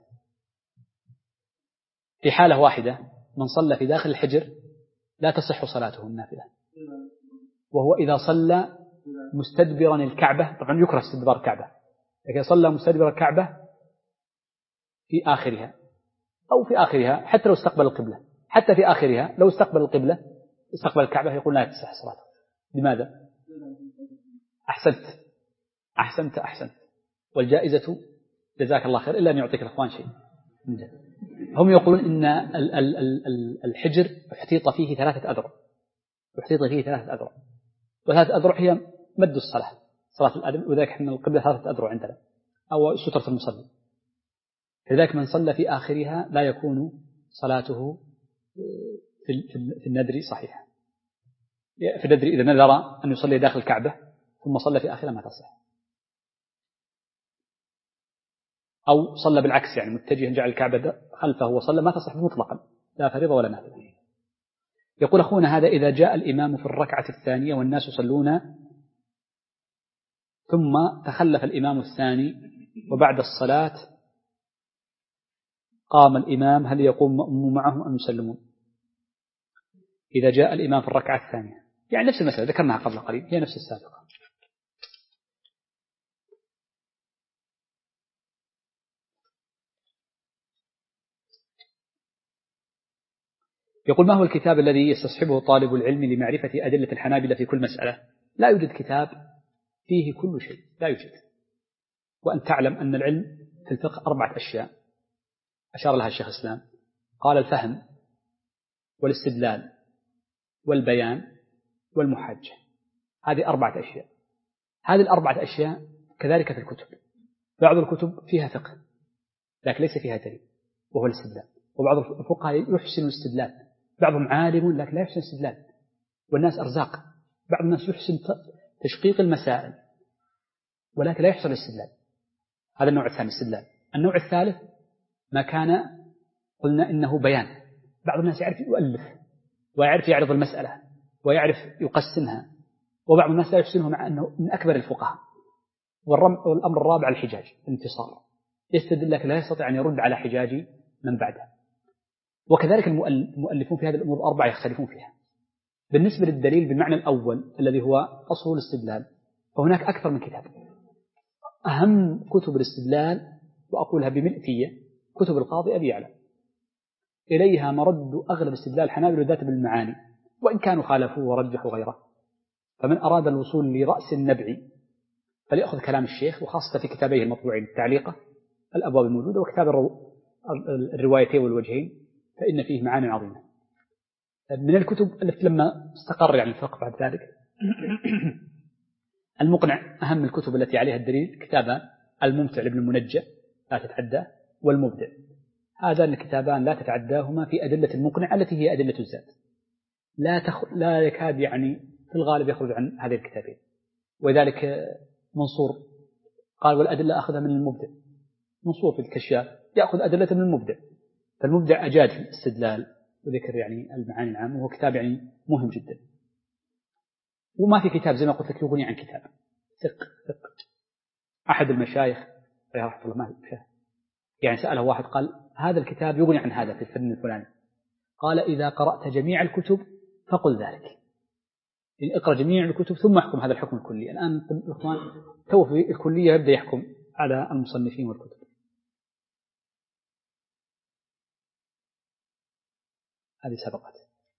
في حالة واحدة من صلى في داخل الحجر لا تصح صلاته النافلة، وهو إذا صلى مستدبرا الكعبة. طبعا يكره استدبار الكعبة، لكن صلى مستدبر الكعبة في آخرها أو في آخرها حتى لو استقبل القبلة، حتى في آخرها لو استقبل القبلة استقبل الكعبة يقول لا تصح صلاته. لماذا؟ أحسنت أحسنت أحسنت والجائزة جزاك الله خير، إلا أن يعطيك الأخوان شيء. هم يقولون إن الحجر احتيط فيه ثلاثة أذرع، احتيط فيه ثلاثة أذرع، وثلاثة أذرع هي مد الصلاة، صلاة الأدم، وذلك إن القبلة ثلاثة أذرع عندنا أو سترة المصلي. لذلك من صلى في آخرها لا يكون صلاته في الندر صحيحة. في الندر إذا نذر أن يصلي داخل الكعبة ثم صلى في آخرها ما تصح، أو صلى بالعكس يعني متجها جعل الكعبة خلفه وصلى ما تصح مطلقا، لا فريضة ولا نافلة. يقول أخونا هذا إذا جاء الإمام في الركعة الثانية والناس يصلون ثم تخلف الإمام الثاني وبعد الصلاة قام الإمام هل يقوم مأموم معهم أم يسلمون؟ إذا جاء الإمام في الركعة الثانية يعني نفس المسألة ذكرناها قبل قليل، هي نفس السابقة. يقول ما هو الكتاب الذي يستصحبه طالب العلم لمعرفة أدلة الحنابلة في كل مسألة؟ لا يوجد كتاب فيه كل شيء، لا يوجد. وأن تعلم أن العلم في الفقه أربعة أشياء أشار لها الشيخ الإسلام، قال الفهم والاستدلال والبيان والمحاجة، هذه أربعة أشياء. هذه الأربعة أشياء كذلك في الكتب، بعض الكتب فيها فقه لكن ليس فيها دليل وهو الاستدلال، وبعض الفقهاء يحسن الاستدلال، بعضهم عالم لكن لا يحسن الاستدلال، والناس أرزاق. بعض الناس يحسن تشقيق المسائل ولكن لا يحصل الاستدلال. هذا النوع الثاني الاستدلال. النوع الثالث ما كان قلنا إنه بيان. بعض الناس يعرف يؤلف ويعرف يعرض المسألة ويعرف يقسمها، وبعض الناس لا يحسنه مع أنه من أكبر الفقهاء. والأمر الرابع الحجاج، الانتصار، يستدل لكن لا يستطيع أن يرد على حجاج من بعده. وكذلك المؤلفون في هذه الأمور الأربعة يختلفون فيها. بالنسبة للدليل بالمعنى الأول الذي هو أصل الاستدلال، فهناك أكثر من كتاب. أهم كتب الاستدلال وأقولها بمئتية كتب القاضي أبي يعلى، إليها مرد أغلب استدلال الحنابلة ذات بالمعاني، وإن كانوا خالفوه ورجحوا غيره. فمن أراد الوصول لرأس النبع فليأخذ كلام الشيخ، وخاصة في كتابيه المطبوعين التعليقة الأبواب الموجودة وكتاب الروايتين والوجهين، فإن فيه معاني عظيمة. من الكتب التي لما استقر يعني الفقه بعد ذلك المقنع أهم الكتب التي عليها الدليل كتابان: الممتع لابن المنجى لا تتعداه، والمبدع. هذان الكتابان لا تتعداهما في أدلة المقنع التي هي أدلة الزاد، لا تخ... لا يكاد يعني في الغالب يخرج عن هذه الكتابين. وذلك منصور قال والأدلة أخذها من المبدع. منصور في الكشاف يأخذ أدلة من المبدع، فالمبدع أجاد في الاستدلال وذكر يعني المعاني العامة، وهو كتاب يعني مهم جدا. وما في كتاب زي ما قلت لك يغني عن كتاب ثق ثق. أحد المشايخ رحمه الله ما يعني سأله واحد قال هذا الكتاب يغني عن هذا في الفن الفلاني، قال إذا قرأت جميع الكتب فقل ذلك، يعني اقرأ جميع الكتب ثم احكم هذا الحكم الكلي. الآن الإخوان تو في الكلية يبدأ يحكم على المصنفين والكتب. هذه سبقت.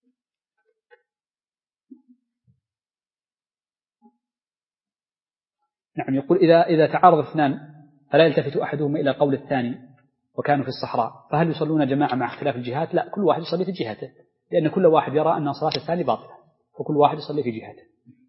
نعم. يقول إذا إذا تعارض اثنان فلا يلتفت أحدهما إلى قول الثاني وكانوا في الصحراء، فهل يصلون جماعة مع اختلاف الجهات؟ لا، كل واحد يصلي في جهته، لأن كل واحد يرى أن صلاة الثاني باطلة، فكل واحد يصلي في جهته.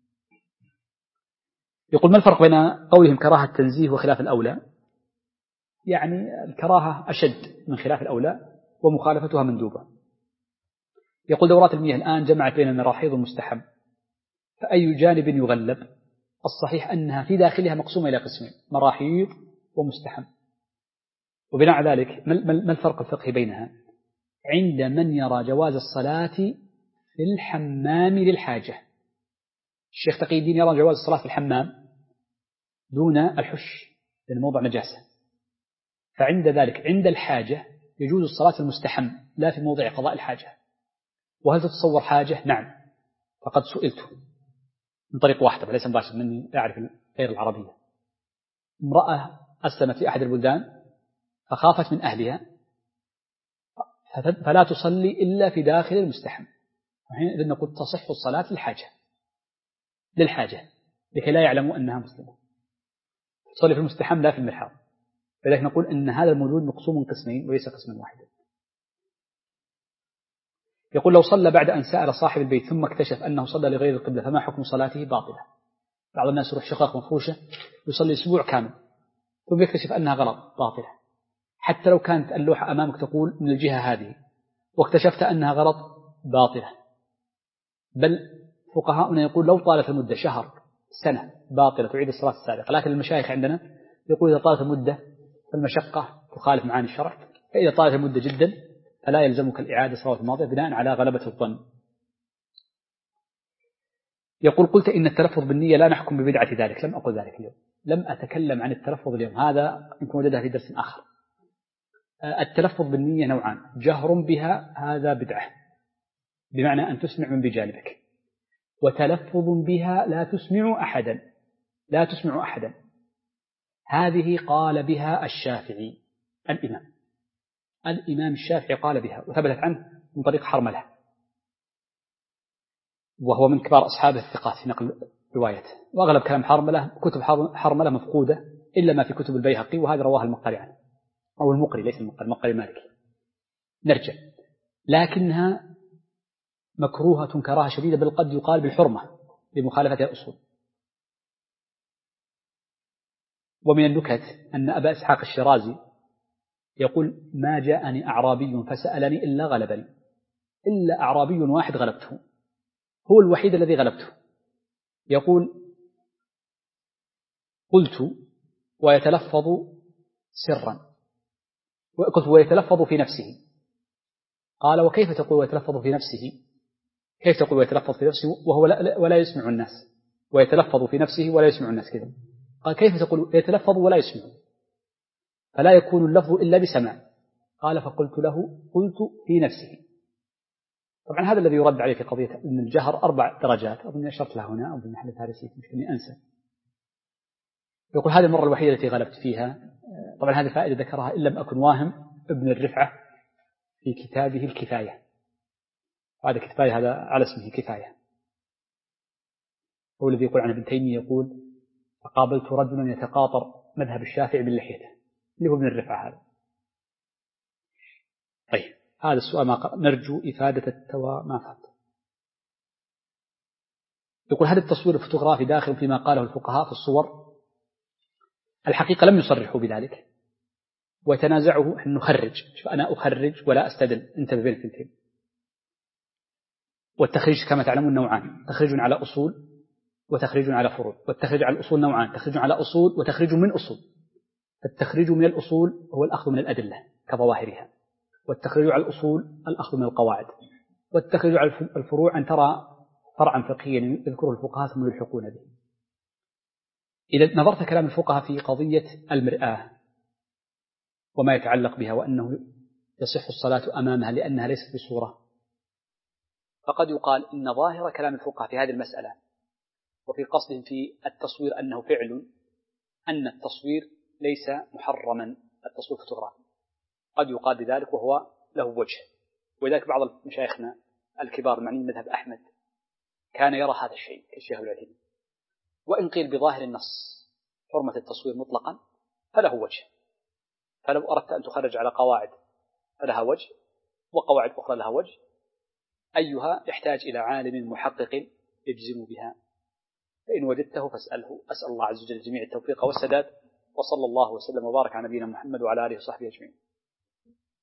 يقول ما الفرق بين قولهم كراهة التنزيه وخلاف الأولى؟ يعني الكراهة أشد من خلاف الأولى ومخالفتها مندوبة. يقول دورات المياه الآن جمعت بين المراحيض والمستحب، فأي جانب يغلب؟ الصحيح أنها في داخلها مقسومة إلى قسمين: مراحيض ومستحب. وبناء على ذلك ما الفرق الفقهي بينها؟ عند من يرى جواز الصلاة في الحمام للحاجة. الشيخ تقي الدين يرى جواز الصلاة في الحمام دون الحش لأن الموضع نجاسة، فعند ذلك عند الحاجة يجوز الصلاة المستحم لا في موضع قضاء الحاجة. وهل تتصور حاجة؟ نعم، فقد سئلته من طريق واحدة فليس مباشر مني أعرف غير العربية. امرأة أسلمت في أحد البلدان فخافت من أهلها فلا تصلي إلا في داخل المستحم، وحينئذ نقول تصح الصلاة للحاجة للحاجة لكي لا يعلموا أنها مسلمة، تصلي في المستحم لا في المرحاض. فلذلك نقول أن هذا الموجود مقسوم قسمين وليس قسما واحدا. يقول لو صلى بعد أن سأل صاحب البيت ثم اكتشف أنه صلى لغير القبلة فما حكم صلاته؟ باطلة. بعض الناس يروح شقق مفروشة يصلي أسبوع كامل ثم يكتشف أنها غلط، باطلة، حتى لو كانت اللوحة أمامك تقول من الجهة هذه واكتشفت أنها غلط، باطلة. بل فقهاؤنا يقول لو طالت المدة شهر سنة باطلة تعيد الصلاة السابقة. لكن المشايخ عندنا يقول إذا طالت المدة فالمشقة تخالف معاني الشرع، فإذا طالت المدة جدا فلا يلزمك الإعادة صلاة الماضية بناء على غلبة الظن. يقول قلت إن التلفظ بالنية لا نحكم ببدعة ذلك. لم أقل ذلك اليوم، لم أتكلم عن التلفظ اليوم، هذا يمكن وجدها في درس آخر. التلفظ بالنية نوعان: جهر بها هذا بدعة بمعنى أن تسمع من بجانبك، وتلفظ بها لا تسمع أحدا لا تسمع أحدا هذه قال بها الشافعي الإمام الإمام الشافعي قال بها وثبتت عنه من طريق حرملة، وهو من كبار أصحاب الثقات في نقل روايته. وأغلب كلام حرملة كتب حرملة مفقودة إلا ما في كتب البيهقي، وهذا رواه المقري عنه أو المقري، ليس المقري، المقري المالكي. نرجع، لكنها مكروهة كراهة شديدة، بل قد يقال بالحرمة لمخالفتها الأصول. ومن النكت أن أبا إسحاق الشيرازي يقول ما جاءني أعرابي فسألني إلا غلبني، إلا أعرابي واحد غلبته، هو الوحيد الذي غلبته. يقول قلت ويتلفظ سرا، قلت ويتلفظ في نفسه. قال وكيف تقول ويتلفظ في نفسه؟ كيف تقول ويتلفظ في نفسه وهو لا ولا يسمع الناس؟ ويتلفظ في نفسه ولا يسمع الناس كذا. قال كيف تقول يتلفظ ولا يسمع؟ فلا يكون اللفظ إلا بسماع. قال فقلت له قلت في نفسه. طبعا هذا الذي يرد عليه في قضية أن الجهر أربع درجات، أظن أشرت لها هنا أو بمحل هذا ممكن أنسى. يقول هذه المرة الوحيدة التي غلبت فيها. طبعا هذه فائدة ذكرها إن لم أكن واهم ابن الرفعة في كتابه الكفاية، وهذا كفاية هذا على اسمه كفاية، هو الذي يقول عن ابن تيمية يقول فقابلت رجلا يتقاطر مذهب الشافعي باللحيته، اللي هو ابن الرفعة هذا. طيب هذا السؤال ما نرجو إفادة التوى ما فات. يقول هل التصوير الفوتوغرافي داخل فيما قاله الفقهاء في الصور؟ الحقيقة لم يصرحوا بذلك وتنازعه أن نخرج، أنا أخرج ولا أستدل، انتبه بين الاثنتين. والتخريج كما تعلمون نوعان، تخريج على أصول وتخريج على فروع. والتخريج على الأصول نوعان، تخريج على أصول وتخريج من أصول. التخريج من الأصول هو الأخذ من الأدلة كظواهرها، والتخريج على الأصول الأخذ من القواعد. والتخريج على الفروع أن ترى فرعا فقهيا يذكره الفقهاء ثم يلحقون به. إذا نظرت كلام الفقهاء في قضية المرآة وما يتعلق بها وأنه يصح الصلاة أمامها لأنها ليست بصورة، فقد يقال إن ظاهر كلام الفقهاء في هذه المسألة وفي قصدهم في التصوير أنه فعل، أن التصوير ليس محرما، التصوير فوتوغرافي قد يقال بذلك وهو له وجه. ولذلك بعض مشايخنا الكبار المعنيين مذهب أحمد كان يرى هذا الشيء كالشيخ العثيمين. وإن قيل بظاهر النص حرمة التصوير مطلقا فله وجه، فلو أردت أن تخرج على قواعد فلها وجه وقواعد أخرى لها وجه، أيها يحتاج إلى عالم محقق يجزم بها، فإن وجدته فاسأله. أسأل الله عز وجل جميع التوفيق والسداد، وصلى الله وسلم وبارك على نبينا محمد وعلى آله وصحبه أجمعين.